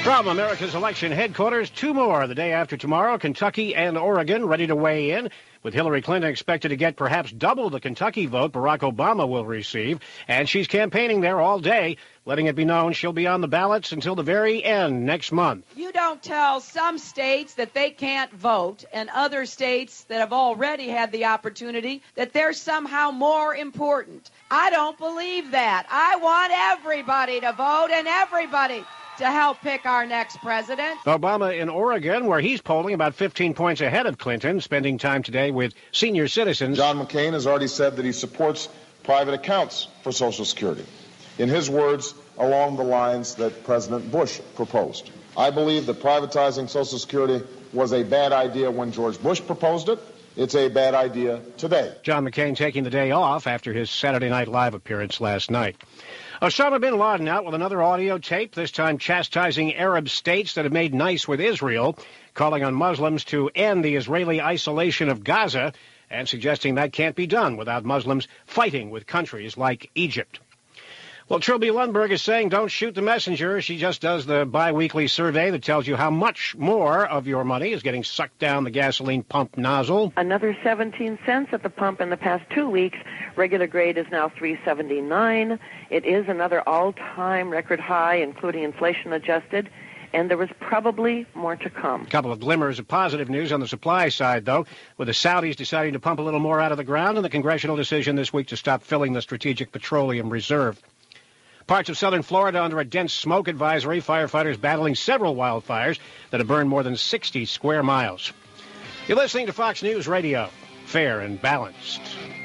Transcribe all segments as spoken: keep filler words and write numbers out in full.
From America's election headquarters, two more the day after tomorrow, Kentucky and Oregon ready to weigh in. With Hillary Clinton expected to get perhaps double the Kentucky vote Barack Obama will receive, and she's campaigning there all day, letting it be known she'll be on the ballots until the very end next month. You don't tell some states that they can't vote and other states that have already had the opportunity that they're somehow more important. I don't believe that. I want everybody to vote and everybody to help pick our next president. Obama in Oregon, where he's polling about fifteen points ahead of Clinton, spending time today with senior citizens. John McCain has already said that he supports private accounts for Social Security. In his words, along the lines that President Bush proposed. I believe that privatizing Social Security was a bad idea when George Bush proposed it. It's a bad idea today. John McCain taking the day off after his Saturday Night Live appearance last night. Osama bin Laden out with another audio tape, this time chastising Arab states that have made nice with Israel, calling on Muslims to end the Israeli isolation of Gaza, and suggesting that can't be done without Muslims fighting with countries like Egypt. Well, Trilby Lundberg is saying don't shoot the messenger. She just does the biweekly survey that tells you how much more of your money is getting sucked down the gasoline pump nozzle. Another seventeen cents at the pump in the past two weeks. Regular grade is now three seventy-nine. It is another all-time record high, including inflation adjusted. And there was probably more to come. A couple of glimmers of positive news on the supply side, though, with the Saudis deciding to pump a little more out of the ground and the congressional decision this week to stop filling the Strategic Petroleum Reserve. Parts of southern Florida under a dense smoke advisory, firefighters battling several wildfires that have burned more than sixty square miles. You're listening to Fox News Radio, fair and balanced.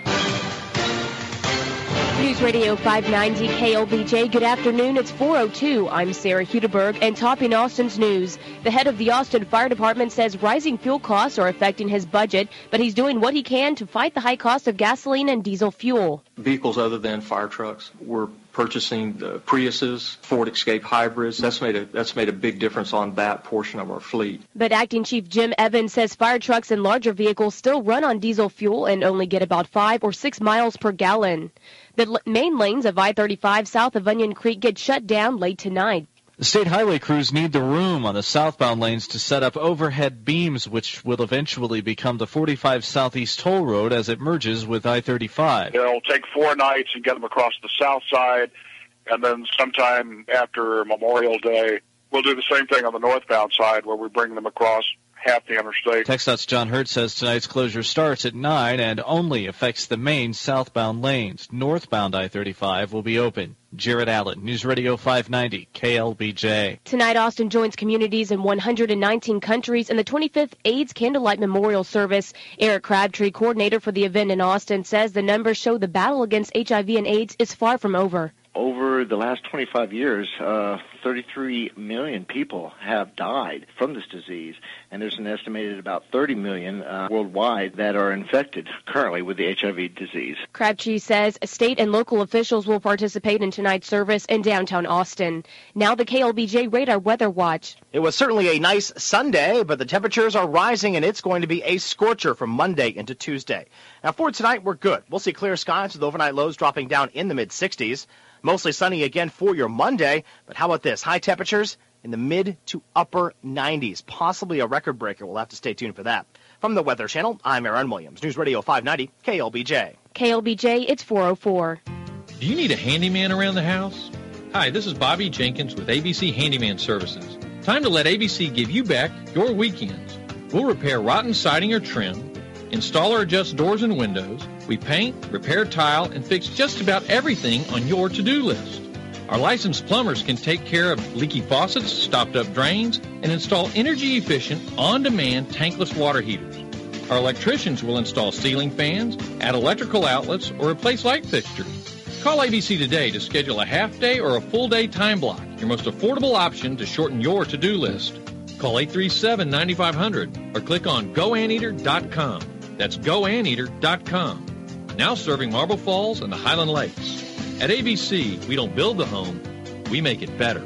News Radio five ninety K L B J. Good afternoon. It's four oh two. I'm Sarah Hudeberg, and topping Austin's news. The head of the Austin Fire Department says rising fuel costs are affecting his budget, but he's doing what he can to fight the high cost of gasoline and diesel fuel. Vehicles other than fire trucks, we're purchasing the Priuses, Ford Escape hybrids. That's made a that's made a big difference on that portion of our fleet. But Acting Chief Jim Evans says fire trucks and larger vehicles still run on diesel fuel and only get about five or six miles per gallon. The l- main lanes of I thirty-five south of Onion Creek get shut down late tonight. The state highway crews need the room on the southbound lanes to set up overhead beams, which will eventually become the forty-five Southeast Toll Road as it merges with I thirty-five. It'll take four nights and get them across the south side, and then sometime after Memorial Day, we'll do the same thing on the northbound side where we bring them across half the interstate. TxDOT's John Hurt says tonight's closure starts at nine and only affects the main southbound lanes. Northbound I thirty-five will be open. Jared Allen, News Radio five ninety, K L B J. Tonight, Austin joins communities in one hundred nineteen countries in the twenty-fifth AIDS Candlelight Memorial Service. Eric Crabtree, coordinator for the event in Austin, says the numbers show the battle against H I V and AIDS is far from over. Over the last twenty-five years, uh, thirty-three million people have died from this disease, and there's an estimated about thirty million uh, worldwide that are infected currently with the H I V disease. Crabtree says state and local officials will participate in tonight's service in downtown Austin. Now the K L B J Radar Weather Watch. It was certainly a nice Sunday, but the temperatures are rising, and it's going to be a scorcher from Monday into Tuesday. Now for tonight, we're good. We'll see clear skies with overnight lows dropping down in the mid-sixties. Mostly sunny again for your Monday, but how about this? High temperatures in the mid to upper nineties, possibly a record breaker. We'll have to stay tuned for that. From the Weather Channel, I'm Aaron Williams, News Radio five ninety, K L B J. K L B J, it's four oh four. Do you need a handyman around the house? Hi, this is Bobby Jenkins with A B C Handyman Services. Time to let A B C give you back your weekends. We'll repair rotten siding or trim, install or adjust doors and windows. We paint, repair tile, and fix just about everything on your to-do list. Our licensed plumbers can take care of leaky faucets, stopped-up drains, and install energy-efficient, on-demand tankless water heaters. Our electricians will install ceiling fans, add electrical outlets, or replace light fixtures. Call A B C today to schedule a half-day or a full-day time block, your most affordable option to shorten your to-do list. Call eight three seven, nine five zero zero or click on go anteater dot com. That's go anteater dot com. Now serving Marble Falls and the Highland Lakes. At A B C, we don't build the home, we make it better.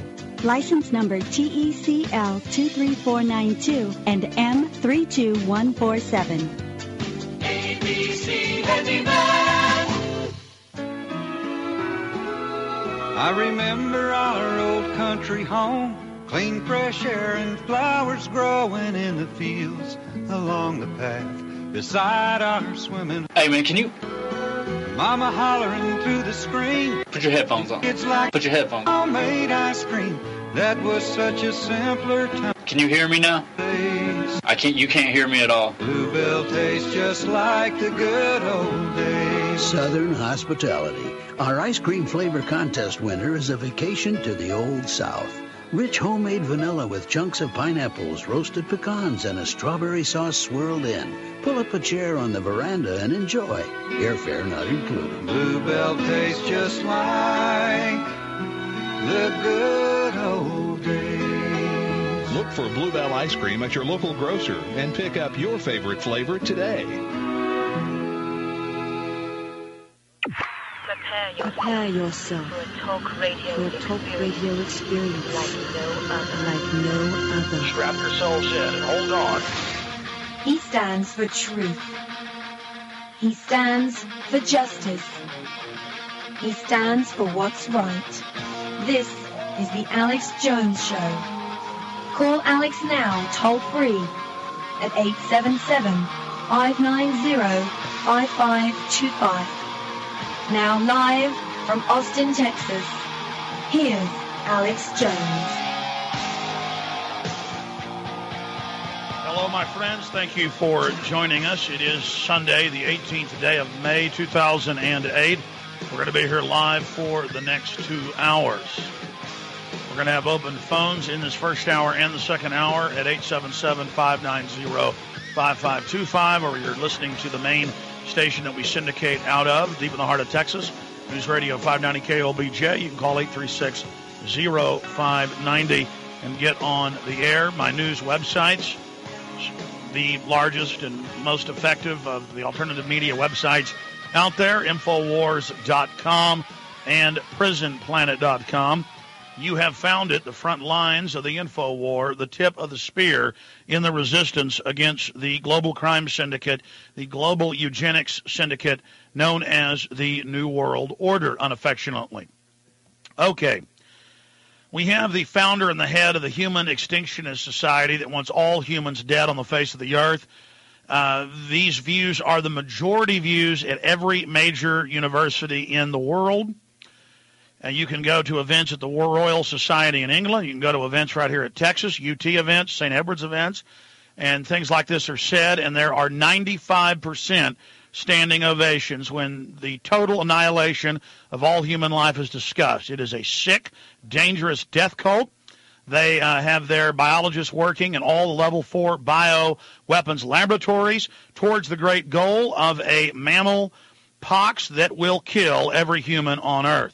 License number T E C L two three four nine two and M three two one four seven. A B C Handyman. I remember our old country home Clean, fresh air and flowers growing in the fields along the path beside our swimming. Hey, man, can you... Mama hollering through the screen. Put your headphones on. It's like Put your headphones on. homemade ice cream. That was such a simpler time. Can you hear me now? I can't. You can't hear me at all. Bluebell tastes just like the good old days. Southern hospitality. Our ice cream flavor contest winner is a vacation to the Old South. Rich homemade vanilla with chunks of pineapples, roasted pecans, and a strawberry sauce swirled in. Pull up a chair on the veranda and enjoy. Airfare not included. Bluebell tastes just like the good old days. Look for Bluebell ice cream at your local grocer and pick up your favorite flavor today. Prepare yourself for a talk radio, for a talk radio experience like no other. Like no other. Strap yourselves in and hold on. He stands for truth. He stands for justice. He stands for what's right. This is the Alex Jones Show. Call Alex now, toll free, at eight seven seven, five nine zero, five five two five. Now live from Austin, Texas, here's Alex Jones. Hello, my friends. Thank you for joining us. It is Sunday, the eighteenth day of May, two thousand eight. We're going to be here live for the next two hours. We're going to have open phones in this first hour and the second hour at eight seven seven, five nine zero, five five two five, or you're listening to the main station that we syndicate out of, deep in the heart of Texas, News Radio five ninety K L B J. You can call eight three six, zero five nine zero and get on the air. My news websites, the largest and most effective of the alternative media websites out there, Infowars dot com and Prison Planet dot com. You have found it, the front lines of the info war, the tip of the spear in the resistance against the global crime syndicate, the global eugenics syndicate known as the New World Order, unaffectionately. Okay. We have the founder and the head of the Human Extinctionist Society that wants all humans dead on the face of the earth. Uh, these views are the majority views at every major university in the world. And you can go to events at the Royal Society in England. You can go to events right here at Texas, U T events, Saint Edward's events, and things like this are said. And there are ninety-five percent standing ovations when the total annihilation of all human life is discussed. It is a sick, dangerous death cult. They uh, have their biologists working in all the level four bioweapons laboratories towards the great goal of a mammal pox that will kill every human on Earth.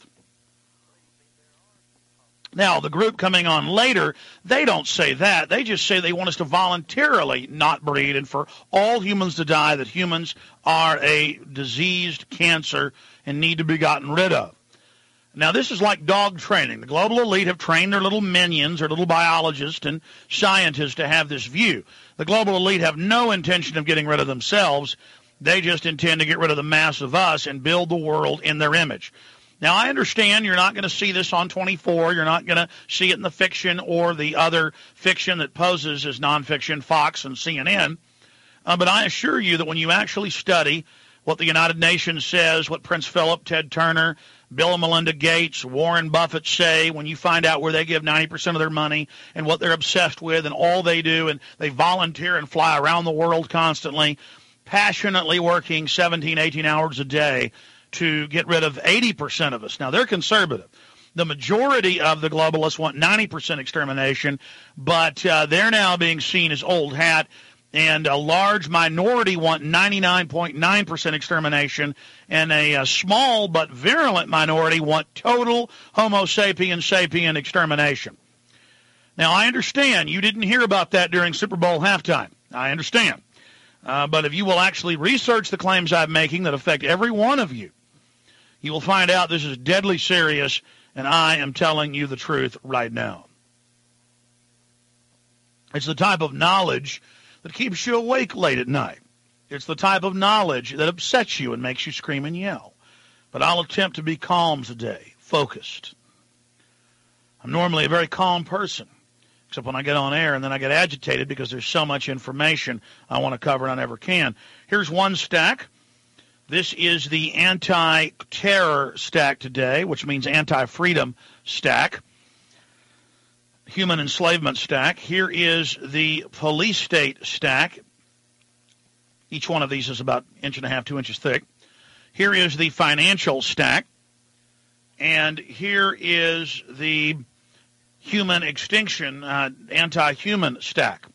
Now, the group coming on later, they don't say that. They just say they want us to voluntarily not breed and for all humans to die, that humans are a diseased cancer and need to be gotten rid of. Now, this is like dog training. The global elite have trained their little minions, their little biologists and scientists to have this view. The global elite have no intention of getting rid of themselves. They just intend to get rid of the mass of us and build the world in their image. Now, I understand you're not going to see this on twenty-four. You're not going to see it in the fiction or the other fiction that poses as nonfiction, Fox and C N N. Uh, but I assure you that when you actually study what the United Nations says, what Prince Philip, Ted Turner, Bill and Melinda Gates, Warren Buffett say, when you find out where they give ninety percent of their money and what they're obsessed with and all they do, and they volunteer and fly around the world constantly, passionately working seventeen, eighteen hours a day to get rid of eighty percent of us. Now, they're conservative. The majority of the globalists want ninety percent extermination, but uh, they're now being seen as old hat, and a large minority want ninety-nine point nine percent extermination, and a, a small but virulent minority want total Homo sapien sapien extermination. Now, I understand you didn't hear about that during Super Bowl halftime. I understand. Uh, but if you will actually research the claims I'm making that affect every one of you, you will find out this is deadly serious, and I am telling you the truth right now. It's the type of knowledge that keeps you awake late at night. It's the type of knowledge that upsets you and makes you scream and yell. But I'll attempt to be calm today, focused. I'm normally a very calm person. except when I get on air, and then I get agitated because there's so much information I want to cover and I never can. Here's one stack. This is the anti-terror stack today, which means anti-freedom stack. Human enslavement stack. Here is the police state stack. Each one of these is about an inch and a half, two inches thick. Here is the financial stack. And here is the human extinction, uh, anti-human stack.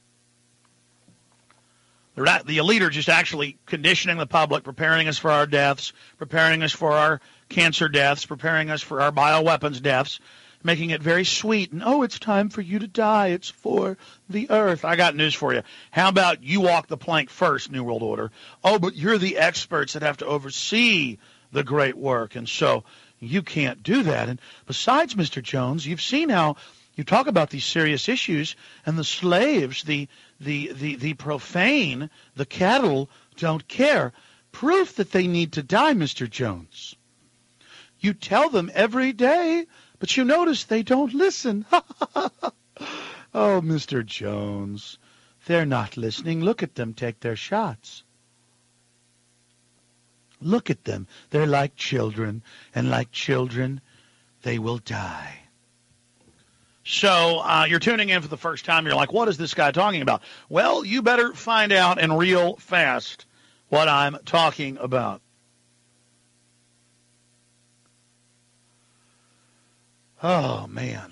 The elite are just actually conditioning the public, preparing us for our deaths, preparing us for our cancer deaths, preparing us for our bioweapons deaths, making it very sweet. And, oh, it's time for you to die. It's for the earth. I got news for you. How about you walk the plank first, New World Order? Oh, but you're the experts that have to oversee the great work, and so you can't do that. And besides, Mister Jones, you've seen how you talk about these serious issues, and the slaves, the the the, the profane, the cattle don't care. Proof that they need to die, Mister Jones. You tell them every day, but you notice they don't listen. Oh, Mister Jones, they're not listening. Look at them take their shots. Look at them. They're like children, and like children, they will die. So uh, you're tuning in for the first time. You're like, what is this guy talking about? Well, you better find out and real fast what I'm talking about. Oh, man.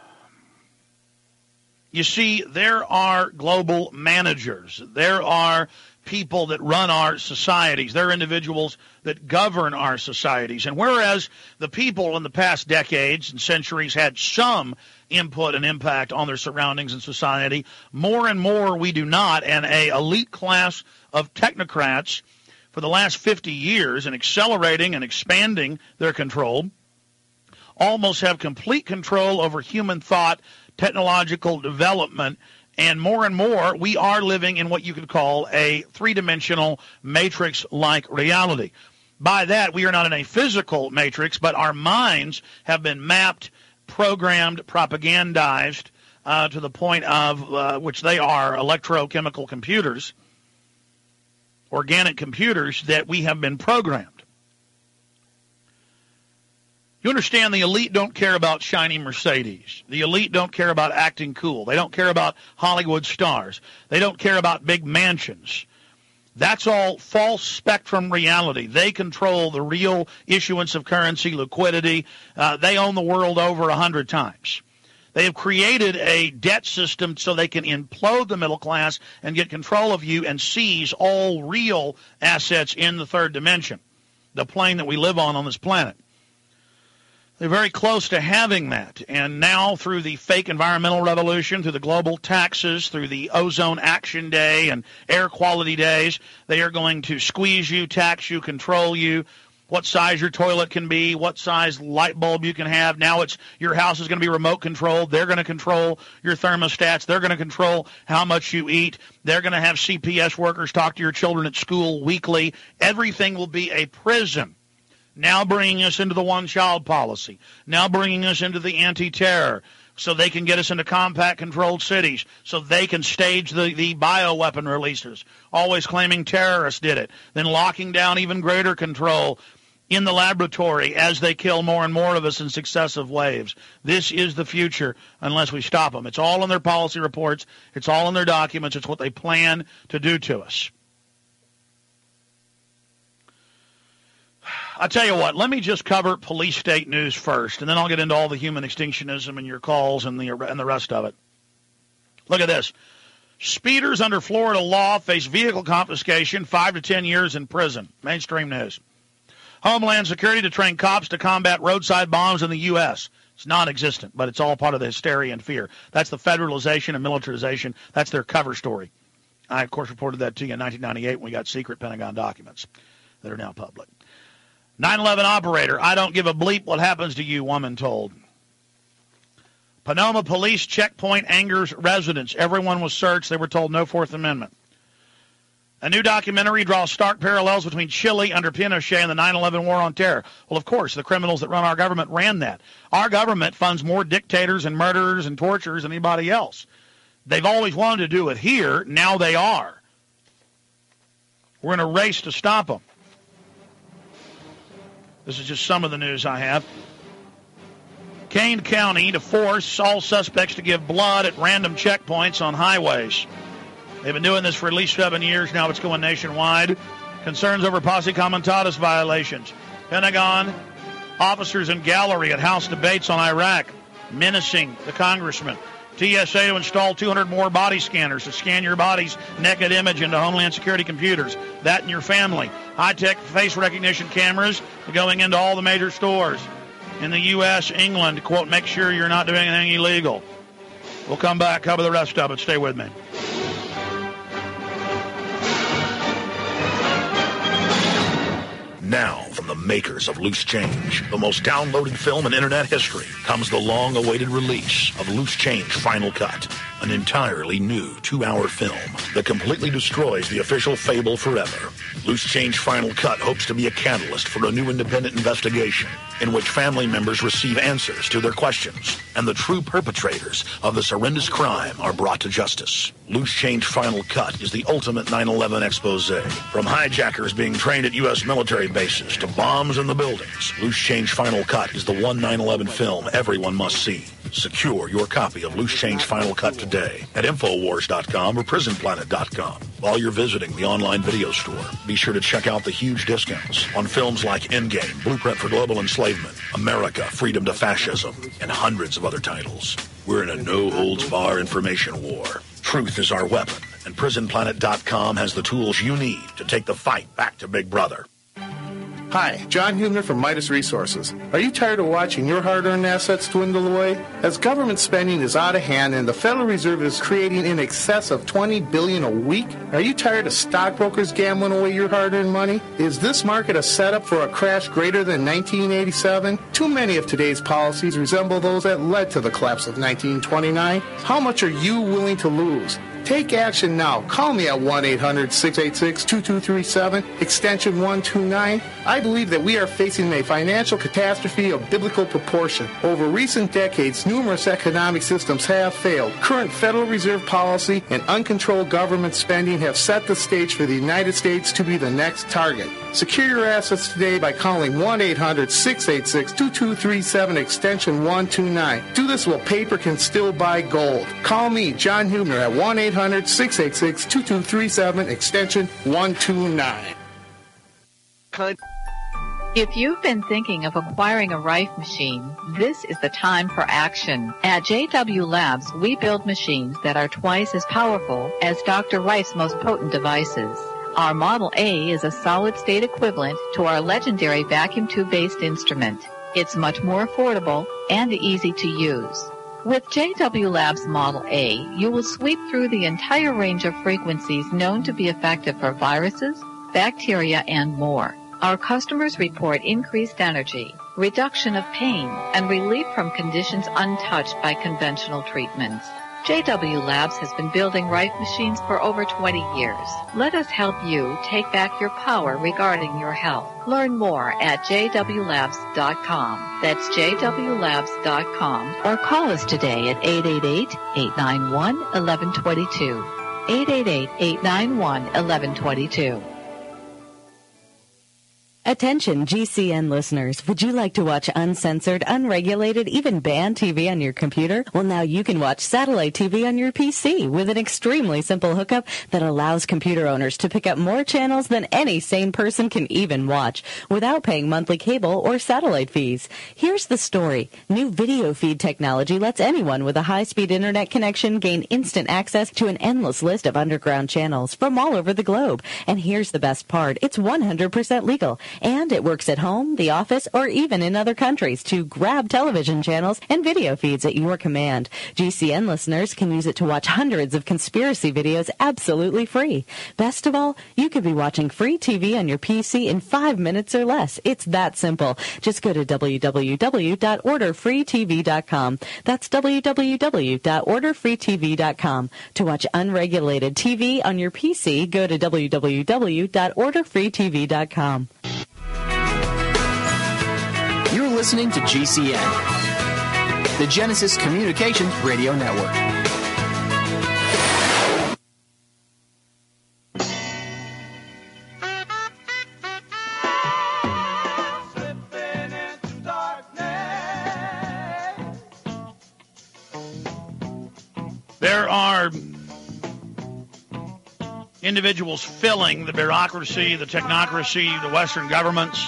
You see, there are global managers. There are people that run our societies. There are individuals that govern our societies. And whereas the people in the past decades and centuries had some input and impact on their surroundings and society, more and more we do not. And a elite class of technocrats for the last fifty years, and accelerating and expanding their control, almost have complete control over human thought, technological development, and more and more we are living in what you could call a three-dimensional matrix-like reality. By that, we are not in a physical matrix, but our minds have been mapped, programmed, propagandized uh, to the point of uh, which they are electrochemical computers, organic computers that we have been programmed. You understand the elite don't care about shiny Mercedes. The elite don't care about acting cool. They don't care about Hollywood stars. They don't care about big mansions. That's all false spectrum reality. They control the real issuance of currency, liquidity. Uh, they own the world over a hundred times. They have created a debt system so they can implode the middle class and get control of you and seize all real assets in the third dimension, the plane that we live on on this planet. They're very close to having that. And now through the fake environmental revolution, through the global taxes, through the ozone action day and air quality days, they are going to squeeze you, tax you, control you, what size your toilet can be, what size light bulb you can have. Now it's your house is going to be remote controlled. They're going to control your thermostats. They're going to control how much you eat. They're going to have C P S workers talk to your children at school weekly. Everything will be a prison. Now bringing us into the one-child policy. Now bringing us into the anti-terror so they can get us into compact-controlled cities, so they can stage the, the bioweapon releases, always claiming terrorists did it, then locking down even greater control in the laboratory as they kill more and more of us in successive waves. This is the future unless we stop them. It's all in their policy reports. It's all in their documents. It's what they plan to do to us. I'll tell you what, let me just cover police state news first, and then I'll get into all the human extinctionism and your calls and the and the rest of it. Look at this. Speeders under Florida law face vehicle confiscation, five to ten years in prison. Mainstream news. Homeland Security to train cops to combat roadside bombs in the U S It's non-existent, but it's all part of the hysteria and fear. That's the federalization and militarization. That's their cover story. I, of course, reported that to you in nineteen ninety-eight when we got secret Pentagon documents that are now public. nine eleven operator, I don't give a bleep what happens to you, woman told. Panama police checkpoint angers residents. Everyone was searched. They were told no Fourth Amendment. A new documentary draws stark parallels between Chile under Pinochet and the nine eleven war on terror. Well, of course, the criminals that run our government ran that. Our government funds more dictators and murderers and torturers than anybody else. They've always wanted to do it here. Now they are. We're in a race to stop them. This is just some of the news I have. Kane County to force all suspects to give blood at random checkpoints on highways. They've been doing this for at least seven years. Now it's going nationwide. Concerns over posse comitatus violations. Pentagon officers in gallery at House debates on Iraq, menacing the congressman. T S A to install two hundred more body scanners to scan your body's naked image into Homeland Security computers. That and your family. High-tech face recognition cameras going into all the major stores. In the U S, England, quote, make sure you're not doing anything illegal. We'll come back, cover the rest of it. Stay with me. Now, from the makers of Loose Change, the most downloaded film in internet history, comes the long-awaited release of Loose Change Final Cut, an entirely new two-hour film that completely destroys the official fable forever. Loose Change Final Cut hopes to be a catalyst for a new independent investigation in which family members receive answers to their questions and the true perpetrators of this horrendous crime are brought to justice. Loose Change Final Cut is the ultimate nine eleven expose. From hijackers being trained at U S military bases to bombs in the buildings, Loose Change Final Cut is the one nine eleven film everyone must see. Secure your copy of Loose Change Final Cut today at Infowars dot com or Prison Planet dot com. While you're visiting the online video store, be sure to check out the huge discounts on films like Endgame, Blueprint for Global Enslavement, America, Freedom to Fascism, and hundreds of other titles. We're in a no-holds-barred information war. Truth is our weapon, and Prison Planet dot com has the tools you need to take the fight back to Big Brother. Hi, John Hubner from Midas Resources. Are you tired of watching your hard-earned assets dwindle away? As government spending is out of hand and the Federal Reserve is creating in excess of twenty billion dollars a week, are you tired of stockbrokers gambling away your hard-earned money? Is this market a setup for a crash greater than nineteen eighty-seven? Too many of today's policies resemble those that led to the collapse of nineteen twenty-nine. How much are you willing to lose? Take action now. Call me at one eight hundred six eight six two two three seven, extension one two nine. I believe that we are facing a financial catastrophe of biblical proportion. Over recent decades, numerous economic systems have failed. Current Federal Reserve policy and uncontrolled government spending have set the stage for the United States to be the next target. Secure your assets today by calling one eight hundred six eight six two two three seven, extension one two nine. Do this while paper can still buy gold. Call me, John Hubner, at one eight hundred six eight six two two three seven, extension one two nine. If you've been thinking of acquiring a Rife machine, this is the time for action. At J W Labs, we build machines that are twice as powerful as Doctor Rife's most potent devices. Our Model A is a solid-state equivalent to our legendary vacuum tube-based instrument. It's much more affordable and easy to use. With J W Labs Model A, you will sweep through the entire range of frequencies known to be effective for viruses, bacteria, and more. Our customers report increased energy, reduction of pain, and relief from conditions untouched by conventional treatments. J W Labs has been building Rife machines for over twenty years. Let us help you take back your power regarding your health. Learn more at j w labs dot com. That's j w labs dot com. Or call us today at eight eight eight, eight nine one, one one two two. eight eight eight, eight nine one, one one two two. Attention G C N listeners, would you like to watch uncensored, unregulated, even banned T V on your computer? Well, now you can watch satellite T V on your P C with an extremely simple hookup that allows computer owners to pick up more channels than any sane person can even watch without paying monthly cable or satellite fees. Here's the story. New video feed technology lets anyone with a high-speed internet connection gain instant access to an endless list of underground channels from all over the globe. And here's the best part. It's one hundred percent legal. And it works at home, the office, or even in other countries to grab television channels and video feeds at your command. G C N listeners can use it to watch hundreds of conspiracy videos absolutely free. Best of all, you could be watching free T V on your P C in five minutes or less. It's that simple. Just go to w w w dot order free t v dot com. That's w w w dot order free t v dot com. To watch unregulated T V on your P C, go to w w w dot order free t v dot com. You're listening to G C N, the Genesis Communications Radio Network. There are individuals filling the bureaucracy, the technocracy, the Western governments.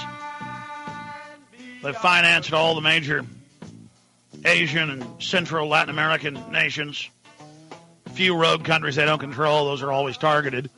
They've financed all the major Asian and Central Latin American nations. A few rogue countries they don't control, those are always targeted.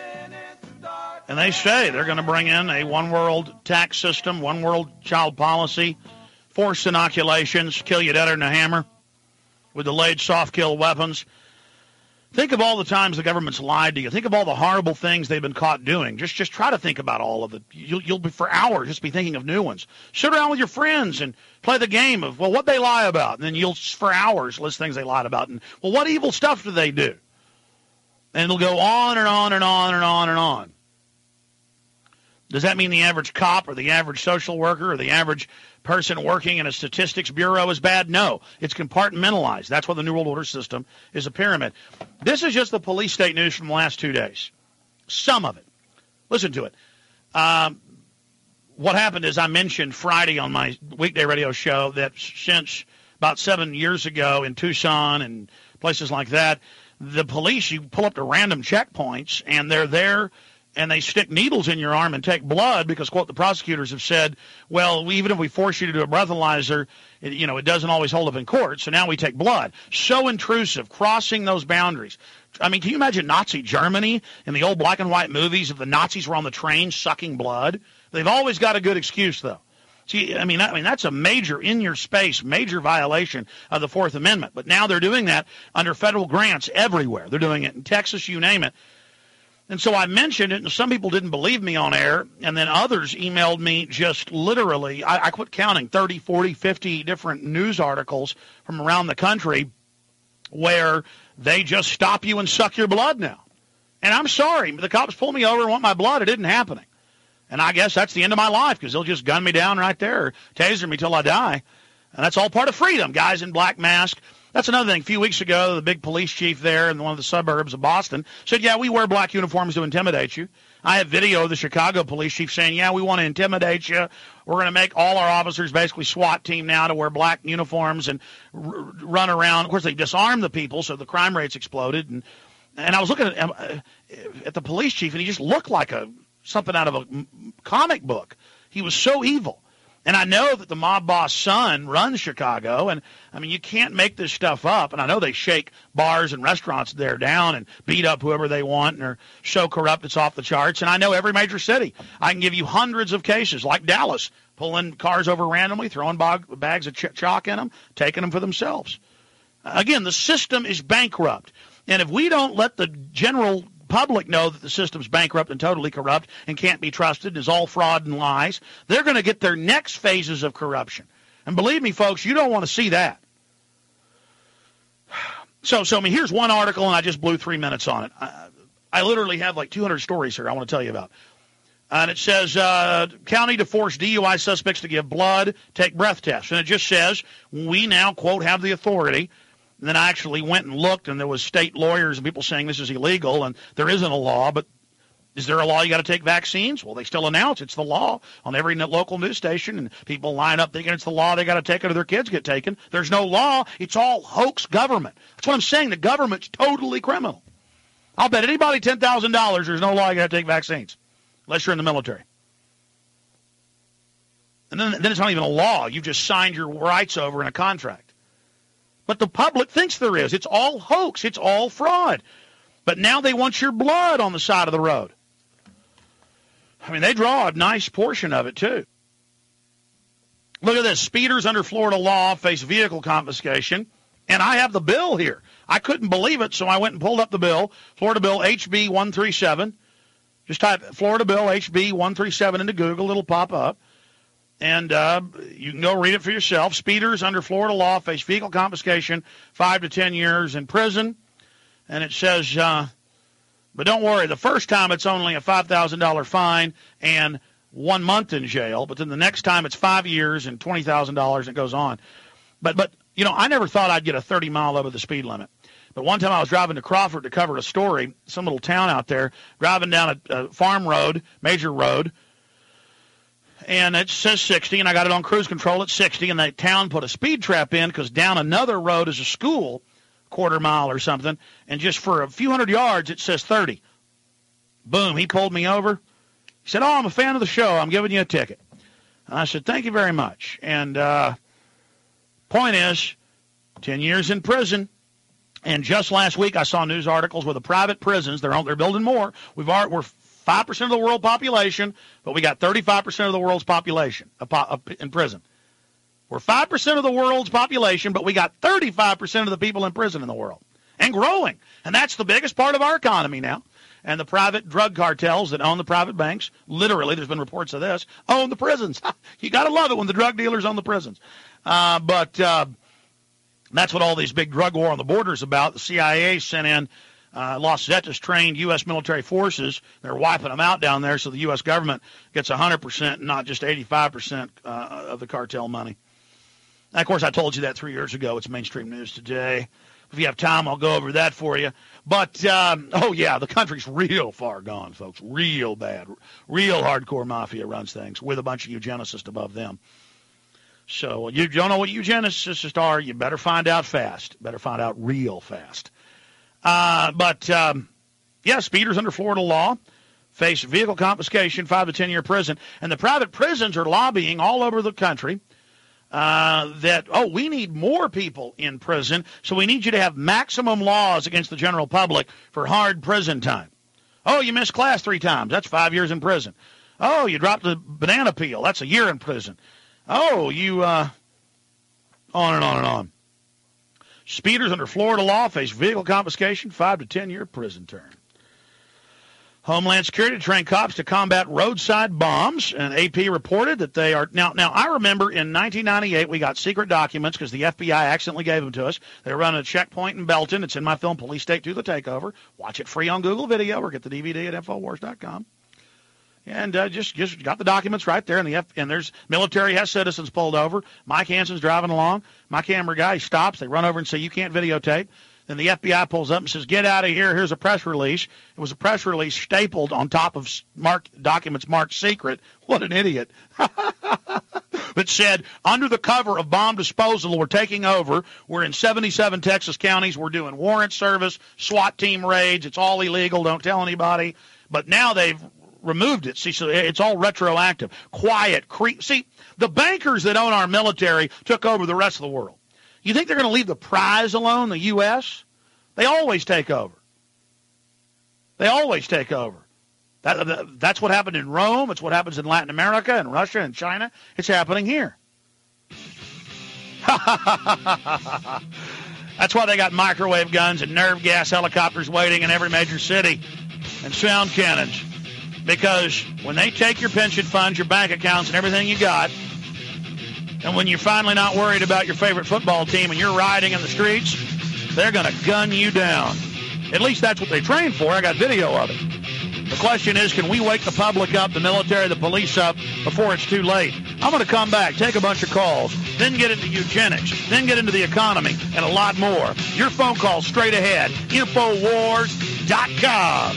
And they say they're going to bring in a one-world tax system, one-world child policy, forced inoculations, kill you deader than a hammer, with delayed soft-kill weapons. Think of all the times the government's lied to you. Think of all the horrible things they've been caught doing. Just just try to think about all of it. You'll, you'll be, for hours, just be thinking of new ones. Sit around with your friends and play the game of, well, what they lie about. And then you'll, for hours, list things they lied about. And, well, what evil stuff do they do? And it'll go on and on and on and on and on. Does that mean the average cop or the average social worker or the average person working in a statistics bureau is bad? No. It's compartmentalized. That's why the New World Order system is a pyramid. This is just the police state news from the last two days. Some of it. Listen to it. Um, what happened is I mentioned Friday on my weekday radio show that since about seven years ago in Tucson and places like that, the police, you pull up to random checkpoints and they're there and they stick needles in your arm and take blood because, quote, the prosecutors have said, well, even if we force you to do a breathalyzer, it, you know, it doesn't always hold up in court, so now we take blood. So intrusive, crossing those boundaries. I mean, can you imagine Nazi Germany in the old black and white movies if the Nazis were on the train sucking blood? They've always got a good excuse, though. See, I mean, I mean that's a major in-your-space, major violation of the Fourth Amendment. But now they're doing that under federal grants everywhere. They're doing it in Texas, you name it. And so I mentioned it, and some people didn't believe me on air, and then others emailed me just literally, I, I quit counting, thirty, forty, fifty different news articles from around the country where they just stop you and suck your blood now. And I'm sorry, the cops pull me over and want my blood. It isn't happening. And I guess that's the end of my life because they'll just gun me down right there or taser me till I die. And that's all part of freedom, guys in black masks. That's another thing. A few weeks ago, the big police chief there in one of the suburbs of Boston said, yeah, we wear black uniforms to intimidate you. I have video of the Chicago police chief saying, yeah, we want to intimidate you. We're going to make all our officers basically SWAT team now to wear black uniforms and r- run around. Of course, they disarmed the people, so the crime rates exploded. And and I was looking at, uh, at the police chief, and he just looked like a something out of a comic book. He was so evil. And I know that the mob boss' son runs Chicago, and, I mean, you can't make this stuff up. And I know they shake bars and restaurants there down and beat up whoever they want, and are so corrupt it's off the charts. And I know every major city. I can give you hundreds of cases, like Dallas, pulling cars over randomly, throwing bog, bags of ch- chalk in them, taking them for themselves. Again, the system is bankrupt. And if we don't let the general public know that the system's bankrupt and totally corrupt and can't be trusted, is all fraud and lies, they're going to get their next phases of corruption. And believe me, folks, you don't want to see that. So, so I mean, here's one article, and I just blew three minutes on it. I, I literally have like two hundred stories here I want to tell you about. And it says, uh, county to force D U I suspects to give blood, take breath tests. And it just says, we now, quote, have the authority. And then I actually went and looked, and there was state lawyers and people saying this is illegal, and there isn't a law. But is there a law you got to take vaccines? Well, they still announce it's the law on every local news station, and people line up thinking it's the law they got to take it or their kids get taken. There's no law. It's all hoax government. That's what I'm saying. The government's totally criminal. I'll bet anybody ten thousand dollars there's no law you got to take vaccines, unless you're in the military. And then, then it's not even a law. You've just signed your rights over in a contract. But the public thinks there is. It's all hoax. It's all fraud. But now they want your blood on the side of the road. I mean, they draw a nice portion of it, too. Look at this. Speeders under Florida law face vehicle confiscation. And I have the bill here. I couldn't believe it, so I went and pulled up the bill. Florida Bill H B one thirty-seven. Just type Florida Bill H B one thirty-seven into Google. It'll pop up. And uh, you can go read it for yourself. Speeders under Florida law face vehicle confiscation, five to ten years in prison. And it says, uh, but don't worry, the first time it's only a five thousand dollars fine and one month in jail. But then the next time it's five years and twenty thousand dollars, and it goes on. But, but you know, I never thought I'd get a thirty mile over the speed limit. But one time I was driving to Crawford to cover a story, some little town out there, driving down a, a farm road, major road, and it says sixty, and I got it on cruise control at sixty, and the town put a speed trap in because down another road is a school, quarter mile or something, and just for a few hundred yards it says thirty. Boom, he pulled me over. He said, oh, I'm a fan of the show. I'm giving you a ticket. And I said, thank you very much. And uh, point is, ten years in prison. And just last week I saw news articles where the private prisons, they're, on, they're building more. We've already, we're five percent of the world population, but we got thirty-five percent of the world's population in prison. We're five percent of the world's population, but we got thirty-five percent of the people in prison in the world, and growing. And that's the biggest part of our economy now. And the private drug cartels that own the private banks, literally, there's been reports of this, own the prisons. You got to love it when the drug dealers own the prisons. Uh, but uh, that's what all these big drug war on the border is about. The C I A sent in uh, Los Zetas trained U S military forces. They're wiping them out down there so the U S government gets one hundred percent, not just eighty-five percent uh, of the cartel money. And, of course, I told you that three years ago. It's mainstream news today. If you have time, I'll go over that for you. But, um, oh, yeah, the country's real far gone, folks, real bad. Real hardcore mafia runs things with a bunch of eugenicists above them. So you don't know what eugenicists are, you better find out fast. Better find out real fast. Uh, but, um, yeah, speeders under Florida law face vehicle confiscation, five to ten-year prison. And the private prisons are lobbying all over the country uh, that, oh, we need more people in prison, so we need you to have maximum laws against the general public for hard prison time. Oh, you missed class three times. That's five years in prison. Oh, you dropped the banana peel. That's a year in prison. Oh, you, uh, on and on and on. Speeders under Florida law face vehicle confiscation, five to ten-year prison term. Homeland Security trained cops to combat roadside bombs, and A P reported that they are now. Now, I remember in nineteen ninety-eight we got secret documents because the F B I accidentally gave them to us. They were running a checkpoint in Belton. It's in my film Police State to the Takeover. Watch it free on Google Video or get the D V D at Infowars dot com. And uh, just just got the documents right there, and the F- and there's military has citizens pulled over. Mike Hansen's driving along. My camera guy stops. They run over and say, "You can't videotape." Then the F B I pulls up and says, "Get out of here. Here's a press release." It was a press release stapled on top of marked documents marked secret. What an idiot. That said, under the cover of bomb disposal, we're taking over. We're in seventy-seven Texas counties. We're doing warrant service, SWAT team raids. It's all illegal. Don't tell anybody. But now they've removed it. See, so it's all retroactive. Quiet. Cre- See, the bankers that own our military took over the rest of the world. You think they're going to leave the prize alone, the U S? They always take over. They always take over. That, that, that's what happened in Rome. It's what happens in Latin America and Russia and China. It's happening here. That's why they got microwave guns and nerve gas helicopters waiting in every major city and sound cannons. Because when they take your pension funds, your bank accounts, and everything you got, and when you're finally not worried about your favorite football team and you're riding in the streets, they're going to gun you down. At least that's what they train for. I got video of it. The question is, can we wake the public up, the military, the police up, before it's too late? I'm going to come back, take a bunch of calls, then get into eugenics, then get into the economy, and a lot more. Your phone call straight ahead. Infowars dot com.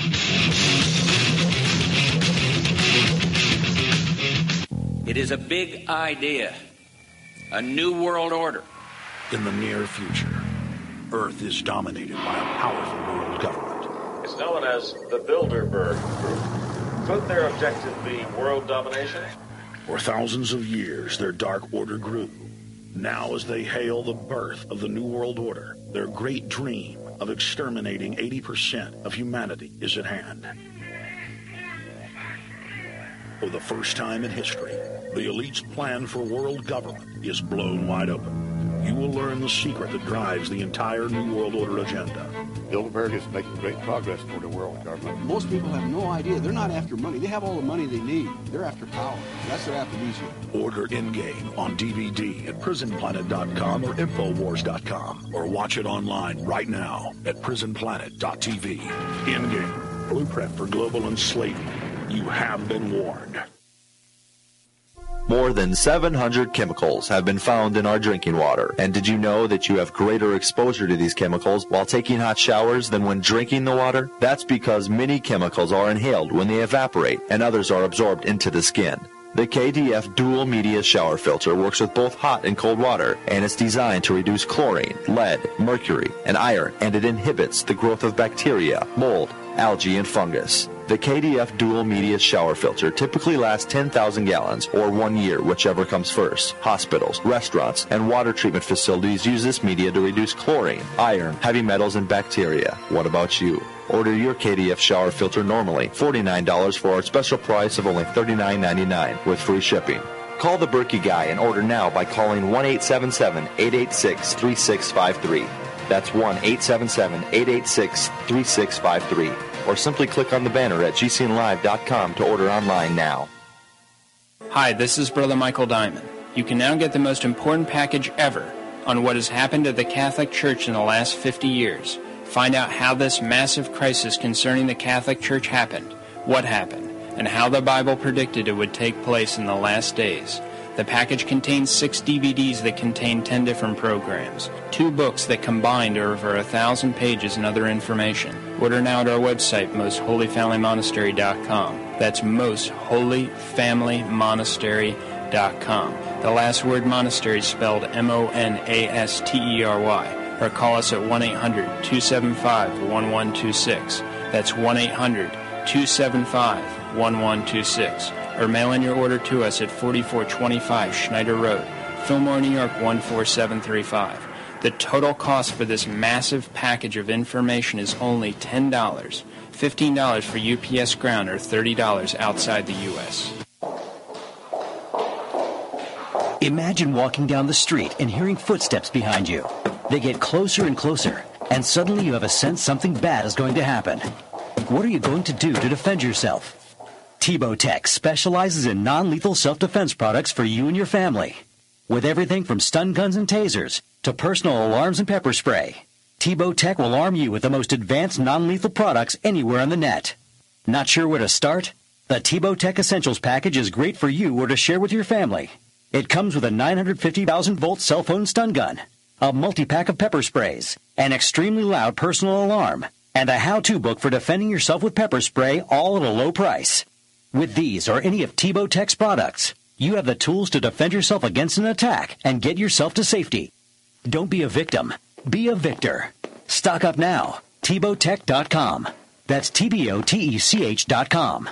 It is a big idea. A new world order. In the near future, Earth is dominated by a powerful world government. It's known as the Bilderberg Group. Could their objective be world domination? For thousands of years, their dark order grew. Now, as they hail the birth of the New World Order, their great dream of exterminating eighty percent of humanity is at hand. For the first time in history, the elite's plan for world government is blown wide open. You will learn the secret that drives the entire New World Order agenda. Bilderberg is making great progress toward a world government. Most people have no idea. They're not after money. They have all the money they need. They're after power. That's their aphrodisiac. Order Endgame on D V D at prison planet dot com or infowars dot com, or watch it online right now at prison planet dot t v. Endgame, blueprint for global enslavement. You have been warned. More than seven hundred chemicals have been found in our drinking water. And did you know that you have greater exposure to these chemicals while taking hot showers than when drinking the water? That's because many chemicals are inhaled when they evaporate, and others are absorbed into the skin. The K D F Dual Media Shower Filter works with both hot and cold water, and it's designed to reduce chlorine, lead, mercury, and iron, and it inhibits the growth of bacteria, mold, algae, and fungus. The K D F Dual Media Shower Filter typically lasts ten thousand gallons, or one year, whichever comes first. Hospitals, restaurants, and water treatment facilities use this media to reduce chlorine, iron, heavy metals, and bacteria. What about you? Order your K D F shower filter normally forty-nine dollars for our special price of only thirty-nine ninety-nine with free shipping. Call the Berkey Guy and order now by calling one eight seven seven, eight eight six, three six five three. That's one eight seven seven, eight eight six, three six five three. Or simply click on the banner at G C N live dot com to order online now. Hi, this is Brother Michael Diamond. You can now get the most important package ever on what has happened at the Catholic Church in the last fifty years. Find out how this massive crisis concerning the Catholic Church happened, what happened, and how the Bible predicted it would take place in the last days. The package contains six D V Ds that contain ten different programs, two books that combined are over a thousand pages and other information. Order now at our website, most holy family monastery dot com. That's most holy family monastery dot com. The last word monastery is spelled M O N A S T E R Y. Or call us at one eight hundred, two seven five, one one two six. That's one eight hundred, two seven five, one one two six. Or mail in your order to us at forty-four twenty-five Schneider Road, Fillmore, New York one four seven three five. The total cost for this massive package of information is only ten dollars, fifteen dollars for U P S ground, or thirty dollars outside the U S Imagine walking down the street and hearing footsteps behind you. They get closer and closer, and suddenly you have a sense something bad is going to happen. What are you going to do to defend yourself? Tebow Tech specializes in non-lethal self-defense products for you and your family. With everything from stun guns and tasers to personal alarms and pepper spray, Tebow Tech will arm you with the most advanced non-lethal products anywhere on the net. Not sure where to start? The Tebow Tech Essentials package is great for you or to share with your family. It comes with a nine hundred fifty thousand volt cell phone stun gun, a multi-pack of pepper sprays, an extremely loud personal alarm, and a how-to book for defending yourself with pepper spray, all at a low price. With these or any of Tebow Tech's products, you have the tools to defend yourself against an attack and get yourself to safety. Don't be a victim. Be a victor. Stock up now. Tebow Tech dot com. That's T B O T E C H dot com.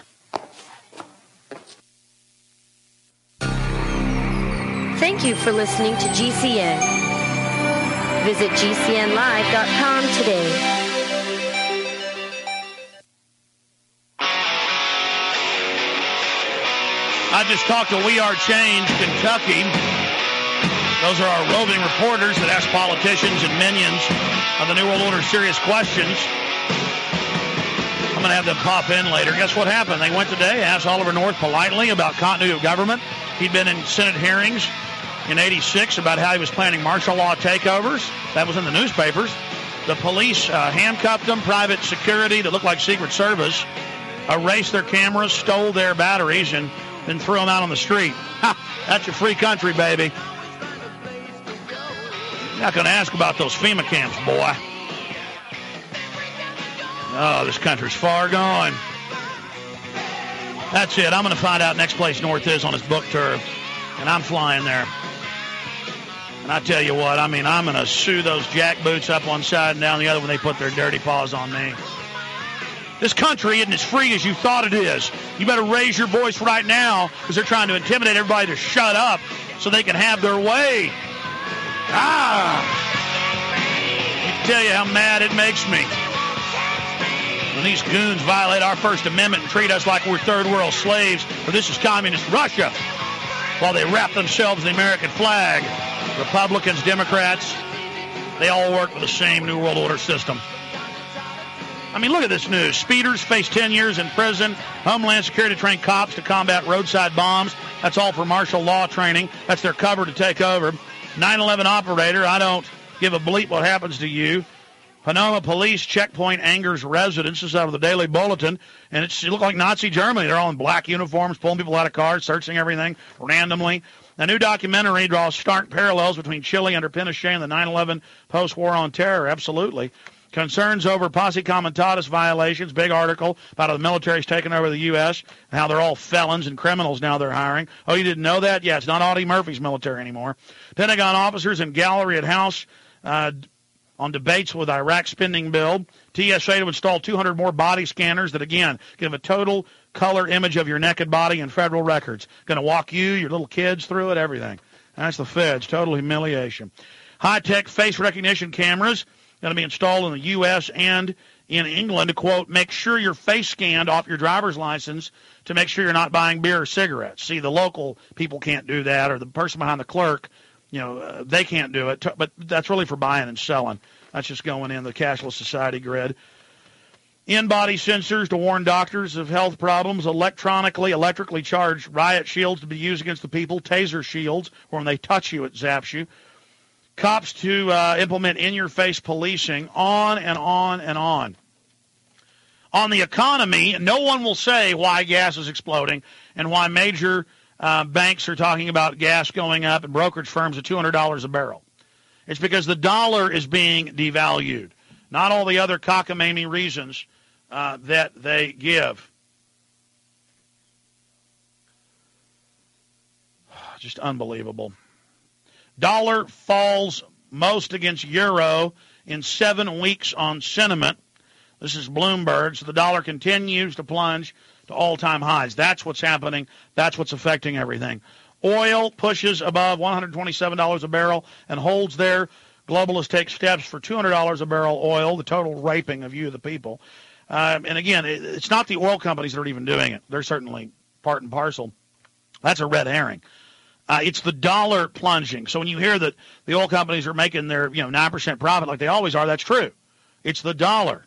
Thank you for listening to G C N. Visit G C N live dot com today. I just talked to We Are Change, Kentucky. Those are our roving reporters that ask politicians and minions of the New World Order serious questions. I'm going to have them pop in later. Guess what happened? They went today, asked Oliver North politely about continuity of government. He'd been in Senate hearings in eighty-six about how he was planning martial law takeovers. That was in the newspapers. The police uh, handcuffed them, private security that looked like Secret Service, erased their cameras, stole their batteries, and then threw them out on the street. Ha! That's your free country, baby. You're not going to ask about those FEMA camps, boy. Oh, this country's far gone. That's it. I'm going to find out next place North is on his book tour, and I'm flying there. And I tell you what, I mean, I'm going to sue those jackboots up one side and down the other when they put their dirty paws on me. This country isn't as free as you thought it is. You better raise your voice right now because they're trying to intimidate everybody to shut up so they can have their way. Ah! I can tell you how mad it makes me. when these goons violate our First Amendment and treat us like we're third world slaves, or this is communist Russia, while they wrap themselves in the American flag. Republicans, Democrats, they all work with the same New World Order system. I mean, look at this news. Speeders face ten years in prison. Homeland Security trained cops to combat roadside bombs. That's all for martial law training. That's their cover to take over. nine eleven operator, I don't give a bleep what happens to you. Panama police checkpoint angers residents. This is out of the Daily Bulletin. And it's, it looked like Nazi Germany. They're all in black uniforms, pulling people out of cars, searching everything randomly. A new documentary draws stark parallels between Chile under Pinochet and the nine eleven post-war on terror. Absolutely. Concerns over Posse Comitatus violations. Big article about how the military's taken over the U S and how they're all felons and criminals now they're hiring. Oh, you didn't know that? Yeah, it's not Audie Murphy's military anymore. Pentagon officers in gallery at House uh, on debates with Iraq spending bill. T S A to install two hundred more body scanners that, again, give a total color image of your naked body in federal records. Going to walk you, your little kids through it, everything. That's the feds. Total humiliation. High-tech face recognition cameras going to be installed in the U S and in England to, quote, make sure your face scanned off your driver's license to make sure you're not buying beer or cigarettes. See, the local people can't do that, or the person behind the clerk, you know, uh, they can't do it. But that's really for buying and selling. That's just going in the cashless society grid. In-body sensors to warn doctors of health problems. Electronically, electrically charged riot shields to be used against the people. Taser shields, where when they touch you, it zaps you. Cops to uh, implement in-your-face policing, on and on and on. On the economy, no one will say why gas is exploding and why major uh, banks are talking about gas going up and brokerage firms at two hundred dollars a barrel. It's because the dollar is being devalued, not all the other cockamamie reasons uh, that they give. Just unbelievable. Dollar falls most against euro in seven weeks on sentiment. This is Bloomberg. So the dollar continues to plunge to all-time highs. That's what's happening. That's what's affecting everything. Oil pushes above one hundred twenty-seven dollars a barrel and holds there. Globalists take steps for two hundred dollars a barrel oil, the total raping of you, the people. Um, and again, it, it's not the oil companies that are even doing it. They're certainly part and parcel. That's a red herring. Uh, it's the dollar plunging. So when you hear that the oil companies are making their, you know, nine percent profit like they always are, that's true. It's the dollar.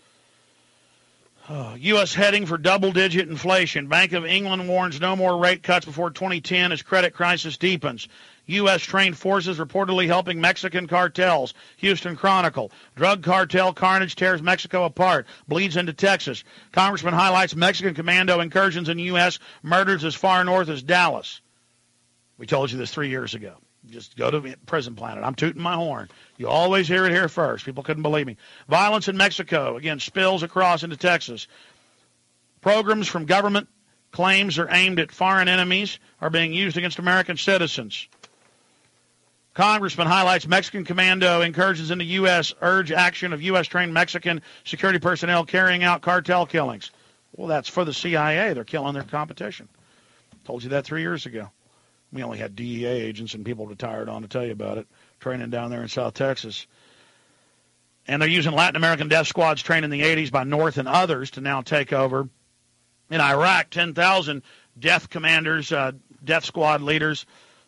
Oh, U S heading for double-digit inflation. Bank of England warns no more rate cuts before twenty ten as credit crisis deepens. U S trained forces reportedly helping Mexican cartels. Houston Chronicle. Drug cartel carnage tears Mexico apart. Bleeds into Texas. Congressman highlights Mexican commando incursions in U S Murders as far north as Dallas. We told you this three years ago. Just go to Prison Planet. I'm tooting my horn. You always hear it here first. People couldn't believe me. Violence in Mexico. Again, spills across into Texas. Programs from government claims are aimed at foreign enemies are being used against American citizens. Congressman highlights Mexican commando incursions into U S urge action of U S-trained Mexican security personnel carrying out cartel killings. Well, that's for the C I A. They're killing their competition. Told you that three years ago. We only had D E A agents and people retired on to tell you about it, training down there in South Texas. And they're using Latin American death squads trained in the eighties by North and others to now take over. In Iraq, ten thousand death commanders, uh, death squad leaders.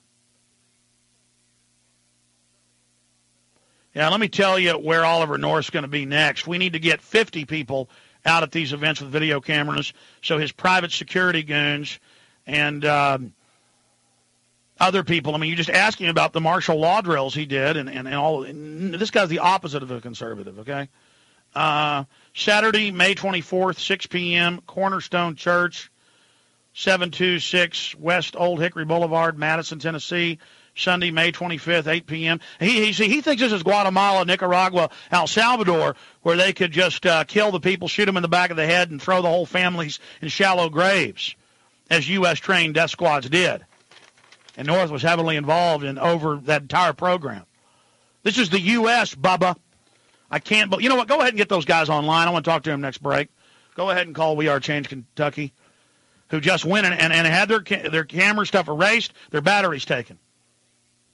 Yeah, let me tell you where Oliver North's going to be next. We need to get fifty people out at these events with video cameras so his private security goons and um, other people, I mean, you just ask him about the martial law drills he did, and, and, and all. And this guy's the opposite of a conservative, okay? Uh, Saturday, May twenty-fourth, six p.m., Cornerstone Church, seven two six West Old Hickory Boulevard, Madison, Tennessee. Sunday, May twenty-fifth, eight p.m. He, he, see, he thinks this is Guatemala, Nicaragua, El Salvador, where they could just uh, kill the people, shoot them in the back of the head, and throw the whole families in shallow graves, as U S-trained death squads did. And North was heavily involved in over that entire program. This is the U S, Bubba. I can't, but you know what? Go ahead and get those guys online. I want to talk to them next break. Go ahead and call We Are Change Kentucky, who just went and, and, and had their, their camera stuff erased, their batteries taken.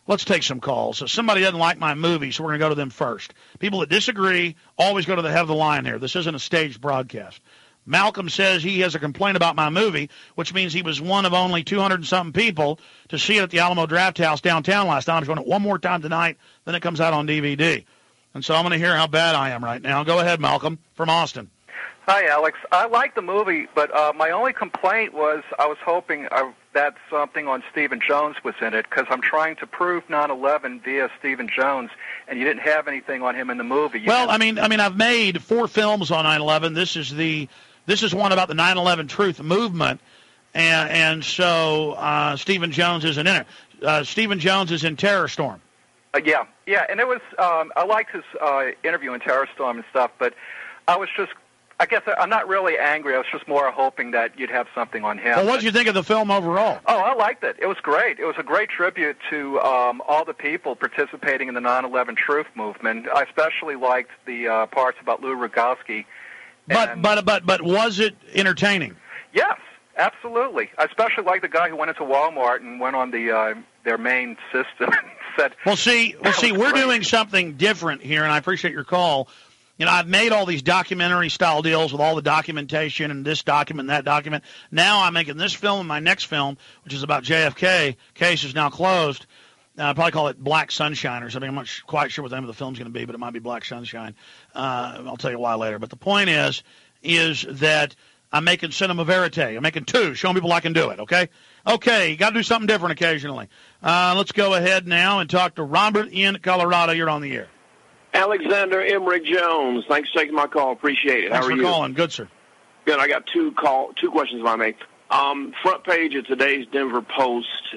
Let's take some calls. So somebody doesn't like my movie, so we're going to go to them first. People that disagree always go to the head of the line here. This isn't a staged broadcast. Malcolm says he has a complaint about my movie, which means he was one of only two hundred and something people to see it at the Alamo Draft House downtown last night. I'm showing it one more time tonight, then it comes out on D V D. And so I'm going to hear how bad I am right now. Go ahead, Malcolm, from Austin. Hi, Alex. I like the movie, but uh, my only complaint was I was hoping uh, that something on Stephen Jones was in it, because I'm trying to prove nine eleven via Stephen Jones, and you didn't have anything on him in the movie. You well, had- I mean, I mean, I've made four films on nine eleven. This is the this is one about the nine eleven truth movement, and and so uh, Stephen Jones isn't in it. Uh, Stephen Jones is in Terror Storm. Uh, yeah, yeah, and it was. Um, I liked his uh, interview in Terror Storm and stuff, but I was just. I guess I'm not really angry. I was just more hoping that you'd have something on him. Well, what did you think of the film overall? Oh, I liked it. It was great. It was a great tribute to um, all the people participating in the nine eleven truth movement. I especially liked the uh, parts about Lou Rogowski. But And- but but but was it entertaining? Yes, absolutely. I especially liked the guy who went into Walmart and went on the uh, their main system and said, Well, see, well, see, we're doing something different here, and I appreciate your call. You know, I've made all these documentary-style deals with all the documentation and this document and that document. Now I'm making this film and my next film, which is about J F K. Case is now closed. Uh, I'll probably call it Black Sunshine or something. I'm not sh- quite sure what the name of the film's going to be, but it might be Black Sunshine. Uh, I'll tell you why later. But the point is, is that I'm making cinema verite. I'm making two, showing people I can do it, okay? Okay, you got to do something different occasionally. Uh, let's go ahead now and talk to Robert in Colorado. You're on the air. Alexander Emmerich Jones. Thanks for taking my call. Appreciate it. Thanks How are for you? calling. Good, sir. Good. I got two call two questions if I may. Um, front page of today's Denver Post.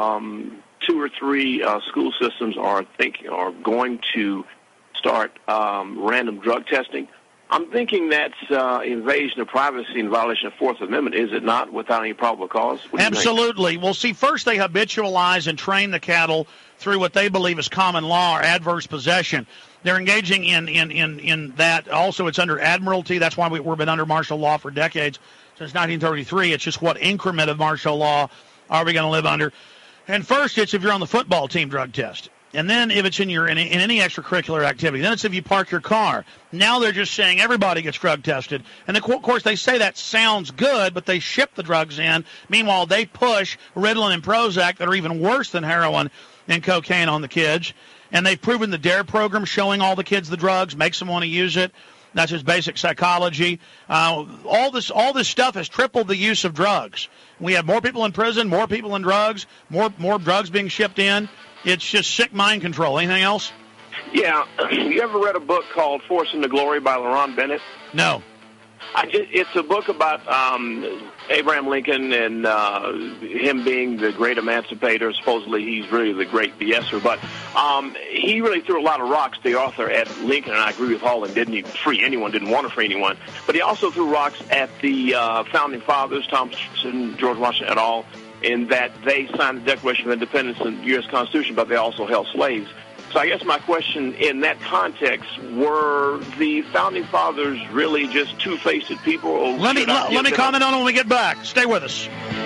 Um, two or three uh, school systems are thinking are going to start um, random drug testing. I'm thinking that's uh, invasion of privacy in violation of Fourth Amendment, is it not, without any probable cause? What do you think? Absolutely. Well, see, first they habitualize and train the cattle through what they believe is common law or adverse possession. They're engaging in, in, in, in that. Also, it's under admiralty. That's why we, we've been under martial law for decades, since nineteen thirty-three. It's just what increment of martial law are we going to live under? And first, it's if you're on the football team drug test. And then if it's in your in, in any extracurricular activity. Then it's if you park your car. Now they're just saying everybody gets drug tested. And, of course, they say that sounds good, but they ship the drugs in. Meanwhile, they push Ritalin and Prozac that are even worse than heroin and cocaine on the kids. And they've proven the DARE program, showing all the kids the drugs, makes them want to use it. That's just basic psychology. Uh, all this all this stuff has tripled the use of drugs. We have more people in prison, more people in drugs, more more drugs being shipped in. It's just sick mind control. Anything else? Yeah. You ever read a book called Forcing the Glory by Laron Bennett? No. I just, it's a book about um, Abraham Lincoln and uh, him being the great emancipator. Supposedly he's really the great BSer, but um, he really threw a lot of rocks, the author, at Lincoln, and I agree with Holden. Didn't he free anyone, didn't want to free anyone. But he also threw rocks at the uh, Founding Fathers, Thomas Jefferson, George Washington et al., in that they signed the Declaration of Independence and the U S Constitution, but they also held slaves. So I guess my question in that context, were the Founding Fathers really just two-faced people? Or Let me should I let, give let me them- comment on it when we get back. Stay with us.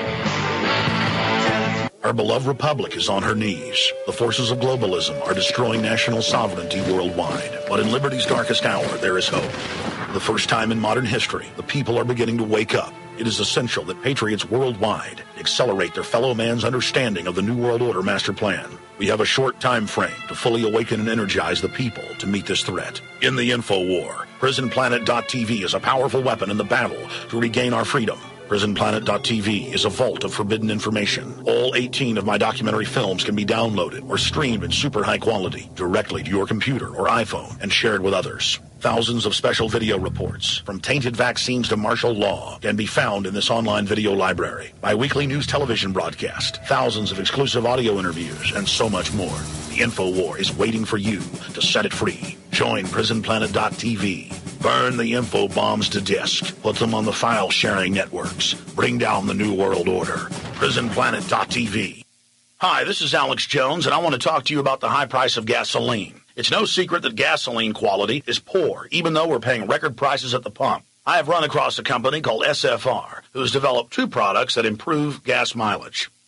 Our beloved republic is on her knees. The forces of globalism are destroying national sovereignty worldwide. But in liberty's darkest hour, there is hope. For the first time in modern history, the people are beginning to wake up. It is essential that patriots worldwide accelerate their fellow man's understanding of the New World Order master plan. We have a short time frame to fully awaken and energize the people to meet this threat. In the info war, prison planet dot t v is a powerful weapon in the battle to regain our freedom. prison planet dot t v is a vault of forbidden information. All eighteen of my documentary films can be downloaded or streamed in super high quality directly to your computer or iPhone and shared with others. Thousands of special video reports, from tainted vaccines to martial law, can be found in this online video library. My weekly news television broadcast, thousands of exclusive audio interviews, and so much more. The info war is waiting for you to set it free. Join prison planet dot t v. Burn the info bombs to disk. Put them on the file sharing networks. Bring down the New World Order. prison planet dot t v. Hi, this is Alex Jones, and I want to talk to you about the high price of gasoline. It's no secret that gasoline quality is poor, even though we're paying record prices at the pump. I have run across a company called S F R, who has developed two products that improve gas mileage.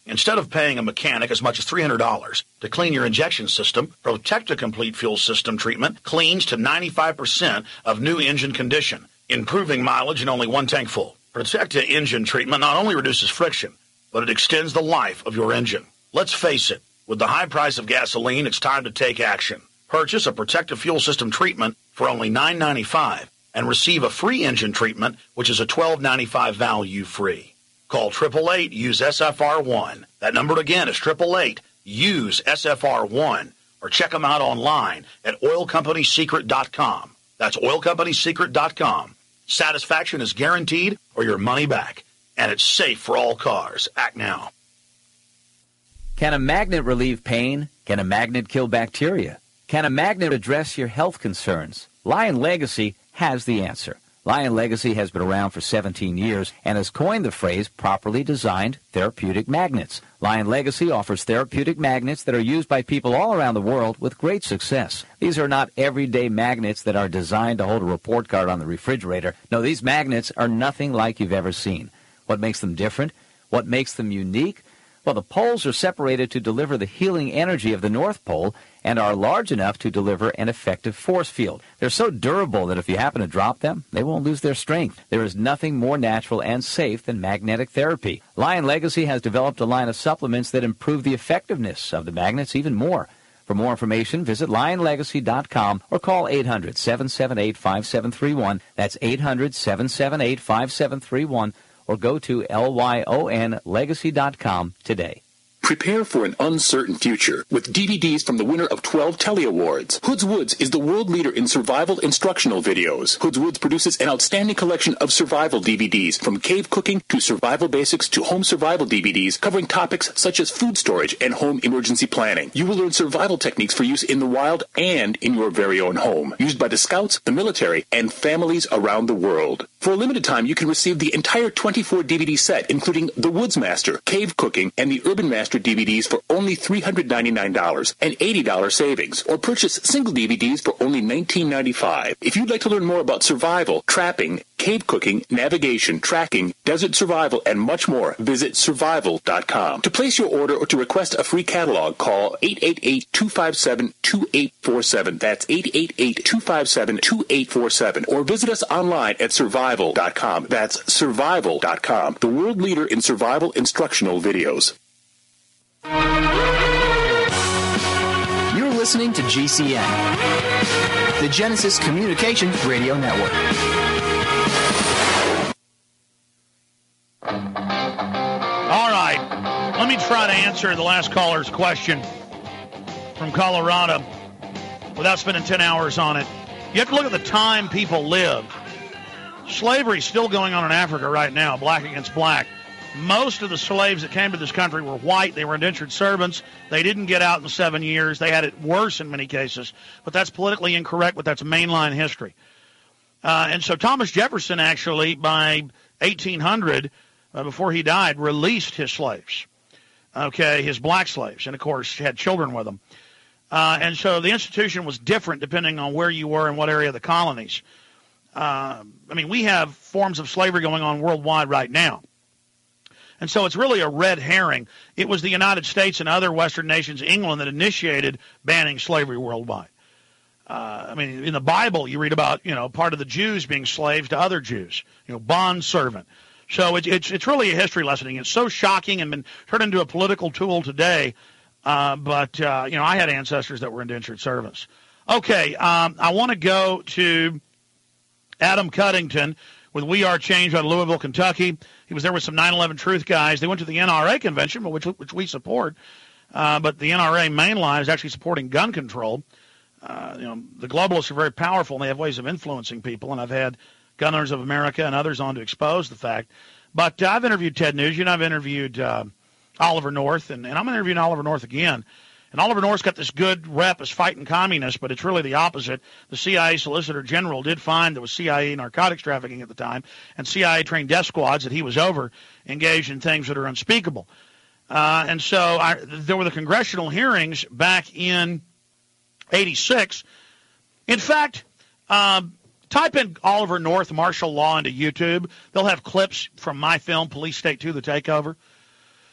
Instead of paying a mechanic as much as three hundred dollars to clean your injection system, Protecta Complete Fuel System treatment cleans to ninety-five percent of new engine condition, improving mileage in only one tank full. Protecta engine treatment not only reduces friction, but it extends the life of your engine. Let's face it, with the high price of gasoline, it's time to take action. Purchase a Protecta Fuel System treatment for only nine ninety-five and receive a free engine treatment, which is a twelve ninety-five value free. Call eight eight eight, use S F R one. That number again is eight eight eight, use S F R one. Or check them out online at oil company secret dot com. That's oil company secret dot com. Satisfaction is guaranteed or your money back. And it's safe for all cars. Act now. Can a magnet relieve pain? Can a magnet kill bacteria? Can a magnet address your health concerns? Lion Legacy has the answer. Lion Legacy has been around for seventeen years and has coined the phrase properly designed therapeutic magnets. Lion Legacy offers therapeutic magnets that are used by people all around the world with great success. These are not everyday magnets that are designed to hold a report card on the refrigerator. No, these magnets are nothing like you've ever seen. What makes them different? What makes them unique? Well, the poles are separated to deliver the healing energy of the North Pole and are large enough to deliver an effective force field. They're so durable that if you happen to drop them, they won't lose their strength. There is nothing more natural and safe than magnetic therapy. Lion Legacy has developed a line of supplements that improve the effectiveness of the magnets even more. For more information, visit lion legacy dot com or call eight hundred, seven seven eight, five seven three one. That's eight hundred, seven seven eight, five seven three one. Or go to lyon legacy dot com today. Prepare for an uncertain future with D V Ds from the winner of twelve Telly Awards. Hoods Woods is the world leader in survival instructional videos. Hoods Woods produces an outstanding collection of survival D V Ds, from cave cooking to survival basics to home survival D V Ds, covering topics such as food storage and home emergency planning. You will learn survival techniques for use in the wild and in your very own home, used by the scouts, the military, and families around the world. For a limited time, you can receive the entire twenty-four D V D set, including The Woodsmaster, Cave Cooking, and the Urban Master D V Ds for only three hundred ninety-nine dollars, an eighty dollars savings, or purchase single D V Ds for only nineteen ninety-five. If you'd like to learn more about survival, trapping, cave cooking, navigation, tracking, desert survival, and much more, visit survival dot com. To place your order or to request a free catalog, call eight eight eight, two five seven, two eight four seven. That's eight eight eight, two five seven, two eight four seven. Or visit us online at survival dot com. That's survival dot com, the world leader in survival instructional videos. You're listening to G C N, the Genesis Communications Radio Network. All right, let me try to answer the last caller's question from Colorado without spending ten hours on it. You have to look at the time people lived. Slavery is still going on in Africa right now, black against black. Most of the slaves that came to this country were white. They were indentured servants. They didn't get out in seven years. They had it worse in many cases. But that's politically incorrect, but that's mainline history. Uh, and so Thomas Jefferson actually, by eighteen hundred, uh, before he died, released his slaves, okay, his black slaves, and, of course, had children with them. Uh, and so the institution was different depending on where you were and what area of the colonies. Uh, I mean, we have forms of slavery going on worldwide right now. And so it's really a red herring. It was the United States and other Western nations, England, that initiated banning slavery worldwide. Uh, I mean, in the Bible, you read about, you know, part of the Jews being slaves to other Jews, you know, bond servant. So it's it's it's really a history lesson. It's so shocking and been turned into a political tool today. Uh, but, uh, you know, I had ancestors that were indentured servants. Okay, um, I want to go to Adam Cuddington with We Are Change out of Louisville, Kentucky. He was there with some nine eleven Truth guys. They went to the N R A convention, which which we support. Uh, but the N R A mainline is actually supporting gun control. Uh, you know, the globalists are very powerful, and they have ways of influencing people. And I've had Gun Owners of America and others on to expose the fact. But uh, I've interviewed Ted Nugent. I've interviewed uh, Oliver North, and, and I'm interviewing Oliver North again. And Oliver North's got this good rep as fighting communists, but it's really the opposite. The C I A Solicitor General did find there was C I A narcotics trafficking at the time, and C I A-trained death squads that he was over engaged in things that are unspeakable. Uh, and so I, there were the congressional hearings back in eighty-six. In fact, um, type in Oliver North martial law into YouTube. They'll have clips from my film, Police State two, The Takeover.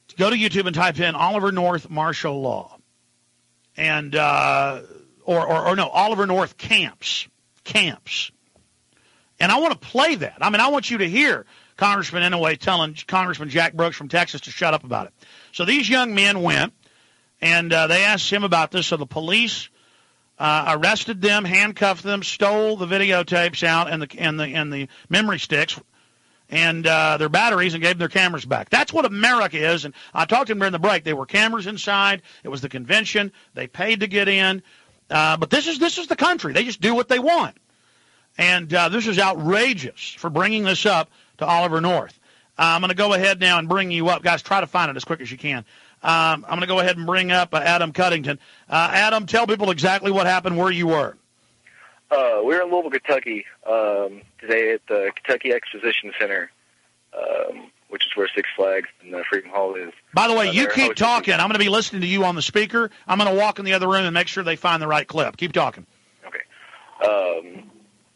Go to YouTube and type in Oliver North martial law. And, uh, or, or, or no, Oliver North camps. Camps. And I want to play that. I mean, I want you to hear Congressman Inouye telling Congressman Jack Brooks from Texas to shut up about it. So these young men went, and uh, they asked him about this. So the police uh, arrested them, handcuffed them, stole the videotapes out and the and the and the memory sticks and uh, their batteries, and gave them their cameras back. That's what America is. And I talked to them during the break. There were cameras inside. It was the convention. They paid to get in. Uh, but this is this is the country. They just do what they want. And uh, this is outrageous for bringing this up to Oliver North. Uh, I'm going to go ahead now and bring you up. Guys, try to find it as quick as you can. Um, I'm going to go ahead and bring up uh, Adam Cuddington. Uh, Adam, tell people exactly what happened, where you were. Uh, we were in Louisville, Kentucky, um, today at the Kentucky Exposition Center, um, which is where Six Flags and the Freedom Hall is. By the way, uh, you keep talking. I'm going to be listening to you on the speaker. I'm going to walk in the other room and make sure they find the right clip. Keep talking. Okay. Um,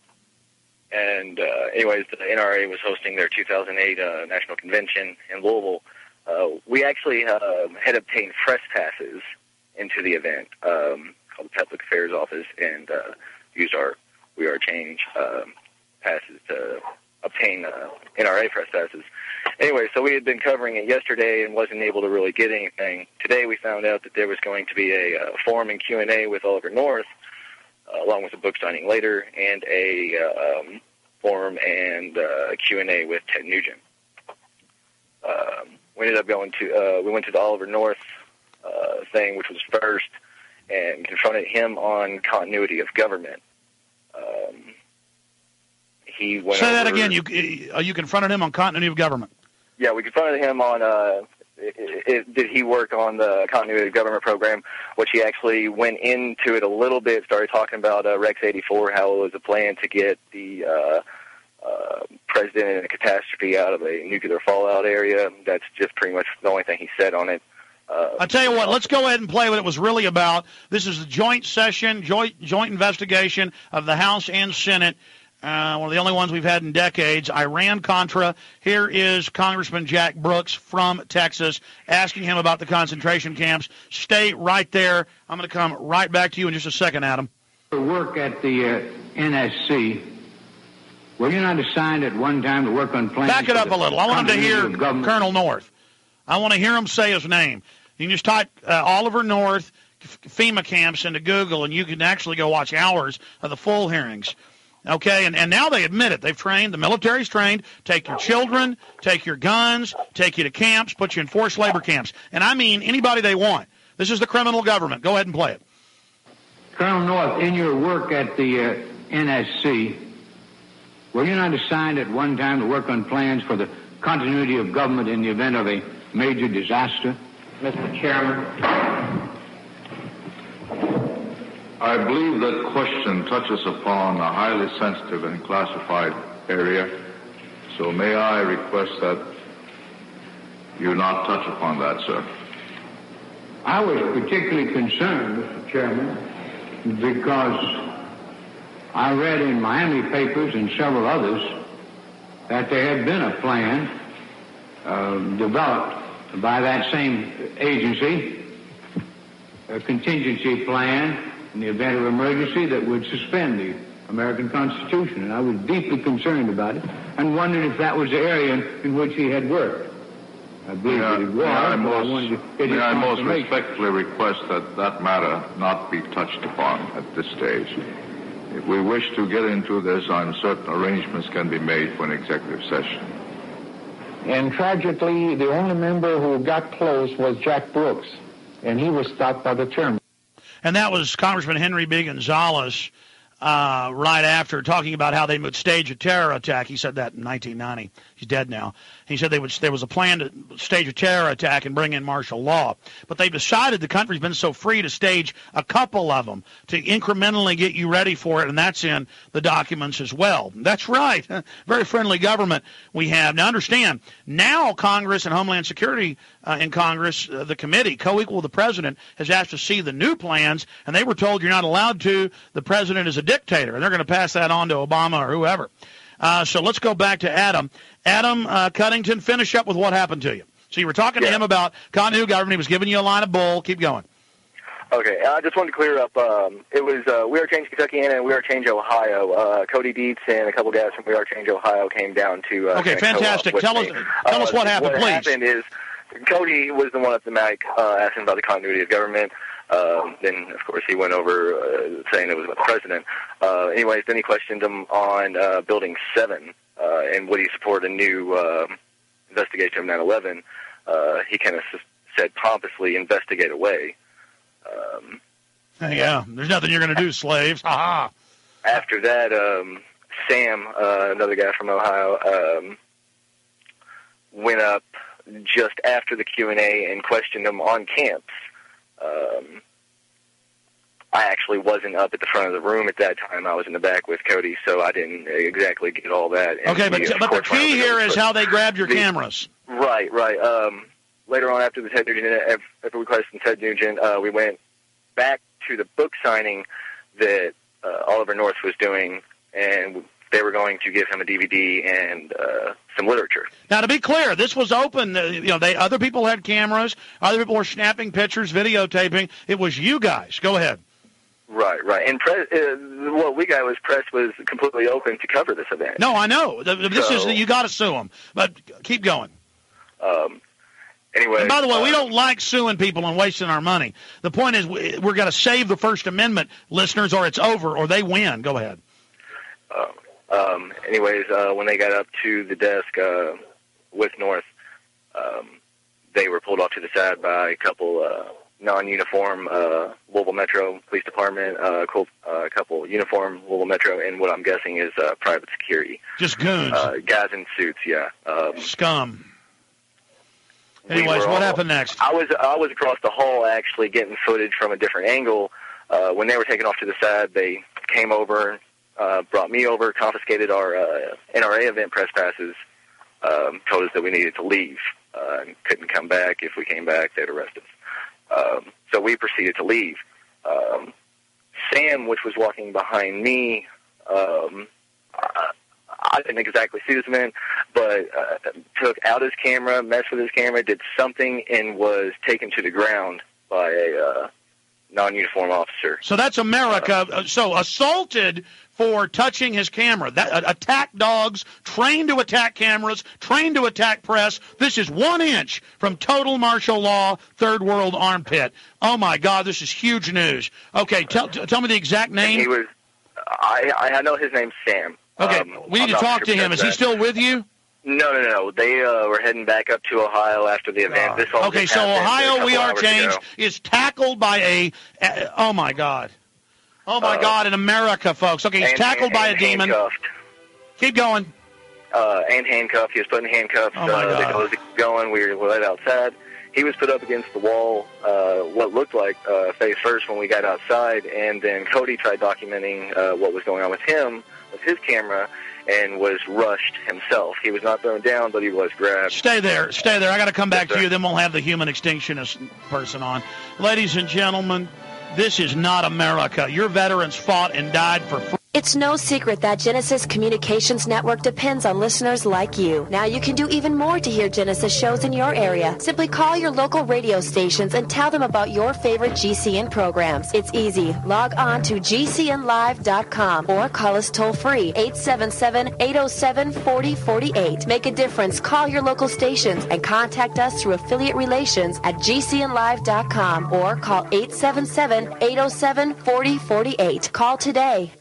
and uh, anyways, the N R A was hosting their two thousand eight uh, National Convention in Louisville. Uh, we actually uh, had obtained press passes into the event, um, called the Public Affairs Office, and uh, used our We Are Change um, passes to obtain uh, N R A press passes. Anyway, so we had been covering it yesterday and wasn't able to really get anything. Today we found out that there was going to be a uh, forum and Q and A with Oliver North, uh, along with a book signing later, and a uh, um, forum and uh, Q and A with Ted Nugent. Um, we ended up going to, uh, we went to the Oliver North uh, thing, which was first, and confronted him on continuity of government. Um, he went Say that over, again. You uh, you confronted him on continuity of government. Yeah, we confronted him on uh, it, it, did he work on the continuity of government program, which he actually went into it a little bit, started talking about uh, Rex eighty-four, how it was a plan to get the uh, uh, president in a catastrophe out of a nuclear fallout area. That's just pretty much the only thing he said on it. Uh, I'll tell you what, let's go ahead and play what it was really about. This is the joint session, joint, joint investigation of the House and Senate, uh, one of the only ones we've had in decades, Iran-Contra. Here is Congressman Jack Brooks from Texas asking him about the concentration camps. Stay right there. I'm going to come right back to you in just a second, Adam. Work at the uh, N S C. Were you not assigned at one time to work on plans? Back it up a little. I want him to hear Colonel North. I want to hear him say his name. You can just type uh, Oliver North FEMA camps into Google, and you can actually go watch hours of the full hearings. Okay, and, and now they admit it. They've trained, the military's trained, take your children, take your guns, take you to camps, put you in forced labor camps. And I mean anybody they want. This is the criminal government. Go ahead and play it. Colonel North, in your work at the uh, N S C, were you not assigned at one time to work on plans for the continuity of government in the event of a major disaster? Mister Chairman. I believe that question touches upon a highly sensitive and classified area, so may I request that you not touch upon that, sir. I was particularly concerned, Mister Chairman, because I read in Miami papers and several others that there had been a plan uh, developed by that same agency, a contingency plan in the event of emergency that would suspend the American Constitution. And I was deeply concerned about it and wondered if that was the area in which he had worked. I believe that it was, may I but most, I wanted to get may his I most confirmation. respectfully request that that matter not be touched upon at this stage. If we wish to get into this, I'm certain arrangements can be made for an executive session. And tragically, the only member who got close was Jack Brooks, and he was stopped by the chairman. And that was Congressman Henry B. Gonzalez uh, right after talking about how they would stage a terror attack. He said that in nineteen ninety. He's dead now. He said they would, there was a plan to stage a terror attack and bring in martial law. But they've decided the country's been so free to stage a couple of them to incrementally get you ready for it, and that's in the documents as well. That's right. Very friendly government we have. Now, understand, now Congress and Homeland Security uh, in Congress, uh, the committee, co-equal with the president, has asked to see the new plans, and they were told you're not allowed to. The president is a dictator, and they're going to pass that on to Obama or whoever. Uh, so let's go back to Adam. Adam uh, Cuddington, finish up with what happened to you. So you were talking Yeah. to him about continuity government. He was giving you a line of bull. Keep going. Okay, I just wanted to clear up. Um, it was uh, We Are Change Kentucky and We Are Change Ohio. Uh, Cody Dietz and a couple guys from We Are Change Ohio came down to. Uh, Okay, fantastic. Tell us, me. tell us uh, what happened, what please. What happened is Cody was the one at the mic uh, asking about the continuity of government. Um, then, of course, he went over uh, saying it was about the president. Uh, anyways, then he questioned him on uh, Building seven uh, and would he support a new uh, investigation of nine eleven. Uh, he kind of s- said pompously, investigate away. Um, Yeah, there's nothing you're going to do, slaves. Ha-ha. After that, um, Sam, uh, another guy from Ohio, um, went up just after the Q and A and questioned him on camps. Um, I actually wasn't up at the front of the room at that time. I was in the back with Cody, so I didn't exactly get all that. And Okay, but, we, of but the course, went key over here those, is but how they grabbed your the- cameras. Right, right. Um, later on, after the Ted Nugent, after we questioned Ted Nugent, uh, we went back to the book signing that uh, Oliver North was doing, and they were going to give him a D V D and uh, some literature. Now, to be clear, this was open. Uh, you know, they other people had cameras. Other people were snapping pictures, videotaping. It was you guys. Go ahead. Right, right. And press, uh, what we got was press was completely open to cover this event. No, I know. The- This So- is you got to sue them. But keep going. Um, anyway. And by the way, uh, we don't like suing people and wasting our money. The point is, we- we're going to save the First Amendment, listeners, or it's over, or they win. Go ahead. Uh, um, anyways, uh, when they got up to the desk uh, with North, um, they were pulled off to the side by a couple uh, non-uniform uh, Louisville Metro Police Department, uh, co- uh, a couple uniform Louisville Metro, and what I'm guessing is uh, private security. Just goons. Uh, guys in suits, yeah. Um, Scum. we Anyways, were what all- happened next? I was I was across the hall actually getting footage from a different angle. Uh, when they were taken off to the side, they came over, uh, brought me over, confiscated our uh, N R A event press passes, um, told us that we needed to leave uh, and couldn't come back. If we came back, they'd arrest us. Um, so we proceeded to leave. Um, Sam, which was walking behind me, um, I, I didn't exactly see this man, but uh, took out his camera, messed with his camera, did something, and was taken to the ground by a uh, non-uniform officer. So that's America. Uh, so assaulted for touching his camera. That uh, attack dogs, trained to attack cameras, trained to attack press. This is one inch from total martial law, third world armpit. Oh my God, this is huge news. Okay, tell t- tell me the exact name. And he was. I I know his name's Sam. Okay, Um, we need I'm to not talk sure to him. if Is he that's still with you? No, no, no. They uh, were heading back up to Ohio after the event. This all Okay, just so happened a Ohio, couple We Are hours Change ago. is tackled by a. Uh, oh my God. Oh my Uh, God, in America, folks. Okay, he's and- tackled and- by a and demon. handcuffed. Keep going. Uh, and handcuffed. He was put in handcuffs. Oh, my uh, They God. told us to keep going. We were let outside. He was put up against the wall, uh, what looked like uh, face first when we got outside, and then Cody tried documenting uh, what was going on with him with his camera and was rushed himself. He was not thrown down, but he was grabbed. Stay there. Stay there. I got to come back Yes, to you. sir. Then we'll have the human extinctionist person on. Ladies and gentlemen, this is not America. Your veterans fought and died for free. It's no secret that Genesis Communications Network depends on listeners like you. Now you can do even more to hear Genesis shows in your area. Simply call your local radio stations and tell them about your favorite G C N programs. It's easy. Log on to G C N live dot com or call us toll free eight seven seven, eight oh seven, four oh four eight. Make a difference. Call your local stations and contact us through affiliate relations at G C N live dot com or call eight seven seven, eight oh seven, four oh four eight. Call today.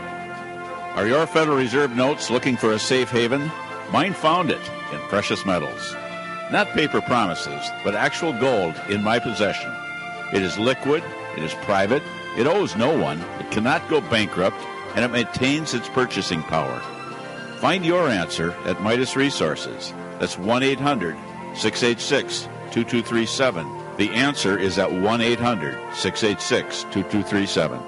Are your Federal Reserve notes looking for a safe haven? Mine found it in precious metals. Not paper promises, but actual gold in my possession. It is liquid, it is private, it owes no one, it cannot go bankrupt, and it maintains its purchasing power. Find your answer at Midas Resources. That's one eight hundred, six eight six, two two three seven. The answer is at one eight hundred, six eight six, two two three seven.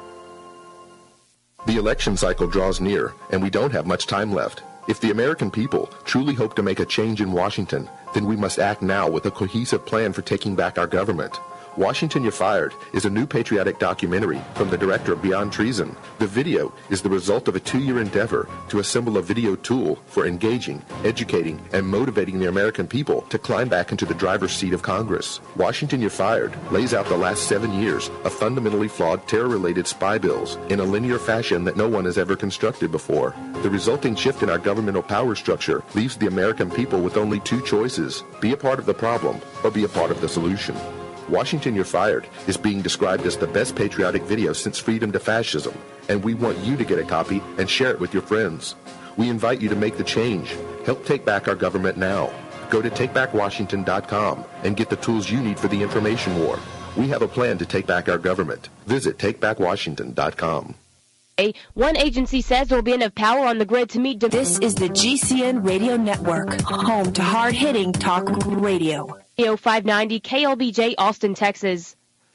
The election cycle draws near, and we don't have much time left. If the American people truly hope to make a change in Washington, then we must act now with a cohesive plan for taking back our government. Washington, You're Fired is a new patriotic documentary from the director of Beyond Treason. The video is the result of a two-year endeavor to assemble a video tool for engaging, educating, and motivating the American people to climb back into the driver's seat of Congress. Washington, You're Fired lays out the last seven years of fundamentally flawed terror-related spy bills in a linear fashion that no one has ever constructed before. The resulting shift in our governmental power structure leaves the American people with only two choices: be a part of the problem or be a part of the solution. Washington, You're Fired is being described as the best patriotic video since Freedom to Fascism, and we want you to get a copy and share it with your friends. We invite you to make the change. Help take back our government now. Go to take back washington dot com and get the tools you need for the information war. We have a plan to take back our government. Visit take back washington dot com. One agency says there will be enough power on the grid to meet... This is the G C N Radio Network, home to hard-hitting talk radio. five ninety K L B J, Austin, Texas.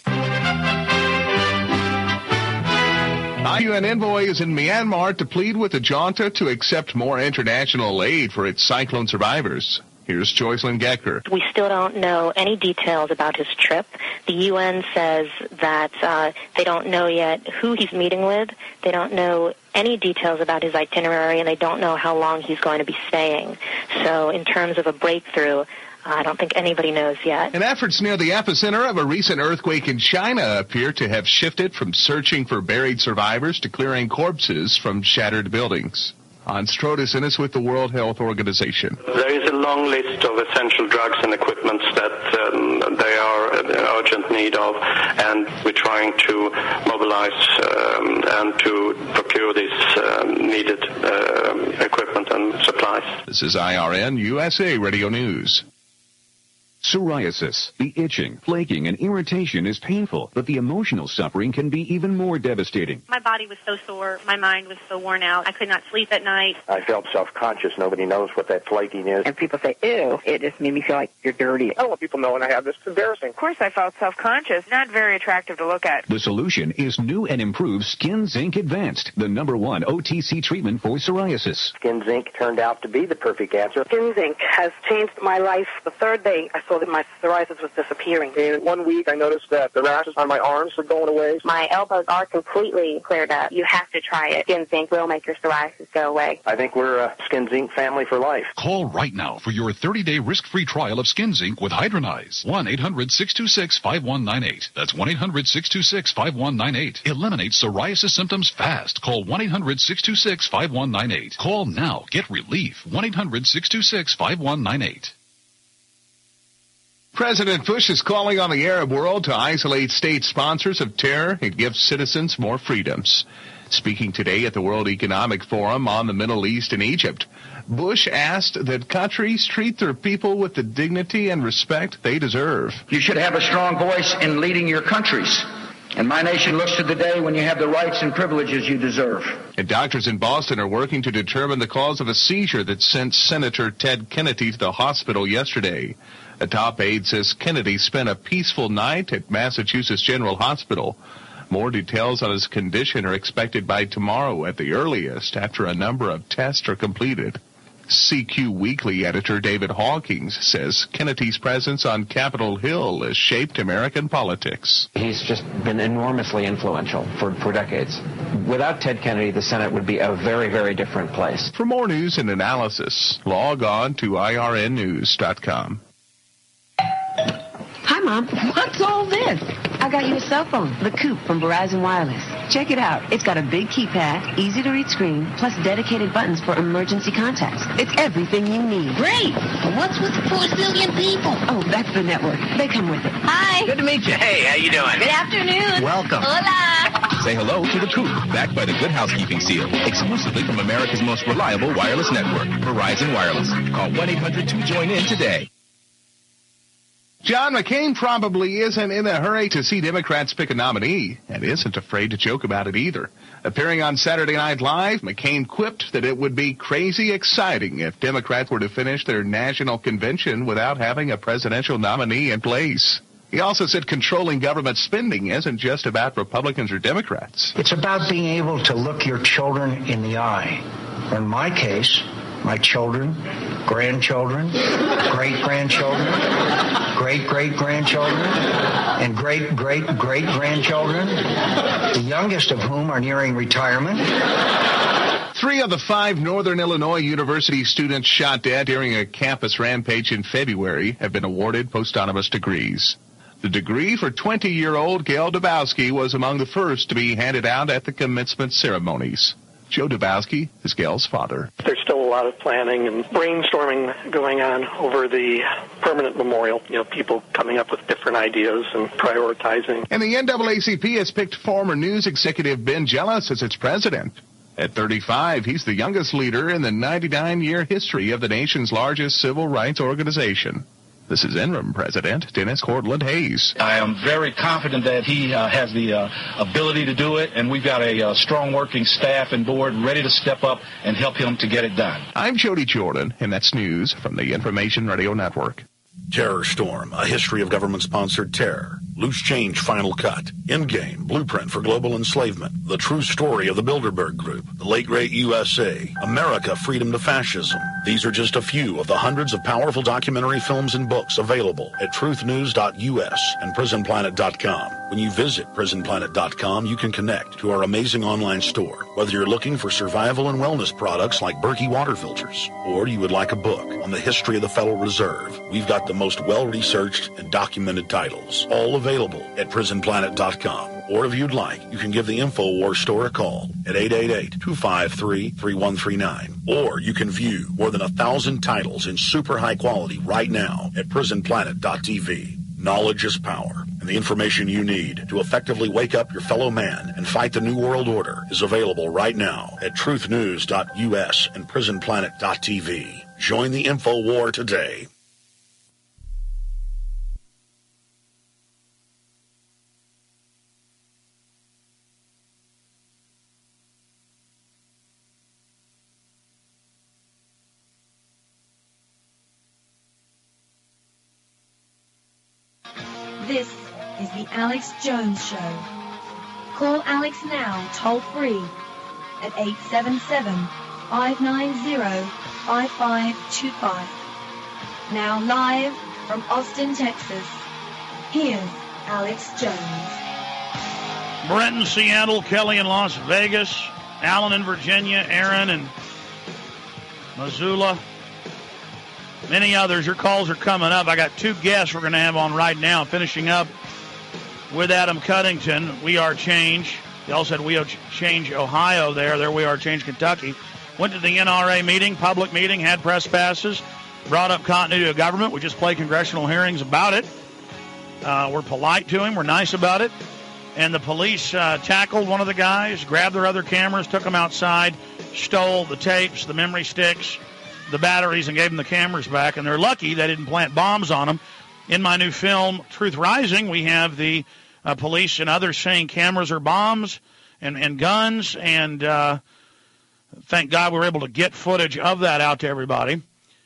I U N envoy is in Myanmar to plead with the junta to accept more international aid for its cyclone survivors. Here's Joycelyn Gecker. We still don't know any details about his trip. The U N says that uh, they don't know yet who he's meeting with. They don't know any details about his itinerary, and they don't know how long he's going to be staying. So in terms of a breakthrough, I don't think anybody knows yet. And efforts near the epicenter of a recent earthquake in China appear to have shifted from searching for buried survivors to clearing corpses from shattered buildings. Hans Trodeson with the World Health Organization. There is a long list of essential drugs and equipments that um, they are in urgent need of, and we're trying to mobilize um, and to procure this um, needed uh, equipment and supplies. This is I R N U S A Radio News. Psoriasis. The itching, flaking, and irritation is painful, but the emotional suffering can be even more devastating. My body was so sore. My mind was so worn out. I could not sleep at night. I felt self-conscious. Nobody knows what that flaking is. And people say, ew, it just made me feel like you're dirty. I don't want people knowing I have this. It's embarrassing. Of course I felt self-conscious. Not very attractive to look at. The solution is new and improved Skin Zinc Advanced, the number one O T C treatment for psoriasis. Skin Zinc turned out to be the perfect answer. Skin Zinc has changed my life. The third day I saw that my psoriasis was disappearing. In one week, I noticed that the rashes on my arms were going away. My elbows are completely cleared up. You have to try it. Skin Zinc will make your psoriasis go away. I think we're a Skin Zinc family for life. Call right now for your thirty-day risk-free trial of Skin Zinc with Hydronize. one eight hundred six two six five one nine eight. That's one eight hundred six two six five one nine eight. Eliminate psoriasis symptoms fast. Call one eight hundred six two six five one nine eight. Call now. Get relief. one eight hundred six two six five one nine eight. President Bush is calling on the Arab world to isolate state sponsors of terror and give citizens more freedoms. Speaking today at the World Economic Forum on the Middle East and Egypt, Bush asked that countries treat their people with the dignity and respect they deserve. You should have a strong voice in leading your countries. And my nation looks to the day when you have the rights and privileges you deserve. And doctors in Boston are working to determine the cause of a seizure that sent Senator Ted Kennedy to the hospital yesterday. A top aide says Kennedy spent a peaceful night at Massachusetts General Hospital. More details on his condition are expected by tomorrow at the earliest, after a number of tests are completed. C Q Weekly editor David Hawkins says Kennedy's presence on Capitol Hill has shaped American politics. He's just been enormously influential for, for decades. Without Ted Kennedy, the Senate would be a very, very different place. For more news and analysis, log on to I R N news dot com. Hi, Mom. What's all this? I got you a cell phone, the Coupe from Verizon Wireless. Check it out. It's got a big keypad, easy-to-read screen, plus dedicated buttons for emergency contacts. It's everything you need. Great! What's with the four zillion people? Oh, that's the network. They come with it. Hi. Good to meet you. Hey, how you doing? Good afternoon. Welcome. Hola. Say hello to the Coupe, backed by the Good Housekeeping Seal, exclusively from America's most reliable wireless network, Verizon Wireless. Call one eight hundred two join in today. John McCain probably isn't in a hurry to see Democrats pick a nominee, and isn't afraid to joke about it either. Appearing on Saturday Night Live, McCain quipped that it would be crazy exciting if Democrats were to finish their national convention without having a presidential nominee in place. He also said controlling government spending isn't just about Republicans or Democrats. It's about being able to look your children in the eye. Or in my case, my children, grandchildren, great-grandchildren, great-great-grandchildren, and great-great-great-grandchildren, the youngest of whom are nearing retirement. Three of the five Northern Illinois University students shot dead during a campus rampage in February have been awarded posthumous degrees. The degree for twenty-year-old Gail Dabowski was among the first to be handed out at the commencement ceremonies. Joe Dabowski is Gail's father. There's still a lot of planning and brainstorming going on over the permanent memorial. You know, people coming up with different ideas and prioritizing. And the N double A C P has picked former news executive Ben Jealous as its president. At thirty-five, he's the youngest leader in the ninety-nine-year history of the nation's largest civil rights organization. This is N R A M President Dennis Cortland Hayes. I am very confident that he uh, has the uh, ability to do it, and we've got a uh, strong working staff and board ready to step up and help him to get it done. I'm Jody Jordan, and that's news from the Information Radio Network. Terror Storm, a history of government-sponsored terror. Loose Change Final Cut. Endgame, Blueprint for Global Enslavement. The True Story of the Bilderberg Group. The Late Great U S A. America, Freedom to Fascism. These are just a few of the hundreds of powerful documentary films and books available at truth news dot U S and prison planet dot com. When you visit prison planet dot com, you can connect to our amazing online store. Whether you're looking for survival and wellness products like Berkey water filters, or you would like a book on the history of the Federal Reserve, we've got the most well-researched and documented titles, all available at prison planet dot com. Or if you'd like, you can give the InfoWars store a call at eight eight eight, two five three, three one three nine. Or you can view more than a thousand titles in super high quality right now at prison planet dot T V. Knowledge is power, and the information you need to effectively wake up your fellow man and fight the New World Order is available right now at truth news dot U S and prison planet dot T V. Join the info war today. This is the Alex Jones Show. Call Alex now, toll free, at eight seven seven, five nine zero, five five two five. Now live from Austin, Texas, here's Alex Jones. Brent in Seattle, Kelly in Las Vegas, Alan in Virginia, Aaron in Missoula. Many others. Your calls are coming up. I got two guests we're going to have on right now. Finishing up with Adam Cuddington. We Are Change. They also had We Are Change Ohio there. There We Are Change Kentucky. Went to the N R A meeting, public meeting, had press passes, brought up continuity of government. We just played congressional hearings about it. Uh, we're polite to him. We're nice about it. And the police uh, tackled one of the guys, grabbed their other cameras, took them outside, stole the tapes, the memory sticks, the batteries, and gave them the cameras back. And they're lucky they didn't plant bombs on them. In my new film, Truth Rising, we have the uh, police and others saying cameras are bombs and, and guns. And uh, thank God we were able to get footage of that out to everybody.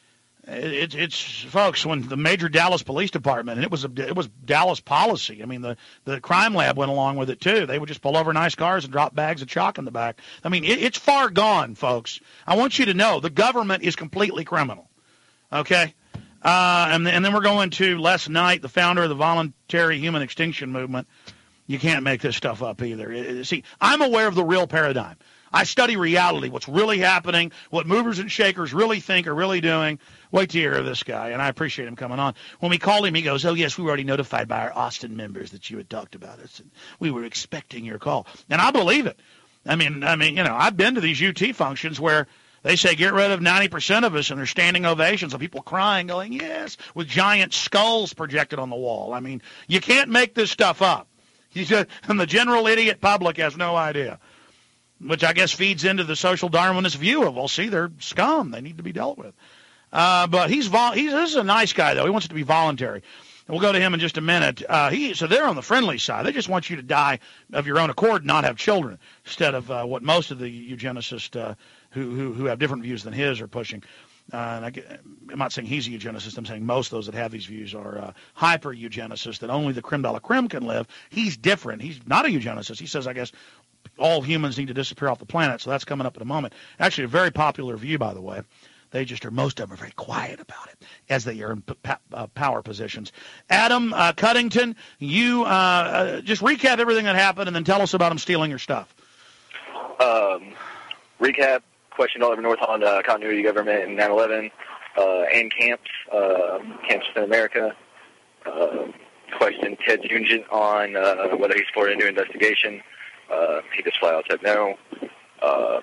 It, it's, folks, when the major Dallas Police Department, and it was a, it was Dallas policy. I mean, the, the crime lab went along with it, too. They would just pull over nice cars and drop bags of chalk in the back. I mean, it, it's far gone, folks. I want you to know the government is completely criminal, okay? Uh, and, and then we're going to Les Knight, the founder of the Voluntary Human Extinction Movement. You can't make this stuff up either. It, see, I'm aware of the real paradigm. I study reality, what's really happening, what movers and shakers really think are really doing. Wait to hear of this guy, and I appreciate him coming on. When we called him, he goes, oh, yes, we were already notified by our Austin members that you had talked about us, and we were expecting your call. And I believe it. I mean, I mean, you know, I've been to these U T functions where they say get rid of ninety percent of us, and there's standing ovations of people crying, going, yes, with giant skulls projected on the wall. I mean, you can't make this stuff up. You just, and the general idiot public has no idea, which I guess feeds into the social Darwinist view of, well, see, they're scum. They need to be dealt with. Uh, but he's, vol- he's this is a nice guy, though. He wants it to be voluntary. And we'll go to him in just a minute. Uh, he So they're on the friendly side. They just want you to die of your own accord and not have children, instead of uh, what most of the eugenicists uh, who, who, who have different views than his are pushing. Uh, and I, I'm not saying he's a eugenicist. I'm saying most of those that have these views are uh, hyper-eugenicists, that only the creme de la creme can live. He's different. He's not a eugenicist. He says, I guess, all humans need to disappear off the planet, so that's coming up in a moment. Actually, a very popular view, by the way. They just are, most of them are very quiet about it as they are in p- uh, power positions. Adam uh, Cuddington, you uh, uh, just recap everything that happened and then tell us about them stealing your stuff. Um, recap, questioned Oliver North on uh, continuity of government in nine eleven uh, and camps, uh, camps in America. Uh, questioned Ted Nugent on uh, whether he's for a new investigation. Uh, he just flat out said no. Uh,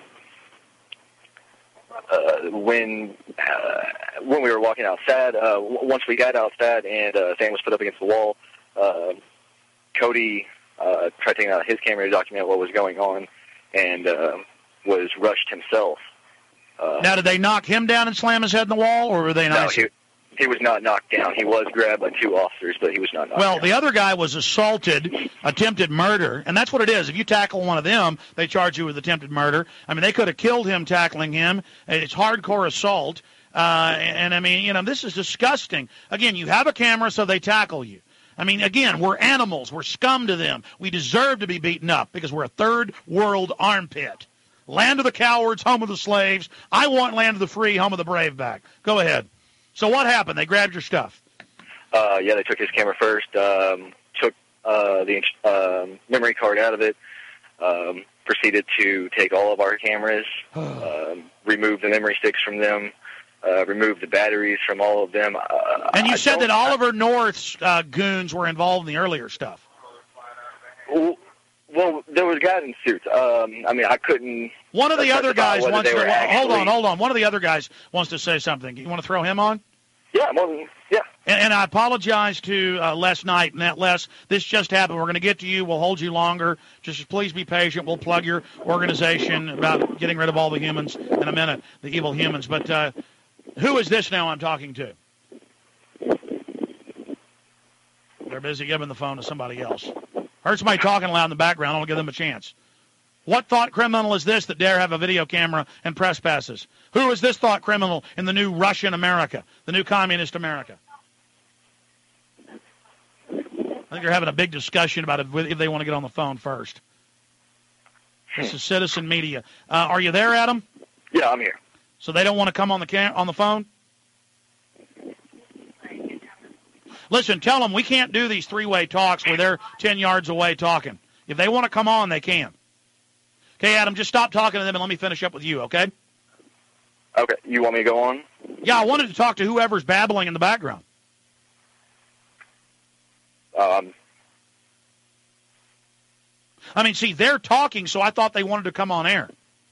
Uh, when uh, when we were walking outside, uh, w- once we got outside and uh, Sam was put up against the wall, uh, Cody uh, tried taking out his camera to document what was going on and uh, was rushed himself. Uh, now, did they knock him down and slam his head in the wall, or were they nice? No, he, he was not knocked down. He was grabbed by two officers, but he was not knocked well, down. the other guy was assaulted, attempted murder, and that's what it is. If you tackle one of them, they charge you with attempted murder. I mean, they could have killed him tackling him. It's hardcore assault. Uh, and, and, I mean, you know, this is disgusting. Again, you have a camera, so they tackle you. I mean, again, we're animals. We're scum to them. We deserve to be beaten up because we're a third world armpit. Land of the cowards, home of the slaves. I want land of the free, home of the brave back. Go ahead. So what happened? They grabbed your stuff. Uh, yeah, they took his camera first, um, took uh, the um, memory card out of it, um, proceeded to take all of our cameras, um, remove the memory sticks from them, uh, remove the batteries from all of them. Uh, and you I said that I, Oliver North's uh, goons were involved in the earlier stuff. Well, there was guys in suits. Um, I mean, I couldn't. One of the other guys wants to. Actually... Hold on, hold on. One of the other guys wants to say something. You want to throw him on? Yeah, more than, yeah. And, and I apologize to uh, Les Knight. And that, Les, this just happened. We're going to get to you. We'll hold you longer. Just please be patient. We'll plug your organization about getting rid of all the humans in a minute, the evil humans. But uh, who is this now I'm talking to? They're busy giving the phone to somebody else. Heard somebody talking loud in the background. I want to give them a chance. What thought criminal is this that dare have a video camera and press passes? Who is this thought criminal in the new Russian America, the new communist America? I think they're having a big discussion about if they want to get on the phone first. This is Citizen Media. Uh, are you there, Adam? Yeah, I'm here. So they don't want to come on the cam- on the phone? Listen, tell them we can't do these three-way talks where they're ten yards away talking. If they want to come on, they can. Okay, Adam, just stop talking to them and let me finish up with you, okay? Okay. You want me to go on? Yeah, I wanted to talk to whoever's babbling in the background. Um. I mean, see, they're talking, so I thought they wanted to come on air.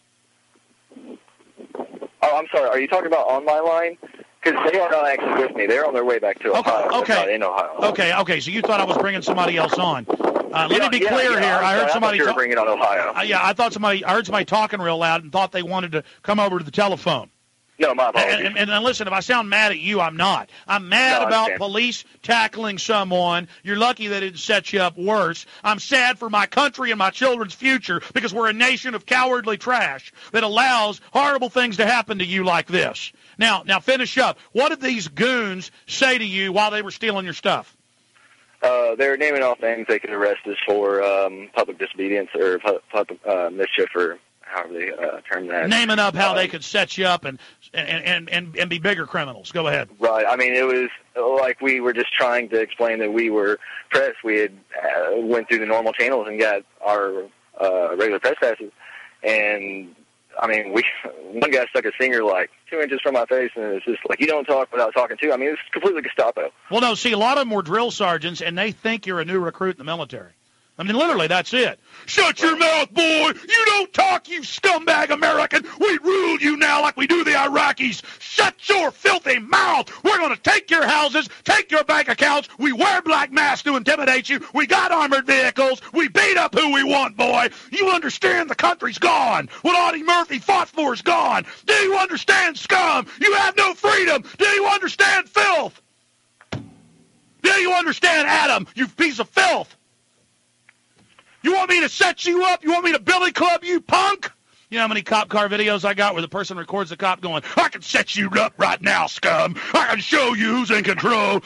Oh, I'm sorry. Are you talking about on my line? Because they are not actually with me. They're on their way back to Ohio. Okay. Not in Ohio. Okay, okay. So you thought I was bringing somebody else on. Uh, let yeah, me be yeah, clear yeah, here. I, I heard I somebody. You were ta- bringing on Ohio. Uh, yeah, I thought somebody. I heard somebody talking real loud and thought they wanted to come over to the telephone. No, my apologies. And, and, and listen, if I sound mad at you, I'm not. I'm mad no, about police tackling someone. You're lucky that it didn't set you up worse. I'm sad for my country and my children's future because we're a nation of cowardly trash that allows horrible things to happen to you like this. Now, now finish up. What did these goons say to you while they were stealing your stuff? Uh, they're naming off things they could arrest us for, um, public disobedience or pu- public uh, mischief or however they uh, term that. Naming up how um, they could set you up and, and, and, and, and be bigger criminals. Go ahead. Right. I mean, it was like we were just trying to explain that we were press. We had uh, went through the normal channels and got our uh, regular press passes. And, I mean, we one guy stuck a finger like two inches from my face, and it's just like, you don't talk without talking to. I mean, it's completely Gestapo. Well, no, see, a lot of them were drill sergeants, and they think you're a new recruit in the military. I mean, literally, that's it. Shut your mouth, boy! You don't talk, you scumbag American! We rule you now like we do the Iraqis! Shut your filthy mouth! We're going to take your houses, take your bank accounts, we wear black masks to intimidate you, we got armored vehicles, we beat up who we want, boy! You understand the country's gone! What Audie Murphy fought for is gone! Do you understand, scum? You have no freedom! Do you understand filth? Do you understand, Adam, you piece of filth? You want me to set you up? You want me to billy club you, punk? You know how many cop car videos I got where the person records the cop going, I can set you up right now, scum. I can show you who's in control.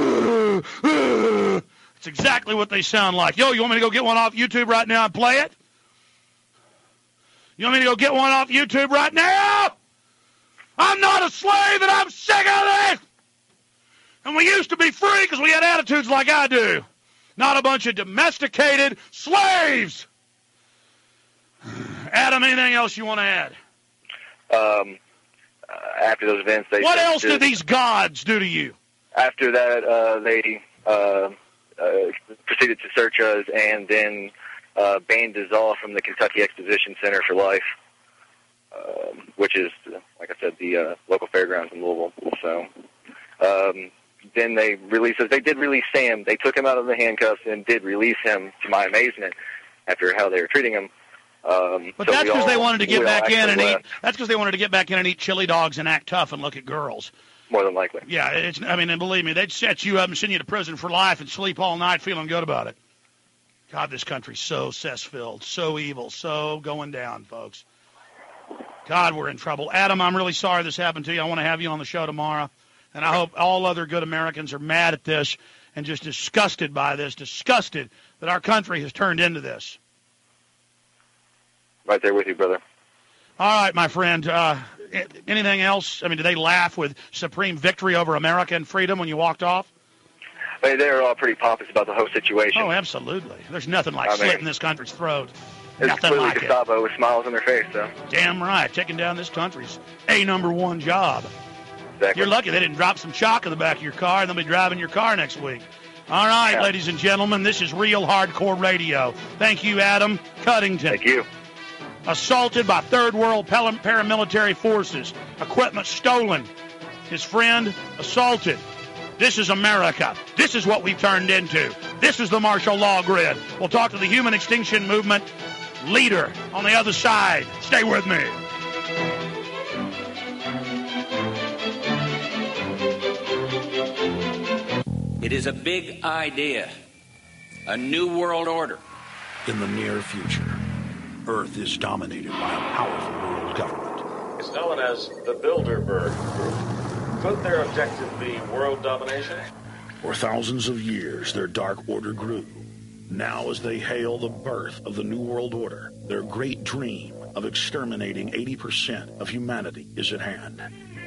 It's exactly what they sound like. Yo, you want me to go get one off YouTube right now and play it? You want me to go get one off YouTube right now? I'm not a slave. used to be free because we had attitudes like I do. Not a bunch of domesticated slaves. Adam, anything else you want to add? Um, uh, after those events, they what else just, did these gods do to you? After that, uh, they uh, uh, proceeded to search us and then uh, banned us all from the Kentucky Exposition Center for life, um, which is, like I said, the uh, local fairgrounds in Louisville. So um, then they released us. They did release Sam. They took him out of the handcuffs and did release him, to my amazement, after how they were treating him. Um, but so that's because they wanted to get back in and left. eat. That's because they wanted to get back in and eat chili dogs and act tough and look at girls. More than likely. Yeah, it's. I mean, and believe me, they'd set you up and send you to prison for life and sleep all night feeling good about it. God, this country's so cess-filled, so evil, so going down, folks. God, we're in trouble. Adam, I'm really sorry this happened to you. I want to have you on the show tomorrow, and I hope all other good Americans are mad at this and just disgusted by this, disgusted that our country has turned into this. Right there with you, brother. All right, my friend. Uh, anything else? I mean, did they laugh with supreme victory over America and freedom when you walked off? I mean, they were all pretty pompous about the whole situation. Oh, absolutely. There's nothing like I mean, slitting this country's throat. It's Nothing clearly like Gestapo it. with smiles on their face, so. Damn right. Taking down this country's a number one job. Exactly. You're lucky they didn't drop some chalk in the back of your car and they'll be driving your car next week. All right, yeah. Ladies and gentlemen, this is Real Hardcore Radio. Thank you, Adam Cuddington. Thank you. Assaulted by third world paramilitary forces. Equipment stolen. His friend assaulted. This is America. This is what we've turned into. This is the martial law grid. We'll talk to the Human Extinction Movement leader on the other side. Stay with me. It is a big idea. A new world order. In the near future, Earth is dominated by a powerful world government. It's known as the Bilderberg Group. Could their objective be world domination? For thousands of years, their dark order grew. Now, as they hail the birth of the New World Order, their great dream of exterminating eighty percent of humanity is at hand.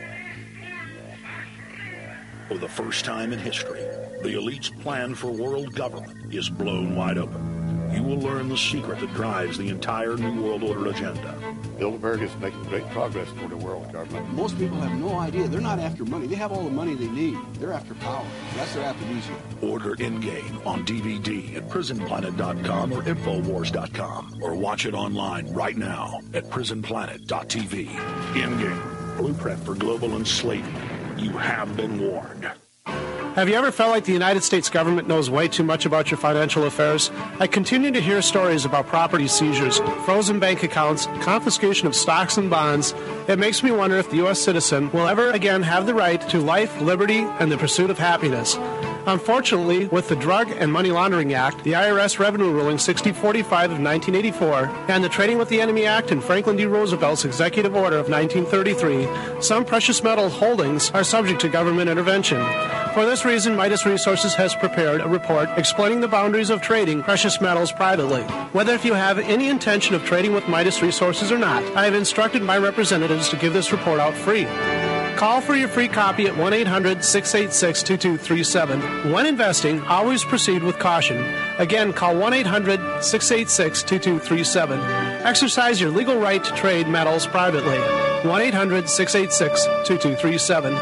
For the first time in history, the elite's plan for world government is blown wide open. You will learn the secret that drives the entire New World Order agenda. Bilderberg is making great progress toward a world government. Most people have no idea. They're not after money. They have all the money they need. They're after power. That's their aphrodisiac. Order Endgame on D V D at prison planet dot com or infowars dot com, or watch it online right now at prison planet dot t v. Endgame, blueprint for global enslavement. You have been warned. Have you ever felt like the United States government knows way too much about your financial affairs? I continue to hear stories about property seizures, frozen bank accounts, confiscation of stocks and bonds. It makes me wonder if the U S citizen will ever again have the right to life, liberty, and the pursuit of happiness. Unfortunately, with the Drug and Money Laundering Act, the I R S Revenue Ruling sixty forty-five of nineteen eighty-four, and the Trading with the Enemy Act and Franklin D. Roosevelt's Executive Order of nineteen thirty-three, some precious metal holdings are subject to government intervention. For this reason, Midas Resources has prepared a report explaining the boundaries of trading precious metals privately. Whether if you have any intention of trading with Midas Resources or not, I have instructed my representatives to give this report out free. Call for your free copy at one eight hundred six eight six two two three seven. When investing, always proceed with caution. Again, call one eight hundred six eight six two two three seven. Exercise your legal right to trade metals privately. one eight hundred six eight six two two three seven.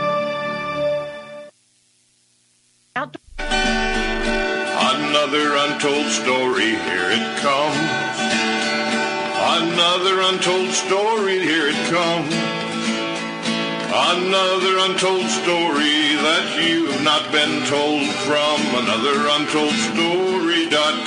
Another untold story, here it comes. Another untold story, here it comes. Another untold story that you've not been told from another untold story dot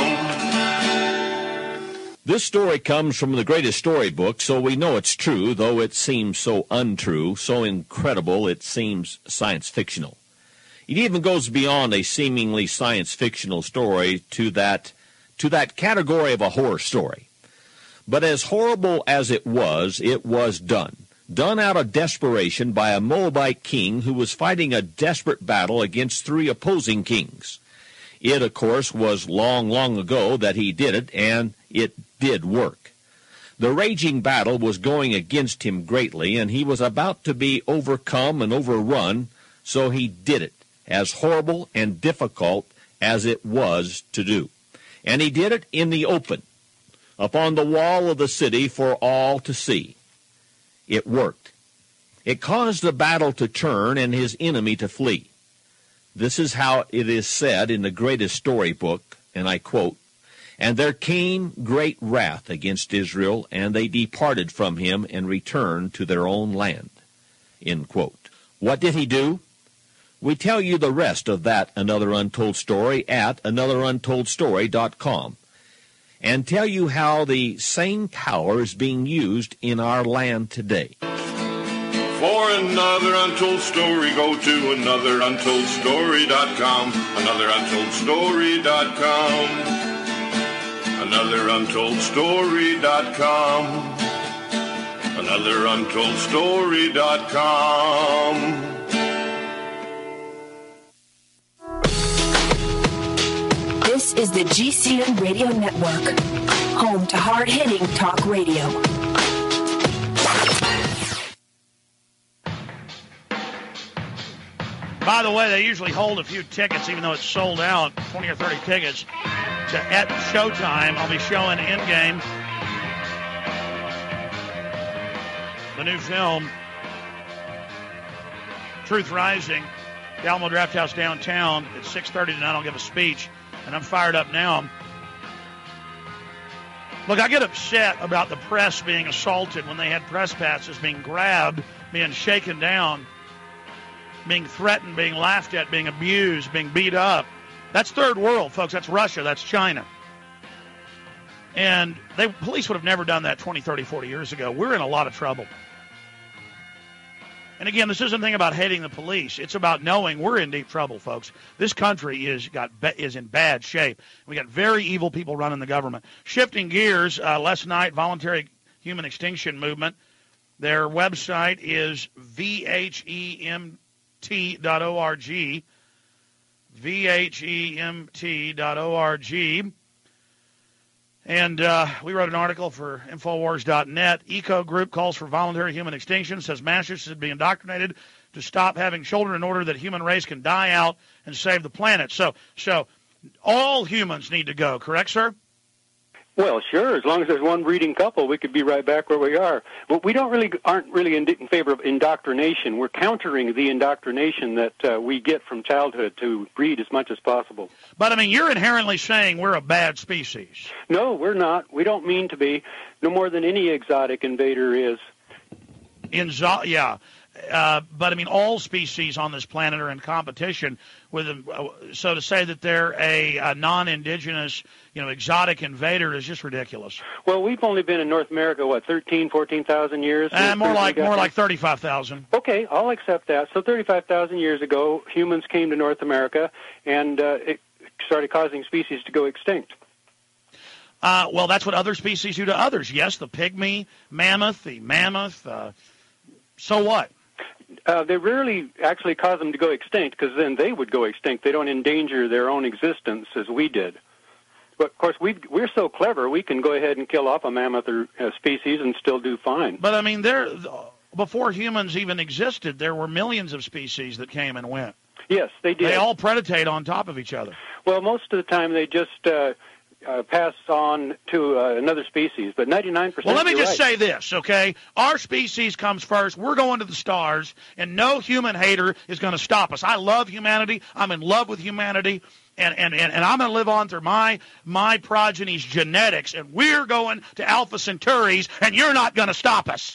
com. This story comes from the Greatest Storybook, so we know it's true, though it seems so untrue, so incredible it seems science fictional. It even goes beyond a seemingly science fictional story to that, to that category of a horror story. But as horrible as it was, it was done. Done out of desperation by a Moabite king who was fighting a desperate battle against three opposing kings. It, of course, was long, long ago that he did it, and it did work. The raging battle was going against him greatly, and he was about to be overcome and overrun, so he did it, as horrible and difficult as it was to do. And he did it in the open, upon the wall of the city for all to see. It worked. It caused the battle to turn and his enemy to flee. This is how it is said in the greatest storybook, and I quote, "And there came great wrath against Israel, and they departed from him and returned to their own land." End quote. What did he do? We tell you the rest of that Another Untold Story at another untold story dot com, and tell you how the same power is being used in our land today. For another untold story, go to another untold story dot com, another untold story dot com, another untold story dot com, another untold story dot com. This is the G C N Radio Network, home to hard-hitting talk radio. By the way, they usually hold a few tickets, even though it's sold out, twenty or thirty tickets, to at Showtime. I'll be showing Endgame, the new film, Truth Rising, the Alamo Drafthouse downtown at six thirty tonight. I'll give a speech, and I'm fired up now. Look, I get upset about the press being assaulted when they had press passes, being grabbed, being shaken down, being threatened, being laughed at, being abused, being beat up. That's third world, folks. That's Russia. That's China. And they police would have never done that twenty, thirty, forty years ago. We're in a lot of trouble. And again, this isn't a thing about hating the police. It's about knowing we're in deep trouble, folks. This country is got is in bad shape. We got very evil people running the government. Shifting gears, uh, last night, Voluntary Human Extinction Movement. Their website is V H E M T dot org, V H E M T dot org. And uh, we wrote an article for Infowars dot net. Eco Group calls for voluntary human extinction, says masters should be indoctrinated to stop having children in order that human race can die out and save the planet. So, so all humans need to go, correct, sir? Well, sure. As long as there's one breeding couple, we could be right back where we are. Well, we don't really aren't really in, in favor of indoctrination. We're countering the indoctrination that uh, we get from childhood to breed as much as possible. But I mean, you're inherently saying we're a bad species. No, we're not. We don't mean to be. No more than any exotic invader is. In yeah. Uh, but, I mean, all species on this planet are in competition with them. So to say that they're a, a non-indigenous, you know, exotic invader is just ridiculous. Well, we've only been in North America, what, thirteen, fourteen thousand years? Uh, more like more like thirty-five thousand. Okay, I'll accept that. So thirty-five thousand years ago, humans came to North America, and uh, it started causing species to go extinct. Uh, well, that's what other species do to others. Yes, the pygmy mammoth, the mammoth. Uh, so what? Uh, they rarely actually cause them to go extinct, because then they would go extinct. They don't endanger their own existence as we did. But, of course, we, we're so clever, we can go ahead and kill off a mammoth or a species and still do fine. But, I mean, there before humans even existed, there were millions of species that came and went. Yes, they did. They all predate on top of each other. Well, most of the time they just uh, uh, pass on to uh, another species, but ninety-nine percent. Well, let me just right. say this, okay? Our species comes first. We're going to the stars, and no human hater is going to stop us. I love humanity. I'm in love with humanity, and, and, and, and I'm going to live on through my my progeny's genetics, and we're going to Alpha Centauris, and you're not going to stop us.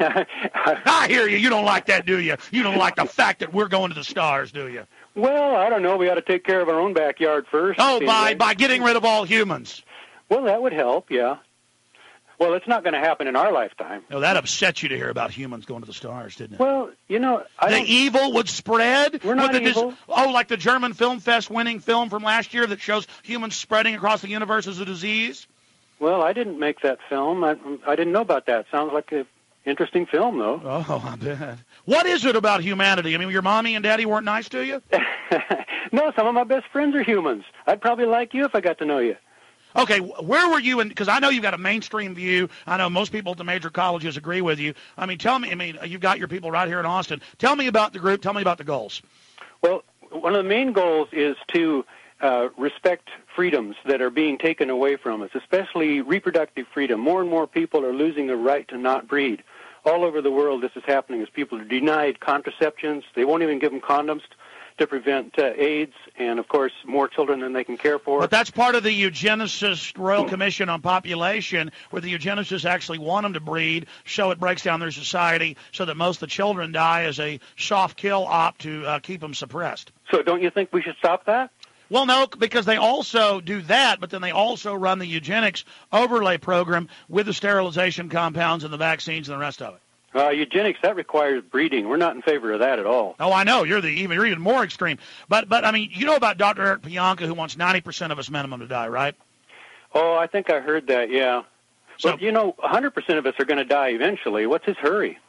I hear you. You don't like that, do you? You don't like the fact that we're going to the stars, do you? Well, I don't know. We ought to take care of our own backyard first. Oh, by by getting rid of all humans. Well, that would help, yeah. Well, it's not going to happen in our lifetime. No, that upset you to hear about humans going to the stars, didn't it? Well, you know, I the don't... evil would spread. We're not with the evil. Dis- oh, like the German Film Fest winning film from last year that shows humans spreading across the universe as a disease. Well, I didn't make that film. I, I didn't know about that. Sounds like a interesting film, though. Oh, I bet. What is it about humanity? I mean, your mommy and daddy weren't nice to you? No, some of my best friends are humans. I'd probably like you if I got to know you. Okay, where were you in, because I know you've got a mainstream view. I know most people at the major colleges agree with you. I mean, tell me, I mean, you've got your people right here in Austin. Tell me about the group. Tell me about the goals. Well, one of the main goals is to uh, respect freedoms that are being taken away from us, especially reproductive freedom. More and more people are losing the right to not breed. All over the world, this is happening as people are denied contraceptions. They won't even give them condoms to prevent uh, AIDS, and, of course, more children than they can care for. But that's part of the eugenicist Royal Commission on Population, where the eugenicists actually want them to breed, so it breaks down their society, so that most of the children die as a soft kill op to uh, keep them suppressed. So don't you think we should stop that? Well, no, because they also do that, but then they also run the eugenics overlay program with the sterilization compounds and the vaccines and the rest of it. Uh, eugenics, that requires breeding. We're not in favor of that at all. Oh, I know. You're the even you're even more extreme. But, but I mean, you know about Doctor Eric Pianka, who wants ninety percent of us minimum to die, right? Oh, I think I heard that, yeah. So, but, you know, one hundred percent of us are going to die eventually. What's his hurry?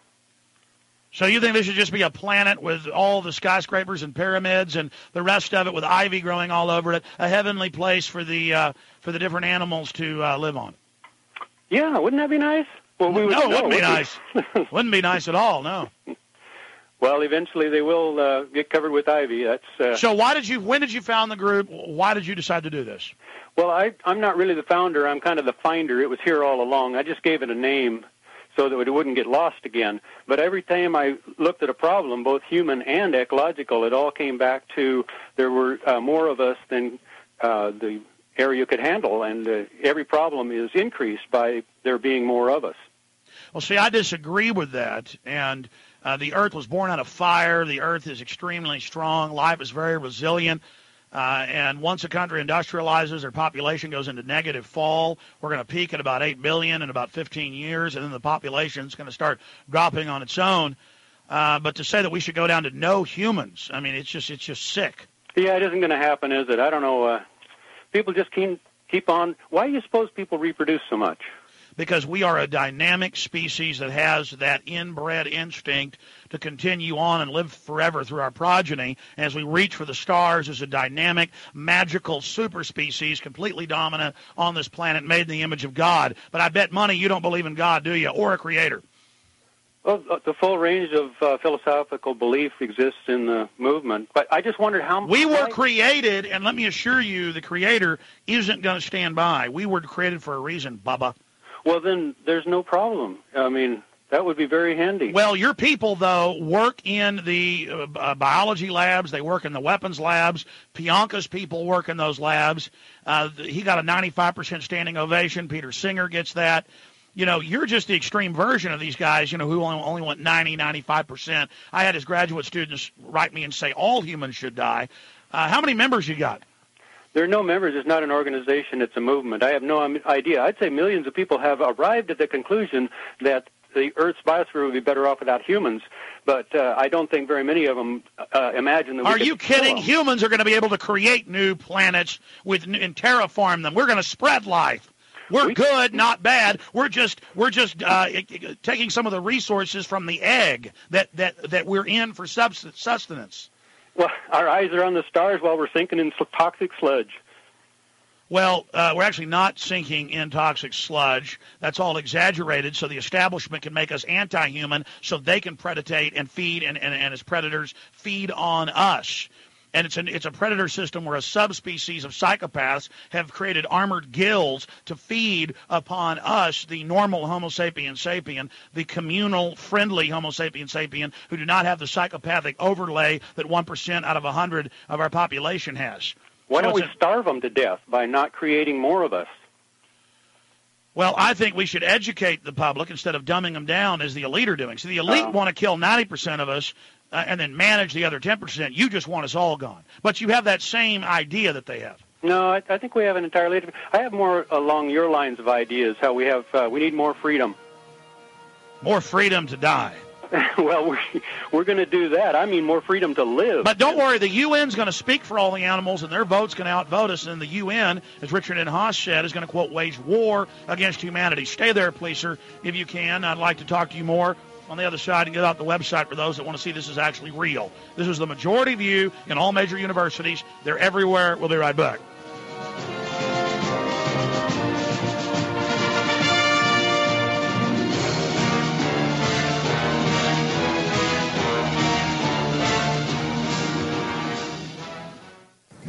So you think this should just be a planet with all the skyscrapers and pyramids and the rest of it with ivy growing all over it, a heavenly place for the uh, for the different animals to uh, live on? Yeah, wouldn't that be nice? Well, we would no, it wouldn't know, be would nice. Wouldn't be nice at all, no. Well, eventually they will uh, get covered with ivy. That's uh... So why did you, when did you found the group? Why did you decide to do this? Well, I, I'm not really the founder. I'm kind of the finder. It was here all along. I just gave it a name so that it wouldn't get lost again. But every time I looked at a problem, both human and ecological, it all came back to there were uh, more of us than uh, the area could handle, and uh, every problem is increased by there being more of us. Well, see, I disagree with that, and uh, the Earth was born out of fire. The Earth is extremely strong. Life is very resilient, uh, and once a country industrializes, their population goes into negative fall. We're going to peak at about eight billion in about fifteen years, and then the population is going to start dropping on its own. Uh, but to say that we should go down to no humans, I mean, it's just it's just sick. Yeah, it isn't going to happen, is it? I don't know. Uh, people just keep, keep on. Why do you suppose people reproduce so much? Because we are a dynamic species that has that inbred instinct to continue on and live forever through our progeny. As we reach for the stars as a dynamic, magical super species, completely dominant on this planet, made in the image of God. But I bet money you don't believe in God, do you, or a creator? Well, the full range of uh, philosophical belief exists in the movement. But I just wondered how... We were created, and let me assure you, the creator isn't going to stand by. We were created for a reason, Bubba. Well, then there's no problem. I mean, that would be very handy. Well, your people, though, work in the uh, biology labs. They work in the weapons labs. Pianka's people work in those labs. Uh, he got a ninety-five percent standing ovation. Peter Singer gets that. You know, you're just the extreme version of these guys, you know, who only, only want ninety, ninety-five percent. I had his graduate students write me and say all humans should die. Uh, how many members you got? There are no members. It's not an organization. It's a movement. I have no idea. I'd say millions of people have arrived at the conclusion that the Earth's biosphere would be better off without humans, but uh, I don't think very many of them uh, imagine that we Are could you kidding? Humans are going to be able to create new planets with and terraform them. We're going to spread life. We're we, good, not bad. We're just we're just uh, taking some of the resources from the egg that, that, that we're in for sustenance. Well, our eyes are on the stars while we're sinking in toxic sludge. Well, uh, we're actually not sinking in toxic sludge. That's all exaggerated so the establishment can make us anti-human so they can predate and feed and, and, and as predators feed on us. And it's, an, it's a predator system where a subspecies of psychopaths have created armored gills to feed upon us, the normal Homo sapiens sapien, the communal, friendly Homo sapiens sapien, who do not have the psychopathic overlay that one percent out of one hundred of our population has. Why so don't we a, starve them to death by not creating more of us? Well, I think we should educate the public instead of dumbing them down as the elite are doing. So the elite uh, want to kill ninety percent of us, Uh, and then manage the other ten percent. You just want us all gone. But you have that same idea that they have. No, I, I think we have an entirely different... I have more along your lines of ideas, how we have, uh, we need more freedom. More freedom to die. Well, we're, we're going to do that. I mean more freedom to live. But don't worry, the U N's going to speak for all the animals, and their vote's going to outvote us. And the U N, as Richard N. Haas said, is going to, quote, wage war against humanity. Stay there, please, sir, if you can. I'd like to talk to you more on the other side and get out the website for those that want to see this is actually real. This is the majority view in all major universities. They're everywhere. We'll be right back.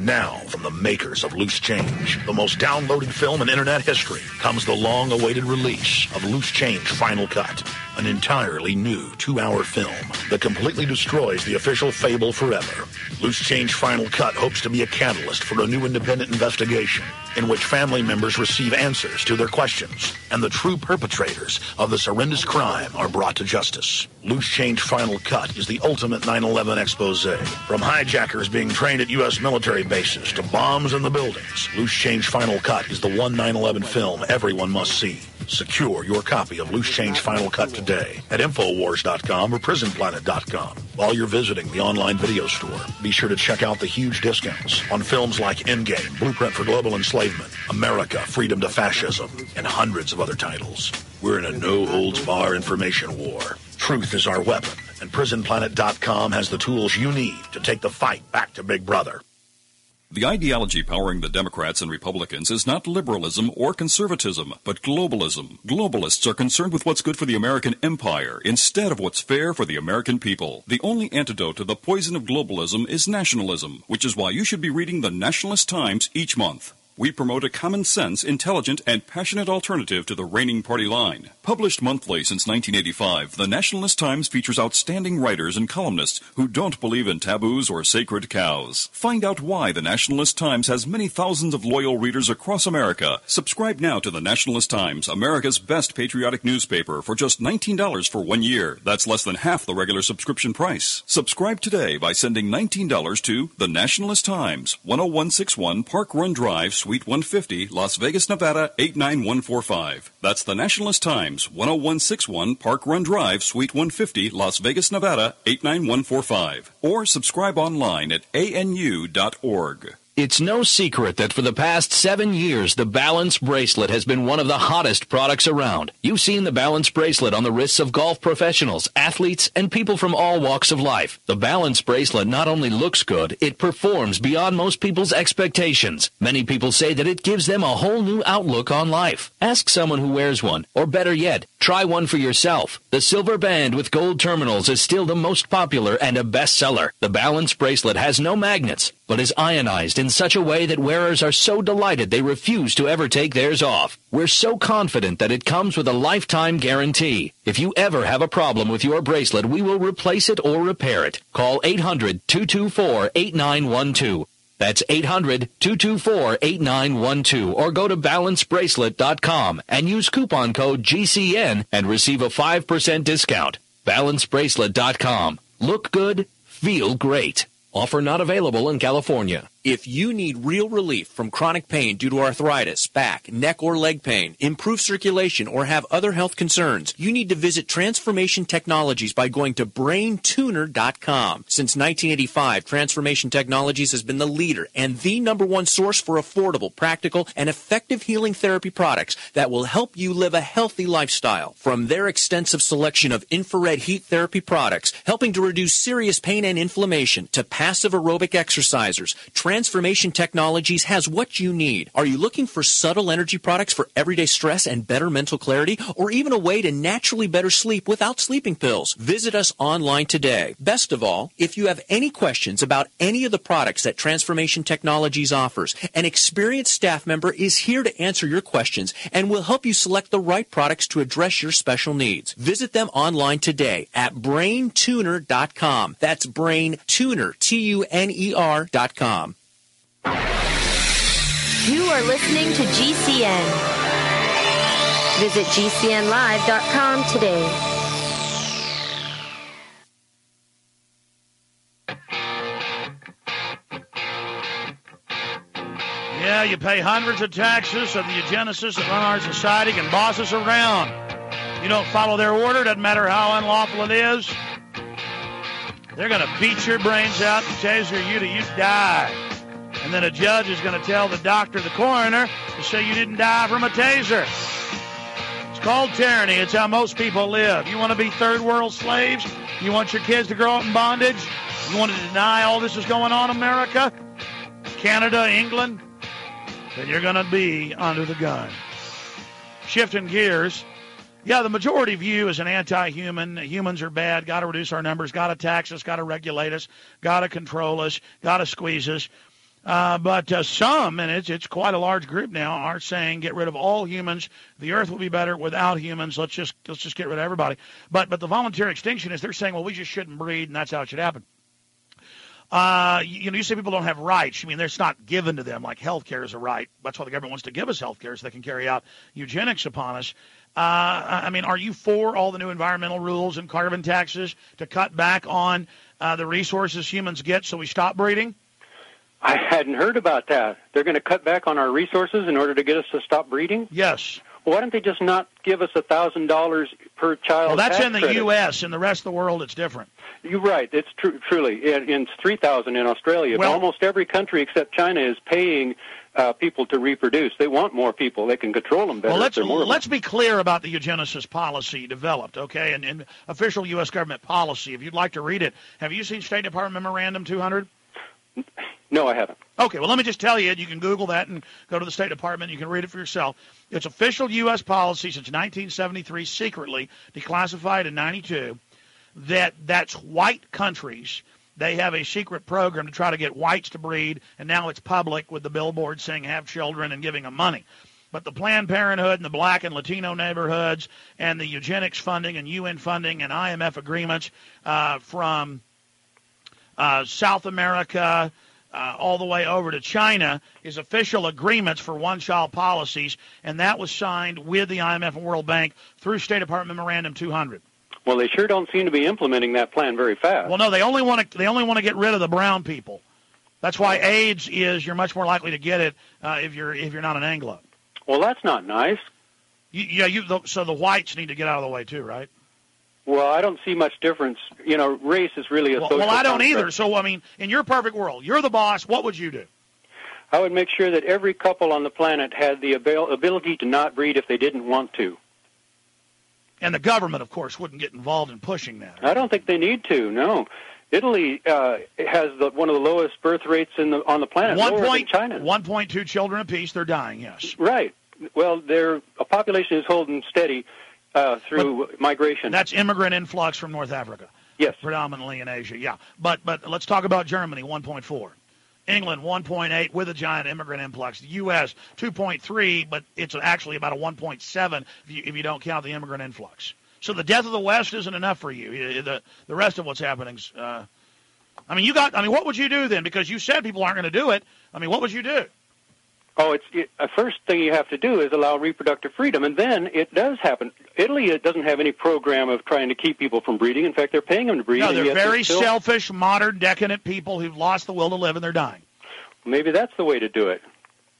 Now, from the makers of Loose Change, the most downloaded film in internet history, comes the long-awaited release of Loose Change Final Cut, an entirely new two-hour film that completely destroys the official fable forever. Loose Change Final Cut hopes to be a catalyst for a new independent investigation in which family members receive answers to their questions and the true perpetrators of this horrendous crime are brought to justice. Loose Change Final Cut is the ultimate nine eleven expose. From hijackers being trained at U S military bases to bombs in the buildings, Loose Change Final Cut is the one nine eleven film everyone must see. Secure your copy of Loose Change Final Cut today at Infowars dot com or Prison Planet dot com. While you're visiting the online video store, be sure to check out the huge discounts on films like Endgame, Blueprint for Global Enslavement, America, Freedom to Fascism, and hundreds of other titles. We're in a no-holds-bar information war. Truth is our weapon, and Prison Planet dot com has the tools you need to take the fight back to Big Brother. The ideology powering the Democrats and Republicans is not liberalism or conservatism, but globalism. Globalists are concerned with what's good for the American empire instead of what's fair for the American people. The only antidote to the poison of globalism is nationalism, which is why you should be reading the Nationalist Times each month. We promote a common sense, intelligent, and passionate alternative to the reigning party line. Published monthly since nineteen eighty-five, the Nationalist Times features outstanding writers and columnists who don't believe in taboos or sacred cows. Find out why the Nationalist Times has many thousands of loyal readers across America. Subscribe now to the Nationalist Times, America's best patriotic newspaper, for just nineteen dollars for one year. That's less than half the regular subscription price. Subscribe today by sending nineteen dollars to The Nationalist Times, one oh one six one Park Run Drive, Suite one fifty, Las Vegas, Nevada, eight nine one four five. That's The Nationalist Times, one oh one six one Park Run Drive, Suite one fifty, Las Vegas, Nevada, eight nine one four five. Or subscribe online at A N U dot org. It's no secret that for the past seven years, the Balance Bracelet has been one of the hottest products around. You've seen the Balance Bracelet on the wrists of golf professionals, athletes, and people from all walks of life. The Balance Bracelet not only looks good, it performs beyond most people's expectations. Many people say that it gives them a whole new outlook on life. Ask someone who wears one, or better yet, try one for yourself. The silver band with gold terminals is still the most popular and a bestseller. The Balance Bracelet has no magnets, but is ionized in such a way that wearers are so delighted they refuse to ever take theirs off. We're so confident that it comes with a lifetime guarantee. If you ever have a problem with your bracelet, we will replace it or repair it. Call eight hundred, two two four, eight nine one two. That's eight hundred, two two four, eight nine one two, or go to balance bracelet dot com and use coupon code G C N and receive a five percent discount. balance bracelet dot com. Look good, feel great. Offer not available in California. If you need real relief from chronic pain due to arthritis, back, neck, or leg pain, improved circulation, or have other health concerns, you need to visit Transformation Technologies by going to brain tuner dot com. Since nineteen eighty-five, Transformation Technologies has been the leader and the number one source for affordable, practical, and effective healing therapy products that will help you live a healthy lifestyle. From their extensive selection of infrared heat therapy products, helping to reduce serious pain and inflammation, to passive aerobic exercisers, Transformation Technologies has what you need. Are you looking for subtle energy products for everyday stress and better mental clarity, or even a way to naturally better sleep without sleeping pills? Visit us online today. Best of all, if you have any questions about any of the products that Transformation Technologies offers, an experienced staff member is here to answer your questions and will help you select the right products to address your special needs. Visit them online today at brain tuner dot com. That's Brain Tuner, T U N E R dot com. You are listening to G C N. Visit G C N live dot com today. Yeah, you pay hundreds of taxes so the eugenicists that run our society can boss us around. You don't follow their order, doesn't matter how unlawful it is. They're going to beat your brains out and taser you till you die. And then a judge is going to tell the doctor, the coroner, to say you didn't die from a taser. It's called tyranny. It's how most people live. You want to be third world slaves? You want your kids to grow up in bondage? You want to deny all this is going on in America? Canada, England? Then you're going to be under the gun. Shifting gears. Yeah, the majority view is an anti-human. Humans are bad. Got to reduce our numbers. Got to tax us. Got to regulate us. Got to control us. Got to squeeze us. Uh, but uh, some, and it's it's quite a large group now, are saying get rid of all humans. The Earth will be better without humans. Let's just let's just get rid of everybody. But but the voluntary extinction is they're saying, well, we just shouldn't breed, and that's how it should happen. Uh, you know, you say people don't have rights. I mean, it's not given to them like health care is a right. That's why the government wants to give us health care so they can carry out eugenics upon us. Uh, I mean, are you for all the new environmental rules and carbon taxes to cut back on uh, the resources humans get so we stop breeding? I hadn't heard about that. They're going to cut back on our resources in order to get us to stop breeding? Yes. Well, why don't they just not give us one thousand dollars per child? Well, that's tax in the credit? U S In the rest of the world, it's different. You're right. It's tr- truly. It, it's three thousand dollars in Australia. Well, but almost every country except China is paying uh, people to reproduce. They want more people. They can control them better. Well, let's, if they're more let's be clear about the eugenesis policy developed, okay, and, and official U S government policy. If you'd like to read it, have you seen State Department Memorandum two hundred? No, I haven't. Okay, well, let me just tell you, you can Google that and go to the State Department. You can read it for yourself. It's official U S policy since nineteen seventy-three, secretly declassified in ninety-two, that that's white countries. They have a secret program to try to get whites to breed, and now it's public with the billboard saying have children and giving them money. But the Planned Parenthood and the black and Latino neighborhoods and the eugenics funding and U N funding and I M F agreements uh, from uh, South America uh, all the way over to China is official agreements for one-child policies, and that was signed with the I M F and World Bank through State Department Memorandum two hundred. Well, they sure don't seem to be implementing that plan very fast. Well, no, they only want to they only want to get rid of the brown people. That's why AIDS is you're much more likely to get it uh, if you're if you're not an Anglo. Well, that's not nice. You, yeah, you the, so the whites need to get out of the way too, right? Well, I don't see much difference. You know, race is really a well, social well, I don't construct. either. So, I mean, in your perfect world, you're the boss. What would you do? I would make sure that every couple on the planet had the abil- ability to not breed if they didn't want to. And the government, of course, wouldn't get involved in pushing that. I don't think they need to, no. Italy uh, has the, one of the lowest birth rates in the, on the planet, One lower point, than China. one point two children apiece, they're dying, yes. Right. Well, their a population is holding steady uh, through but migration. That's immigrant influx from North Africa. Yes. Predominantly in Asia, yeah. But but let's talk about Germany, one point four. England, one point eight with a giant immigrant influx. The U S, two point three, but it's actually about a one point seven if you, if you don't count the immigrant influx. So the death of the West isn't enough for you. The the rest of what's happening, uh, I mean, you got. I mean, what would you do then? Because you said people aren't going to do it. I mean, what would you do? Oh, it's it, the first thing you have to do is allow reproductive freedom, and then it does happen. Italy it doesn't have any program of trying to keep people from breeding. In fact, they're paying them to breed. No, and they're yet very they're still... selfish, modern, decadent people who've lost the will to live, and they're dying. Maybe that's the way to do it.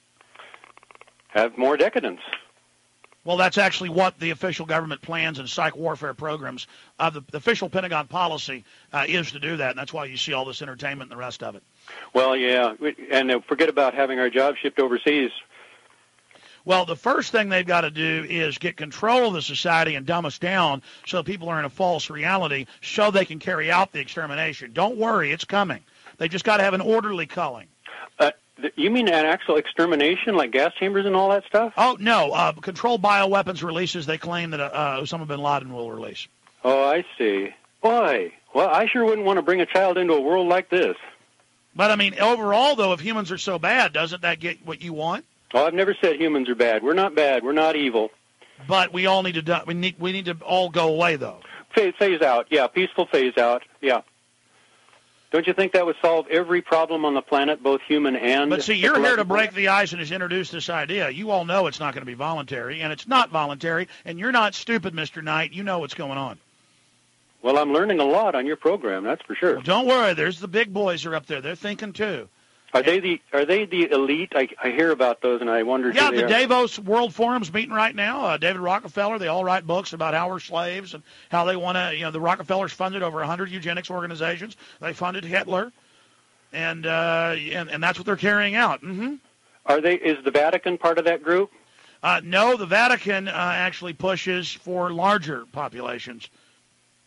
Have more decadence. Well, that's actually what the official government plans and psych warfare programs of the, the official Pentagon policy uh, is to do that, and that's why you see all this entertainment and the rest of it. Well, yeah, and uh, forget about having our jobs shipped overseas. Well, the first thing they've got to do is get control of the society and dumb us down so people are in a false reality so they can carry out the extermination. Don't worry, it's coming. They just got to have an orderly culling. Uh, th- you mean an actual extermination, like gas chambers and all that stuff? Oh, no. Uh, controlled bioweapons releases they claim that uh, Osama bin Laden will release. Oh, I see. Boy, well, I sure wouldn't want to bring a child into a world like this. But, I mean, overall, though, if humans are so bad, doesn't that get what you want? Oh, I've never said humans are bad. We're not bad. We're not evil. But we all need to do- we need we need to all go away, though. Phase, phase out. Yeah, peaceful phase out. Yeah. Don't you think that would solve every problem on the planet, both human and But see, you're here to break the ice and just introduce this idea. You all know it's not going to be voluntary, and it's not voluntary, and you're not stupid, Mister Knight. You know what's going on. Well, I'm learning a lot on your program, that's for sure. Well, don't worry. There's the big boys are up there. They're thinking, too. Are they the Are they the elite? I, I hear about those, and I wonder. Yeah, who they the are. Davos World Forum's meeting right now. Uh, David Rockefeller. They all write books about how we're slaves and how they want to. You know, the Rockefellers funded over one hundred eugenics organizations. They funded Hitler, and uh, and and that's what they're carrying out. Mm-hmm. Are they? Is the Vatican part of that group? Uh, no, the Vatican uh, actually pushes for larger populations.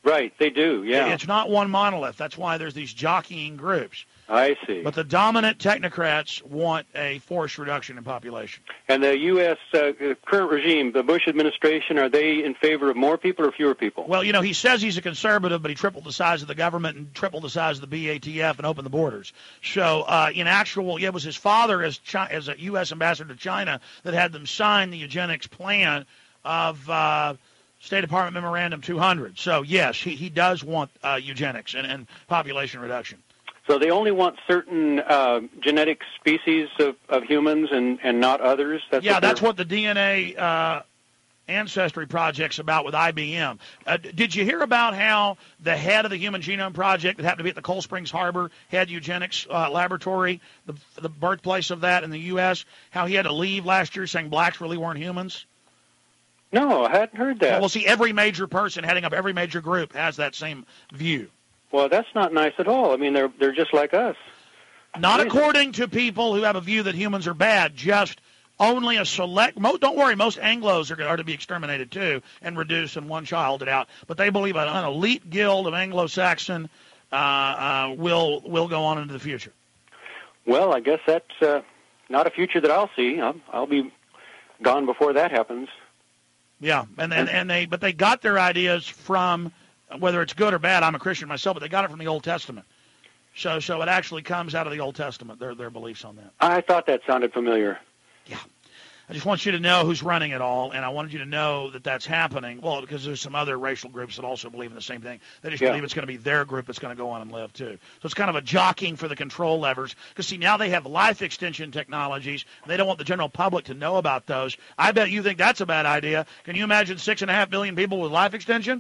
Right, they do, yeah. It's not one monolith. That's why there's these jockeying groups. I see. But the dominant technocrats want a forced reduction in population. And the U S Uh, current regime, the Bush administration, are they in favor of more people or fewer people? Well, you know, he says he's a conservative, but he tripled the size of the government and tripled the size of the B A T F and opened the borders. So, uh, in actual, yeah, it was his father as, Chi- as a U S ambassador to China that had them sign the eugenics plan of uh, State Department Memorandum two hundred. So, yes, he, he does want uh, eugenics and, and population reduction. So they only want certain uh, genetic species of, of humans and, and not others? That's yeah, what that's what the D N A uh, Ancestry Project's about with I B M. Uh, did you hear about how the head of the Human Genome Project that happened to be at the Cold Springs Harbor Head Eugenics uh, Laboratory, the, the birthplace of that in the U S, how he had to leave last year saying blacks really weren't humans? No, I hadn't heard that. Well, see, every major person heading up every major group has that same view. Well, that's not nice at all. I mean, they're they're just like us. Not according to people who have a view that humans are bad, just only a select. Most, don't worry, most Anglos are, are to be exterminated too and reduced and one childed out. But they believe an, an elite guild of Anglo-Saxon uh, uh, will will go on into the future. Well, I guess that's uh, not a future that I'll see. I'll, I'll be gone before that happens. Yeah, and, and and they but they got their ideas from, whether it's good or bad, I'm a Christian myself, but they got it from the Old Testament. So so it actually comes out of the Old Testament, their their beliefs on that. I thought that sounded familiar. Yeah. I just want you to know who's running it all, and I wanted you to know that that's happening. Well, because there's some other racial groups that also believe in the same thing. They just Yeah. believe it's going to be their group that's going to go on and live, too. So it's kind of a jockeying for the control levers. Because, see, now they have life extension technologies. And they don't want the general public to know about those. I bet you think that's a bad idea. Can you imagine six and a half billion people with life extension?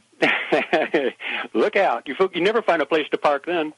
Look out. You, you never find a place to park then.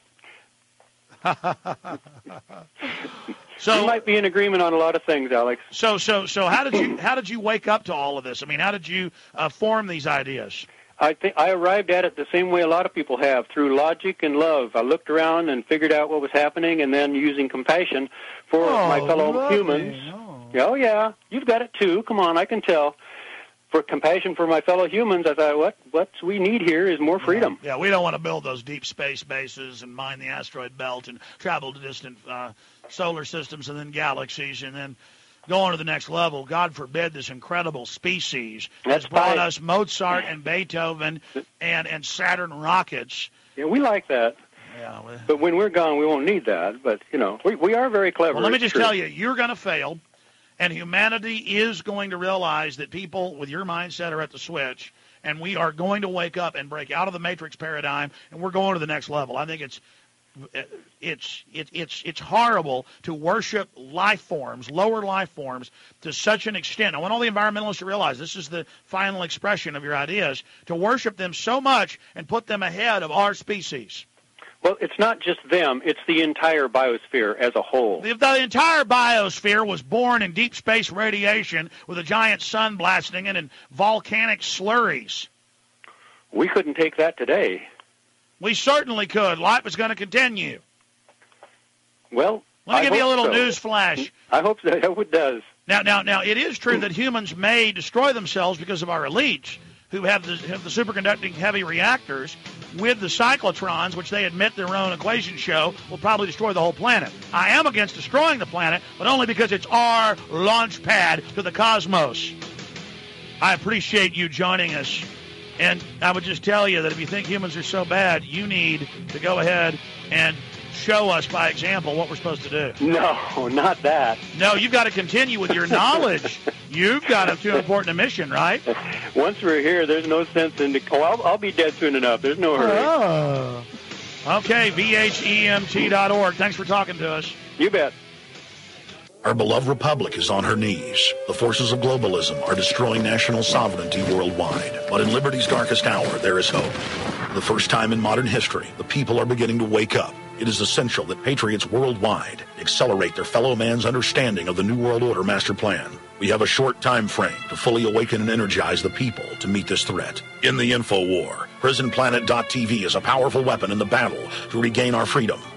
So we might be in agreement on a lot of things, Alex. So, so, so, how did you how did you wake up to all of this? I mean, how did you uh, form these ideas? I think I arrived at it the same way a lot of people have, through logic and love. I looked around and figured out what was happening, and then using compassion for Oh, my fellow lovely. humans. Oh. yeah, you've got it too. Come on, I can tell. For compassion for my fellow humans, I thought, what what we need here is more freedom. Yeah, we don't want to build those deep space bases and mine the asteroid belt and travel to distant uh, solar systems and then galaxies and then go on to the next level. God forbid this incredible species That's has brought fine. us Mozart and Beethoven and, and Saturn rockets. Yeah, we like that. Yeah, well, But when we're gone, we won't need that. But, you know, we, we are very clever. well let me it's just true. tell you, you're going to fail. And humanity is going to realize that people with your mindset are at the switch, and we are going to wake up and break out of the matrix paradigm, and we're going to the next level. I think it's it's it, it's it's horrible to worship life forms, lower life forms, to such an extent. I want all the environmentalists to realize this is the final expression of your ideas, to worship them so much and put them ahead of our species. Well, it's not just them. It's the entire biosphere as a whole. If the entire biosphere was born in deep space radiation with a giant sun blasting it and volcanic slurries, We couldn't take that today. we certainly could. Life is going to continue. Well, Let me I give you a hope little so. news flash. I hope so. I hope it does. Now, now, now, it is true that humans may destroy themselves because of our elites who have the, have the superconducting heavy reactors with the cyclotrons, which they admit their own equations show will probably destroy the whole planet. I am against destroying the planet, but only because it's our launch pad to the cosmos. I appreciate you joining us. And I would just tell you that if you think humans are so bad, you need to go ahead and show us by example what we're supposed to do. No, not that. No, you've got to continue with your knowledge. You've got a too important a mission, right? Once we're here, there's no sense in... Oh, I'll, I'll be dead soon enough. There's no hurry. Oh. Okay, V H E M T dot org. Thanks for talking to us. You bet. Our beloved republic is on her knees. The forces of globalism are destroying national sovereignty worldwide. But in liberty's darkest hour, there is hope. For the first time in modern history, the people are beginning to wake up. It is essential that patriots worldwide accelerate their fellow man's understanding of the New World Order master plan. We have a short time frame to fully awaken and energize the people to meet this threat. In the info war, prison planet dot t v is a powerful weapon in the battle to regain our freedom.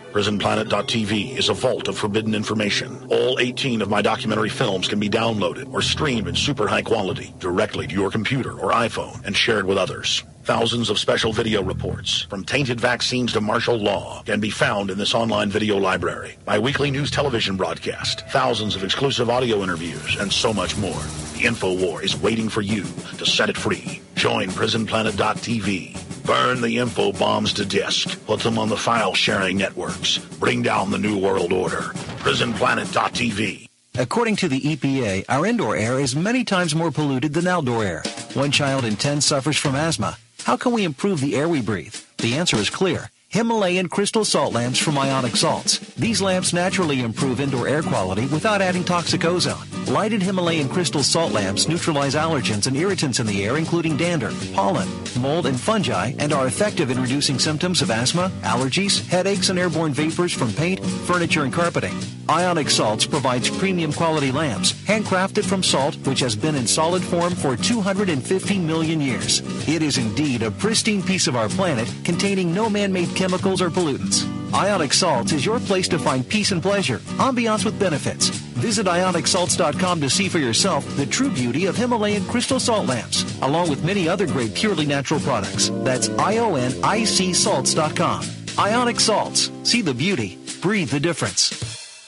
prison planet dot t v is a vault of forbidden information. All eighteen of my documentary films can be downloaded or streamed in super high quality directly to your computer or iPhone and shared with others. Thousands of special video reports, from tainted vaccines to martial law, can be found in this online video library. My weekly news television broadcast, thousands of exclusive audio interviews, and so much more. The InfoWar is waiting for you to set it free. Join prison planet dot t v. Burn the info bombs to disk. Put them on the file-sharing networks. Bring down the New World Order. prison planet dot t v. According to the E P A, our indoor air is many times more polluted than outdoor air. One child in ten suffers from asthma. How can we improve the air we breathe? The answer is clear. Himalayan crystal salt lamps from Ionic Salts. These lamps naturally improve indoor air quality without adding toxic ozone. Lighted Himalayan crystal salt lamps neutralize allergens and irritants in the air, including dander, pollen, mold, and fungi, and are effective in reducing symptoms of asthma, allergies, headaches, and airborne vapors from paint, furniture, and carpeting. Ionic Salts provides premium quality lamps, handcrafted from salt, which has been in solid form for two hundred fifty million years. It is indeed a pristine piece of our planet, containing no man-made chemicals or pollutants. Ionic Salts is your place to find peace and pleasure, ambiance with benefits. Visit ionic salts dot com to see for yourself the true beauty of Himalayan crystal salt lamps, along with many other great purely natural products. That's I O N I C salts dot com. Ionic Salts. See the beauty. Breathe the difference.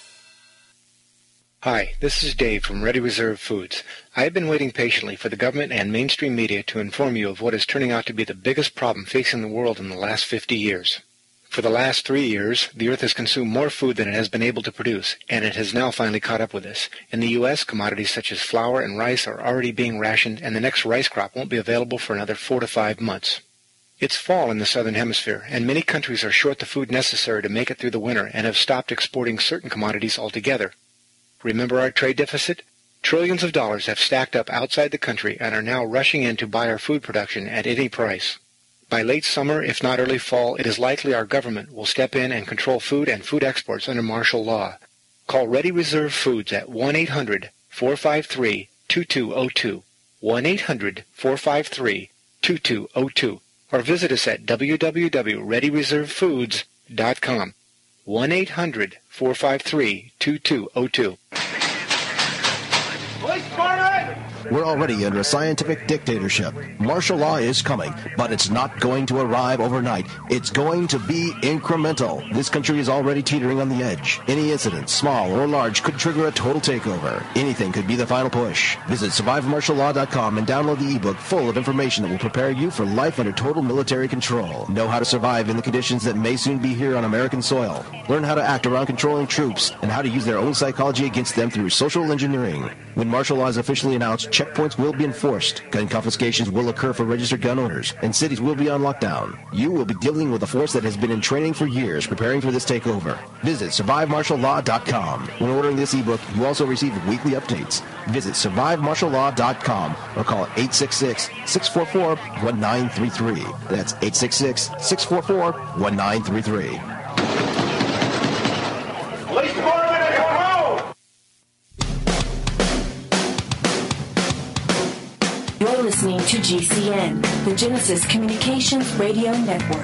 Hi, this is Dave from Ready Reserve Foods. I have been waiting patiently for the government and mainstream media to inform you of what is turning out to be the biggest problem facing the world in the last fifty years. For the last three years, the Earth has consumed more food than it has been able to produce, and it has now finally caught up with us. In the U S, commodities such as flour and rice are already being rationed, and the next rice crop won't be available for another four to five months. It's fall in the southern hemisphere, and many countries are short the food necessary to make it through the winter and have stopped exporting certain commodities altogether. Remember our trade deficit? Trillions of dollars have stacked up outside the country and are now rushing in to buy our food production at any price. By late summer, if not early fall, it is likely our government will step in and control food and food exports under martial law. Call Ready Reserve Foods at one eight hundred four five three two two zero two, one eight hundred four five three two two zero two, or visit us at w w w dot ready reserve foods dot com, one eight hundred four five three two two zero two. We're already under a scientific dictatorship. Martial law is coming, but it's not going to arrive overnight. It's going to be incremental. This country is already teetering on the edge. Any incident, small or large, could trigger a total takeover. Anything could be the final push. Visit survive martial law dot com and download the ebook full of information that will prepare you for life under total military control. Know how to survive in the conditions that may soon be here on American soil. Learn how to act around controlling troops and how to use their own psychology against them through social engineering. When martial law is officially announced, checkpoints will be enforced, gun confiscations will occur for registered gun owners, and cities will be on lockdown. You will be dealing with a force that has been in training for years, preparing for this takeover. Visit survive martial law dot com. When ordering this ebook, you also receive weekly updates. Visit survive martial law dot com or call eight six six, six four four, one nine three three. That's eight six six, six four four, one nine three three. Police department, come home! You're listening to G C N, the Genesis Communications Radio Network.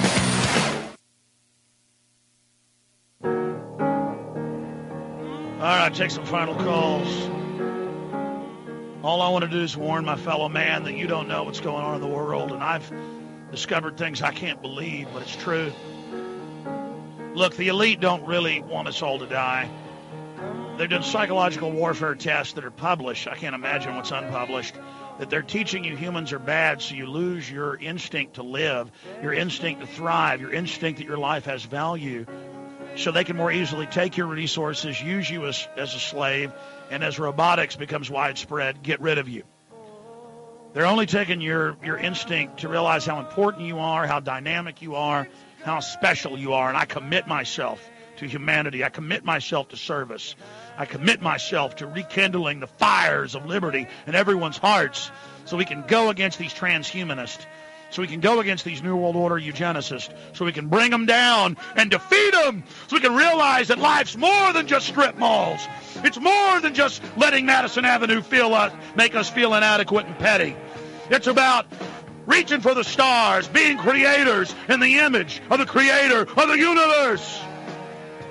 All right, take some final calls. All I want to do is warn my fellow man that you don't know what's going on in the world, and I've discovered things I can't believe, but it's true. Look, the elite don't really want us all to die. They've done psychological warfare tests that are published. I can't imagine what's unpublished. That they're teaching you humans are bad, so you lose your instinct to live, your instinct to thrive, your instinct that your life has value, so they can more easily take your resources, use you as, as a slave, and as robotics becomes widespread, get rid of you. They're only taking your, your instinct to realize how important you are, how dynamic you are, how special you are, and I commit myself to humanity. I commit myself to service. I commit myself to rekindling the fires of liberty in everyone's hearts so we can go against these transhumanists, so we can go against these New World Order eugenicists, so we can bring them down and defeat them, so we can realize that life's more than just strip malls. It's more than just letting Madison Avenue feel us, make us feel inadequate and petty. It's about reaching for the stars, being creators in the image of the creator of the universe.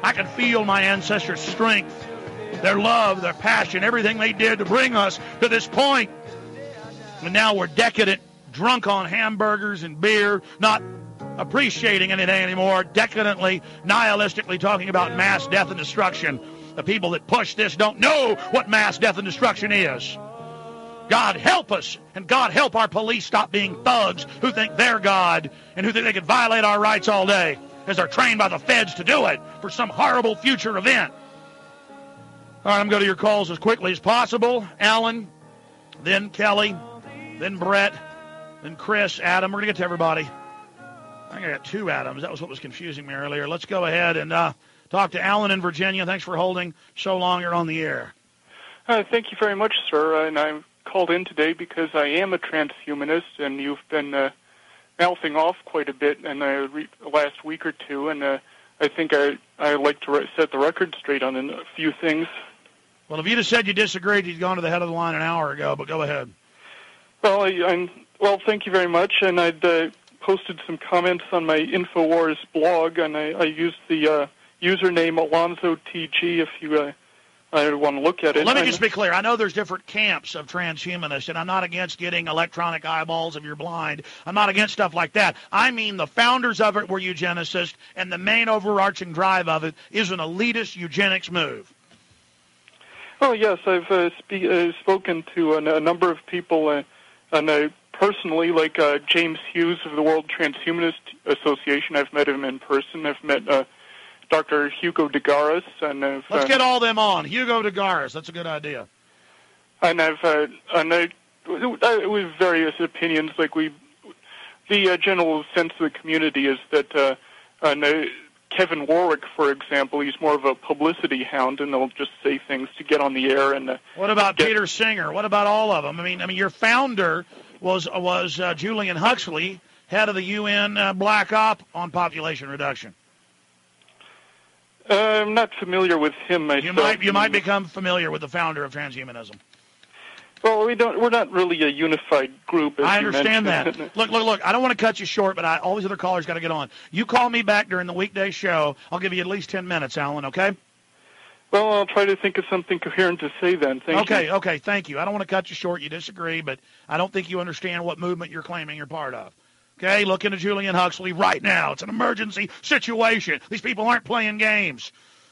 I can feel my ancestors' strength, their love, their passion, everything they did to bring us to this point. And now we're decadent, drunk on hamburgers and beer, not appreciating anything anymore, decadently, nihilistically talking about mass death and destruction. The people that push this don't know what mass death and destruction is. God help us, and God help our police stop being thugs who think they're God and who think they can violate our rights all day as they're trained by the feds to do it for some horrible future event. All right, I'm going to go to your calls as quickly as possible. Alan, then Kelly, then Brett, then Chris, Adam. We're going to get to everybody. I think I got two Adams. That was what was confusing me earlier. Let's go ahead and uh, talk to Alan in Virginia. Thanks for holding so long. You're on the air. Uh, thank you very much, sir. And I called in today because I am a transhumanist, and you've been uh, mouthing off quite a bit in the re- last week or two, and uh, I think I I like to re- set the record straight on a few things. Well, if you'd have said you disagreed, you'd gone to the head of the line an hour ago, but go ahead. Well, I, I'm, well, thank you very much, and I'd uh, posted some comments on my InfoWars blog, and I, I used the uh, username Alonzo T G if you uh, I want to look at it. Well, let me just be clear. I know there's different camps of transhumanists, and I'm not against getting electronic eyeballs if you're blind. I'm not against stuff like that. I mean the founders of it were eugenicists, and the main overarching drive of it is an elitist eugenics move. Oh, yes, I've uh, spe- uh, spoken to a, a number of people, uh, and I personally, like uh, James Hughes of the World Transhumanist Association. I've met him in person. I've met uh, Doctor Hugo de Garis. And I've, Let's uh, get all them on. Hugo de Garis, that's a good idea. And I've uh, and I, I, with various opinions, like we, the uh, general sense of the community is that uh, and, uh, Kevin Warwick, for example, he's more of a publicity hound, and they'll just say things to get on the air. And uh, what about get... Peter Singer? What about all of them? I mean, I mean, your founder was was uh, Julian Huxley, head of the U N uh, Black Op on population reduction. Uh, I'm not familiar with him myself. You might you might become familiar with the founder of transhumanism. Well, we don't. We're not really a unified group. As I you understand that. mentioned. Look, look, look. I don't want to cut you short, but I, all these other callers got to get on. You call me back during the weekday show. I'll give you at least ten minutes, Alan. Okay? Well, I'll try to think of something coherent to say then. Thank okay, you. Okay, okay. Thank you. I don't want to cut you short. You disagree, but I don't think you understand what movement you're claiming you're part of. Okay? Look into Julian Huxley right now. It's an emergency situation. These people aren't playing games.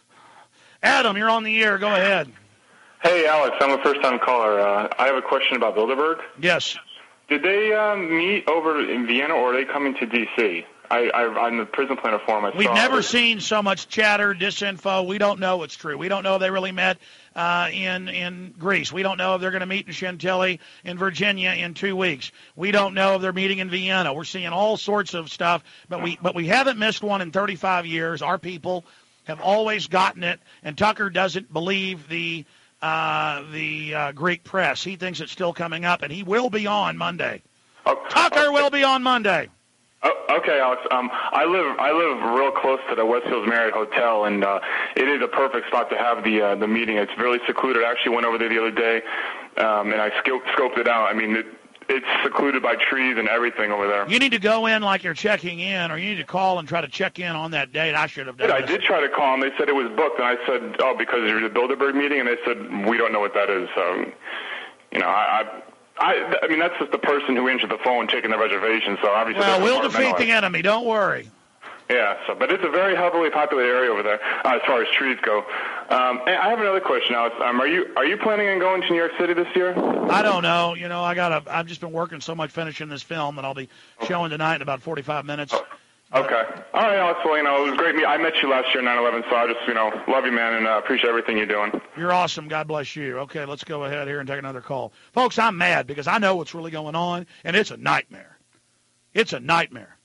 Adam, you're on the air. Go ahead. Hey, Alex, I'm a first-time caller. Uh, I have a question about Bilderberg. Yes. Did they um, meet over in Vienna, or are they coming to D C? I, I, on the prison planner forum, I We've saw never it. seen so much chatter, disinfo. We don't know what's true. We don't know if they really met uh, in in Greece. We don't know if they're going to meet in Chantilly in Virginia in two weeks. We don't know if they're meeting in Vienna. We're seeing all sorts of stuff, but we but we haven't missed one in thirty-five years. Our people have always gotten it, and Tucker doesn't believe the uh, the uh, Greek press. He thinks it's still coming up, and he will be on Monday. Oh, Tucker okay. will be on Monday. Oh, okay, Alex. Um, I live I live real close to the West Hills Marriott Hotel, and uh, it is a perfect spot to have the uh, the meeting. It's really secluded. I actually went over there the other day, um, and I scoped, scoped it out. I mean, it, it's secluded by trees and everything over there. You need to go in like you're checking in, or you need to call and try to check in on that date. I should have done I this. did try to call them. They said it was booked, and I said, oh, because you're the Bilderberg meeting, and they said, we don't know what that is. So, you know, I... I I, I mean, that's just the person who answered the phone taking the reservation, so obviously... Well, we'll defeat the enemy, don't worry. Yeah, so but it's a very heavily populated area over there, uh, as far as trees go. Um, and I have another question, Alex. Um, are you are you planning on going to New York City this year? I don't know. You know, I got a, I've just been working so much finishing this film that I'll be showing tonight in about forty-five minutes. Okay. All right, Alex. Well, you know, it was great. I met you last year, nine eleven, so I just, you know, love you, man, and uh, appreciate everything you're doing. You're awesome. God bless you. Okay, let's go ahead here and take another call. Folks, I'm mad because I know what's really going on, and it's a nightmare. It's a nightmare.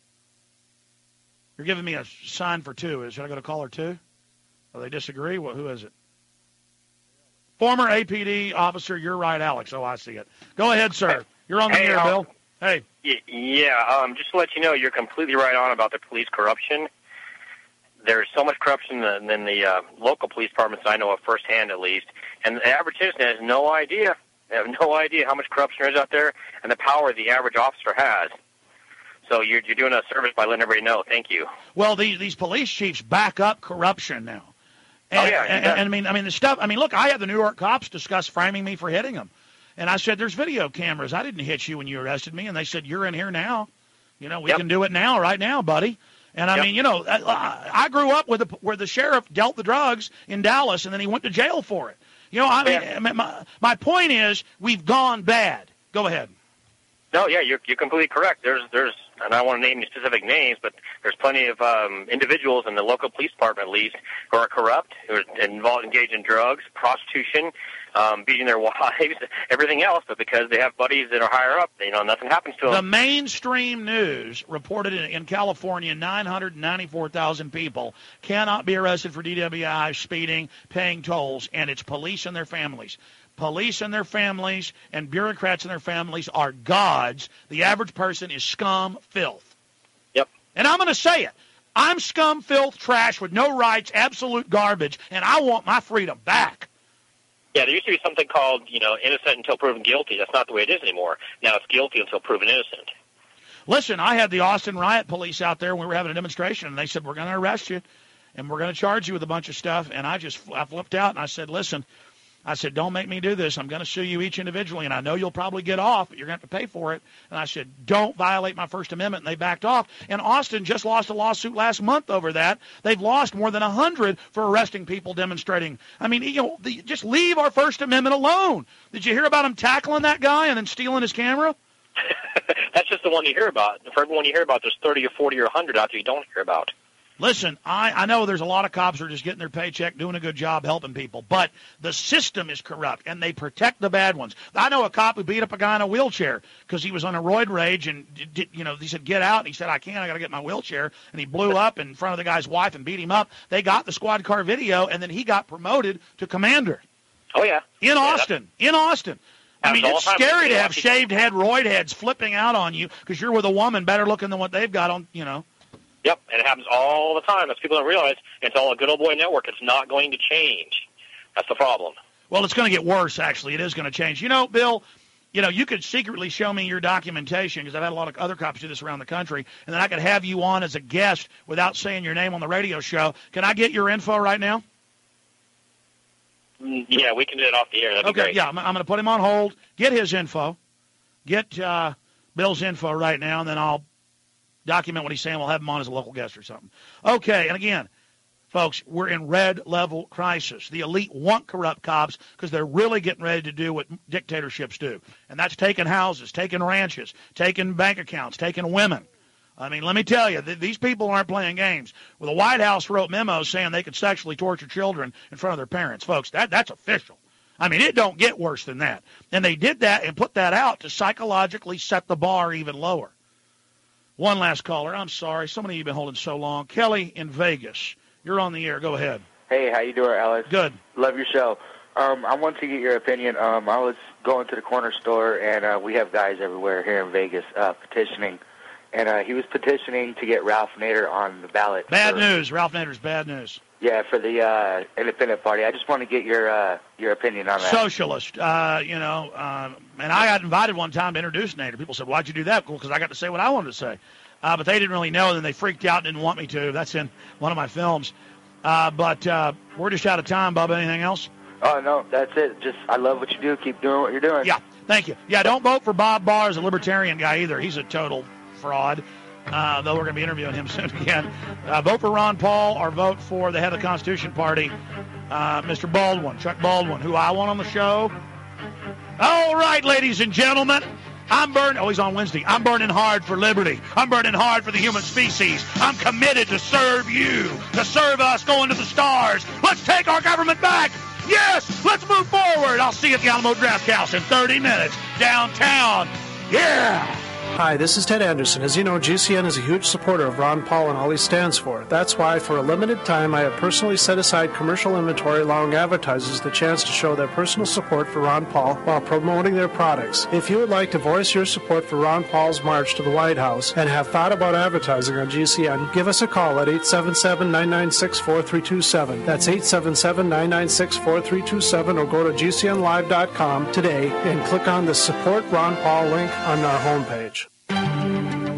You're giving me a sign for two. Should I go to caller two? Oh, they disagree? Well, who is it? Former A P D officer, you're right, Alex. Oh, I see it. Go ahead, sir. You're on the hey, air, Al. Bill. Hey. Yeah, um, just to let you know, you're completely right on about the police corruption. There's so much corruption in, in the uh, local police departments I know of firsthand, at least. And the average citizen has no idea. They have no idea how much corruption there is out there and the power the average officer has. So you're, you're doing a service by letting everybody know. Thank you. Well, these, these police chiefs back up corruption now. And, oh, yeah. And, and, and I mean, I mean, the stuff, I mean, look, I had the New York cops discuss framing me for hitting them. And I said, there's video cameras. I didn't hit you when you arrested me. And they said, you're in here now. You know, we yep. can do it now, right now, buddy. And I yep. mean, you know, I, I grew up with the, where the sheriff dealt the drugs in Dallas, and then he went to jail for it. You know, I mean, yeah. my, my point is, we've gone bad. Go ahead. No, yeah, you're you're completely correct. There's there's, and I don't want to name any specific names, but there's plenty of um, individuals in the local police department, at least, who are corrupt, who are involved, engaged in drugs, prostitution, um, beating their wives, everything else. But because they have buddies that are higher up, you know, nothing happens to them. The mainstream news reported in, in California, nine hundred ninety-four thousand people cannot be arrested for D W I, speeding, paying tolls, and it's police and their families. Police and their families and bureaucrats and their families are gods. The average person is scum, filth. Yep. And I'm going to say it. I'm scum, filth, trash with no rights, absolute garbage, and I want my freedom back. Yeah, there used to be something called, you know, innocent until proven guilty. That's not the way it is anymore. Now it's guilty until proven innocent. Listen, I had the Austin riot police out there when we were having a demonstration, and they said, we're going to arrest you, and we're going to charge you with a bunch of stuff. And I just I flipped out, and I said, listen, I said, don't make me do this. I'm going to sue you each individually, and I know you'll probably get off, but you're going to have to pay for it. And I said, don't violate my First Amendment, and they backed off. And Austin just lost a lawsuit last month over that. They've lost more than one hundred for arresting people demonstrating. I mean, you know, the, just leave our First Amendment alone. Did you hear about him tackling that guy and then stealing his camera? That's just the one you hear about. For every one you hear about, there's thirty or forty or one hundred out there you don't hear about. Listen, I, I know there's a lot of cops who are just getting their paycheck, doing a good job helping people, but the system is corrupt, and they protect the bad ones. I know a cop who beat up a guy in a wheelchair because he was on a roid rage, and, did, you know, he said, get out. And he said, I can't. I got to get my wheelchair. And he blew up in front of the guy's wife and beat him up. They got the squad car video, and then he got promoted to commander. Oh, yeah. In yeah, Austin. In Austin. I mean, it's scary to have shaved head roid heads flipping out on you because you're with a woman better looking than what they've got on, you know. Yep, and it happens all the time. As people don't realize, it's all a good old boy network. It's not going to change. That's the problem. Well, it's going to get worse, actually. It is going to change. You know, Bill, you know, you could secretly show me your documentation because I've had a lot of other cops do this around the country, and then I could have you on as a guest without saying your name on the radio show. Can I get your info right now? Yeah, we can do it off the air. That'd okay, be great. yeah, I'm, I'm going to put him on hold, get his info, get uh, Bill's info right now, and then I'll document what he's saying. We'll have him on as a local guest or something. Okay, and again, folks, we're in red level crisis. The elite want corrupt cops because they're really getting ready to do what dictatorships do, and that's taking houses, taking ranches, taking bank accounts, taking women. I mean, let me tell you, th- these people aren't playing games. Well, the White House wrote memos saying they could sexually torture children in front of their parents. Folks, that that's official. I mean, it don't get worse than that. And they did that and put that out to psychologically set the bar even lower. One last caller. I'm sorry. So many of you have been holding so long. Kelly in Vegas. You're on the air. Go ahead. Hey, how you doing, Alex? Good. Love your show. Um, I want to get your opinion. Um, I was going to the corner store, and uh, we have guys everywhere here in Vegas uh, petitioning. And uh, he was petitioning to get Ralph Nader on the ballot. Bad for, news. Ralph Nader's bad news. Yeah, for the uh, Independent Party. I just want to get your uh, your opinion on that. Socialist, uh, you know. Um, and I got invited one time to introduce Nader. People said, why'd you do that? Well, because I got to say what I wanted to say. Uh, but they didn't really know, and then they freaked out and didn't want me to. That's in one of my films. Uh, but uh, we're just out of time, Bubba. Anything else? Oh, no, that's it. Just, I love what you do. Keep doing what you're doing. Yeah, thank you. Yeah, don't vote for Bob Barr as a libertarian guy either. He's a total fraud. Uh, though we're going to be interviewing him soon again. Uh, vote for Ron Paul or vote for the head of the Constitution Party, uh, Mister Baldwin, Chuck Baldwin, who I want on the show. All right, ladies and gentlemen. I'm burning. Oh, he's on Wednesday. I'm burning hard for liberty. I'm burning hard for the human species. I'm committed to serve you, to serve us going to the stars. Let's take our government back. Yes, let's move forward. I'll see you at the Alamo Drafthouse in thirty minutes downtown. Yeah. Hi, this is Ted Anderson. As you know, G C N is a huge supporter of Ron Paul and all he stands for. That's why, for a limited time, I have personally set aside commercial inventory allowing advertisers the chance to show their personal support for Ron Paul while promoting their products. If you would like to voice your support for Ron Paul's march to the White House and have thought about advertising on G C N, give us a call at eight seven seven, nine nine six, four three two seven. That's eight seven seven, nine nine six, four three two seven, or go to G C N live dot com today and click on the Support Ron Paul link on our homepage.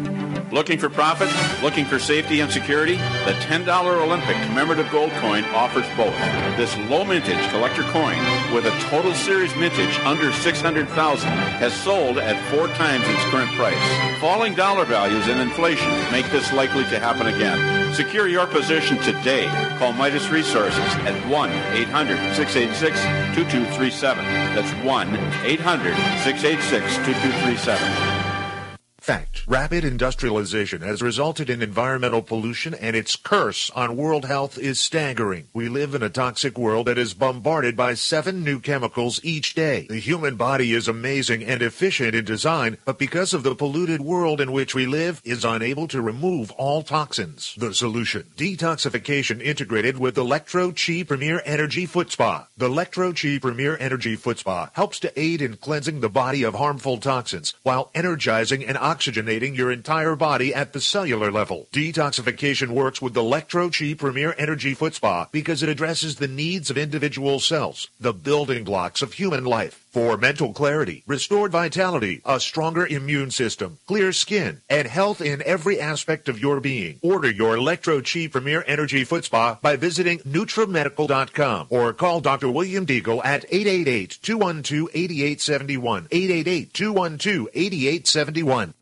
Looking for profit? Looking for safety and security? The ten dollar Olympic commemorative gold coin offers both. This low mintage collector coin with a total series mintage under six hundred thousand has sold at four times its current price. Falling dollar values and inflation make this likely to happen again. Secure your position today. Call Midas Resources at one eight hundred six eight six two two three seven. That's one eight hundred six eight six two two three seven. Fact. Rapid industrialization has resulted in environmental pollution, and its curse on world health is staggering. We live in a toxic world that is bombarded by seven new chemicals each day. The human body is amazing and efficient in design, but because of the polluted world in which we live, is unable to remove all toxins. The solution: detoxification integrated with Electro-Chi Premier Energy Foot Spa. The Electro-Chi Premier Energy Foot Spa helps to aid in cleansing the body of harmful toxins while energizing and oxygenating your entire body at the cellular level. Detoxification works with the Electro-Chi Premier Energy Foot Spa because it addresses the needs of individual cells, the building blocks of human life. For mental clarity, restored vitality, a stronger immune system, clear skin, and health in every aspect of your being. Order your Electro-Chi Premier Energy Foot Spa by visiting Nutramedical dot com or call Doctor William Deagle at eight eight eight, two one two, eight eight seven one, eight eight eight, two one two, eight eight seven one.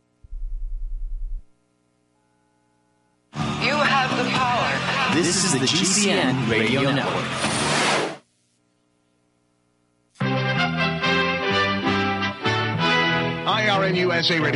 You have the power. This is the G C N Radio Network. I R N U S A Radio.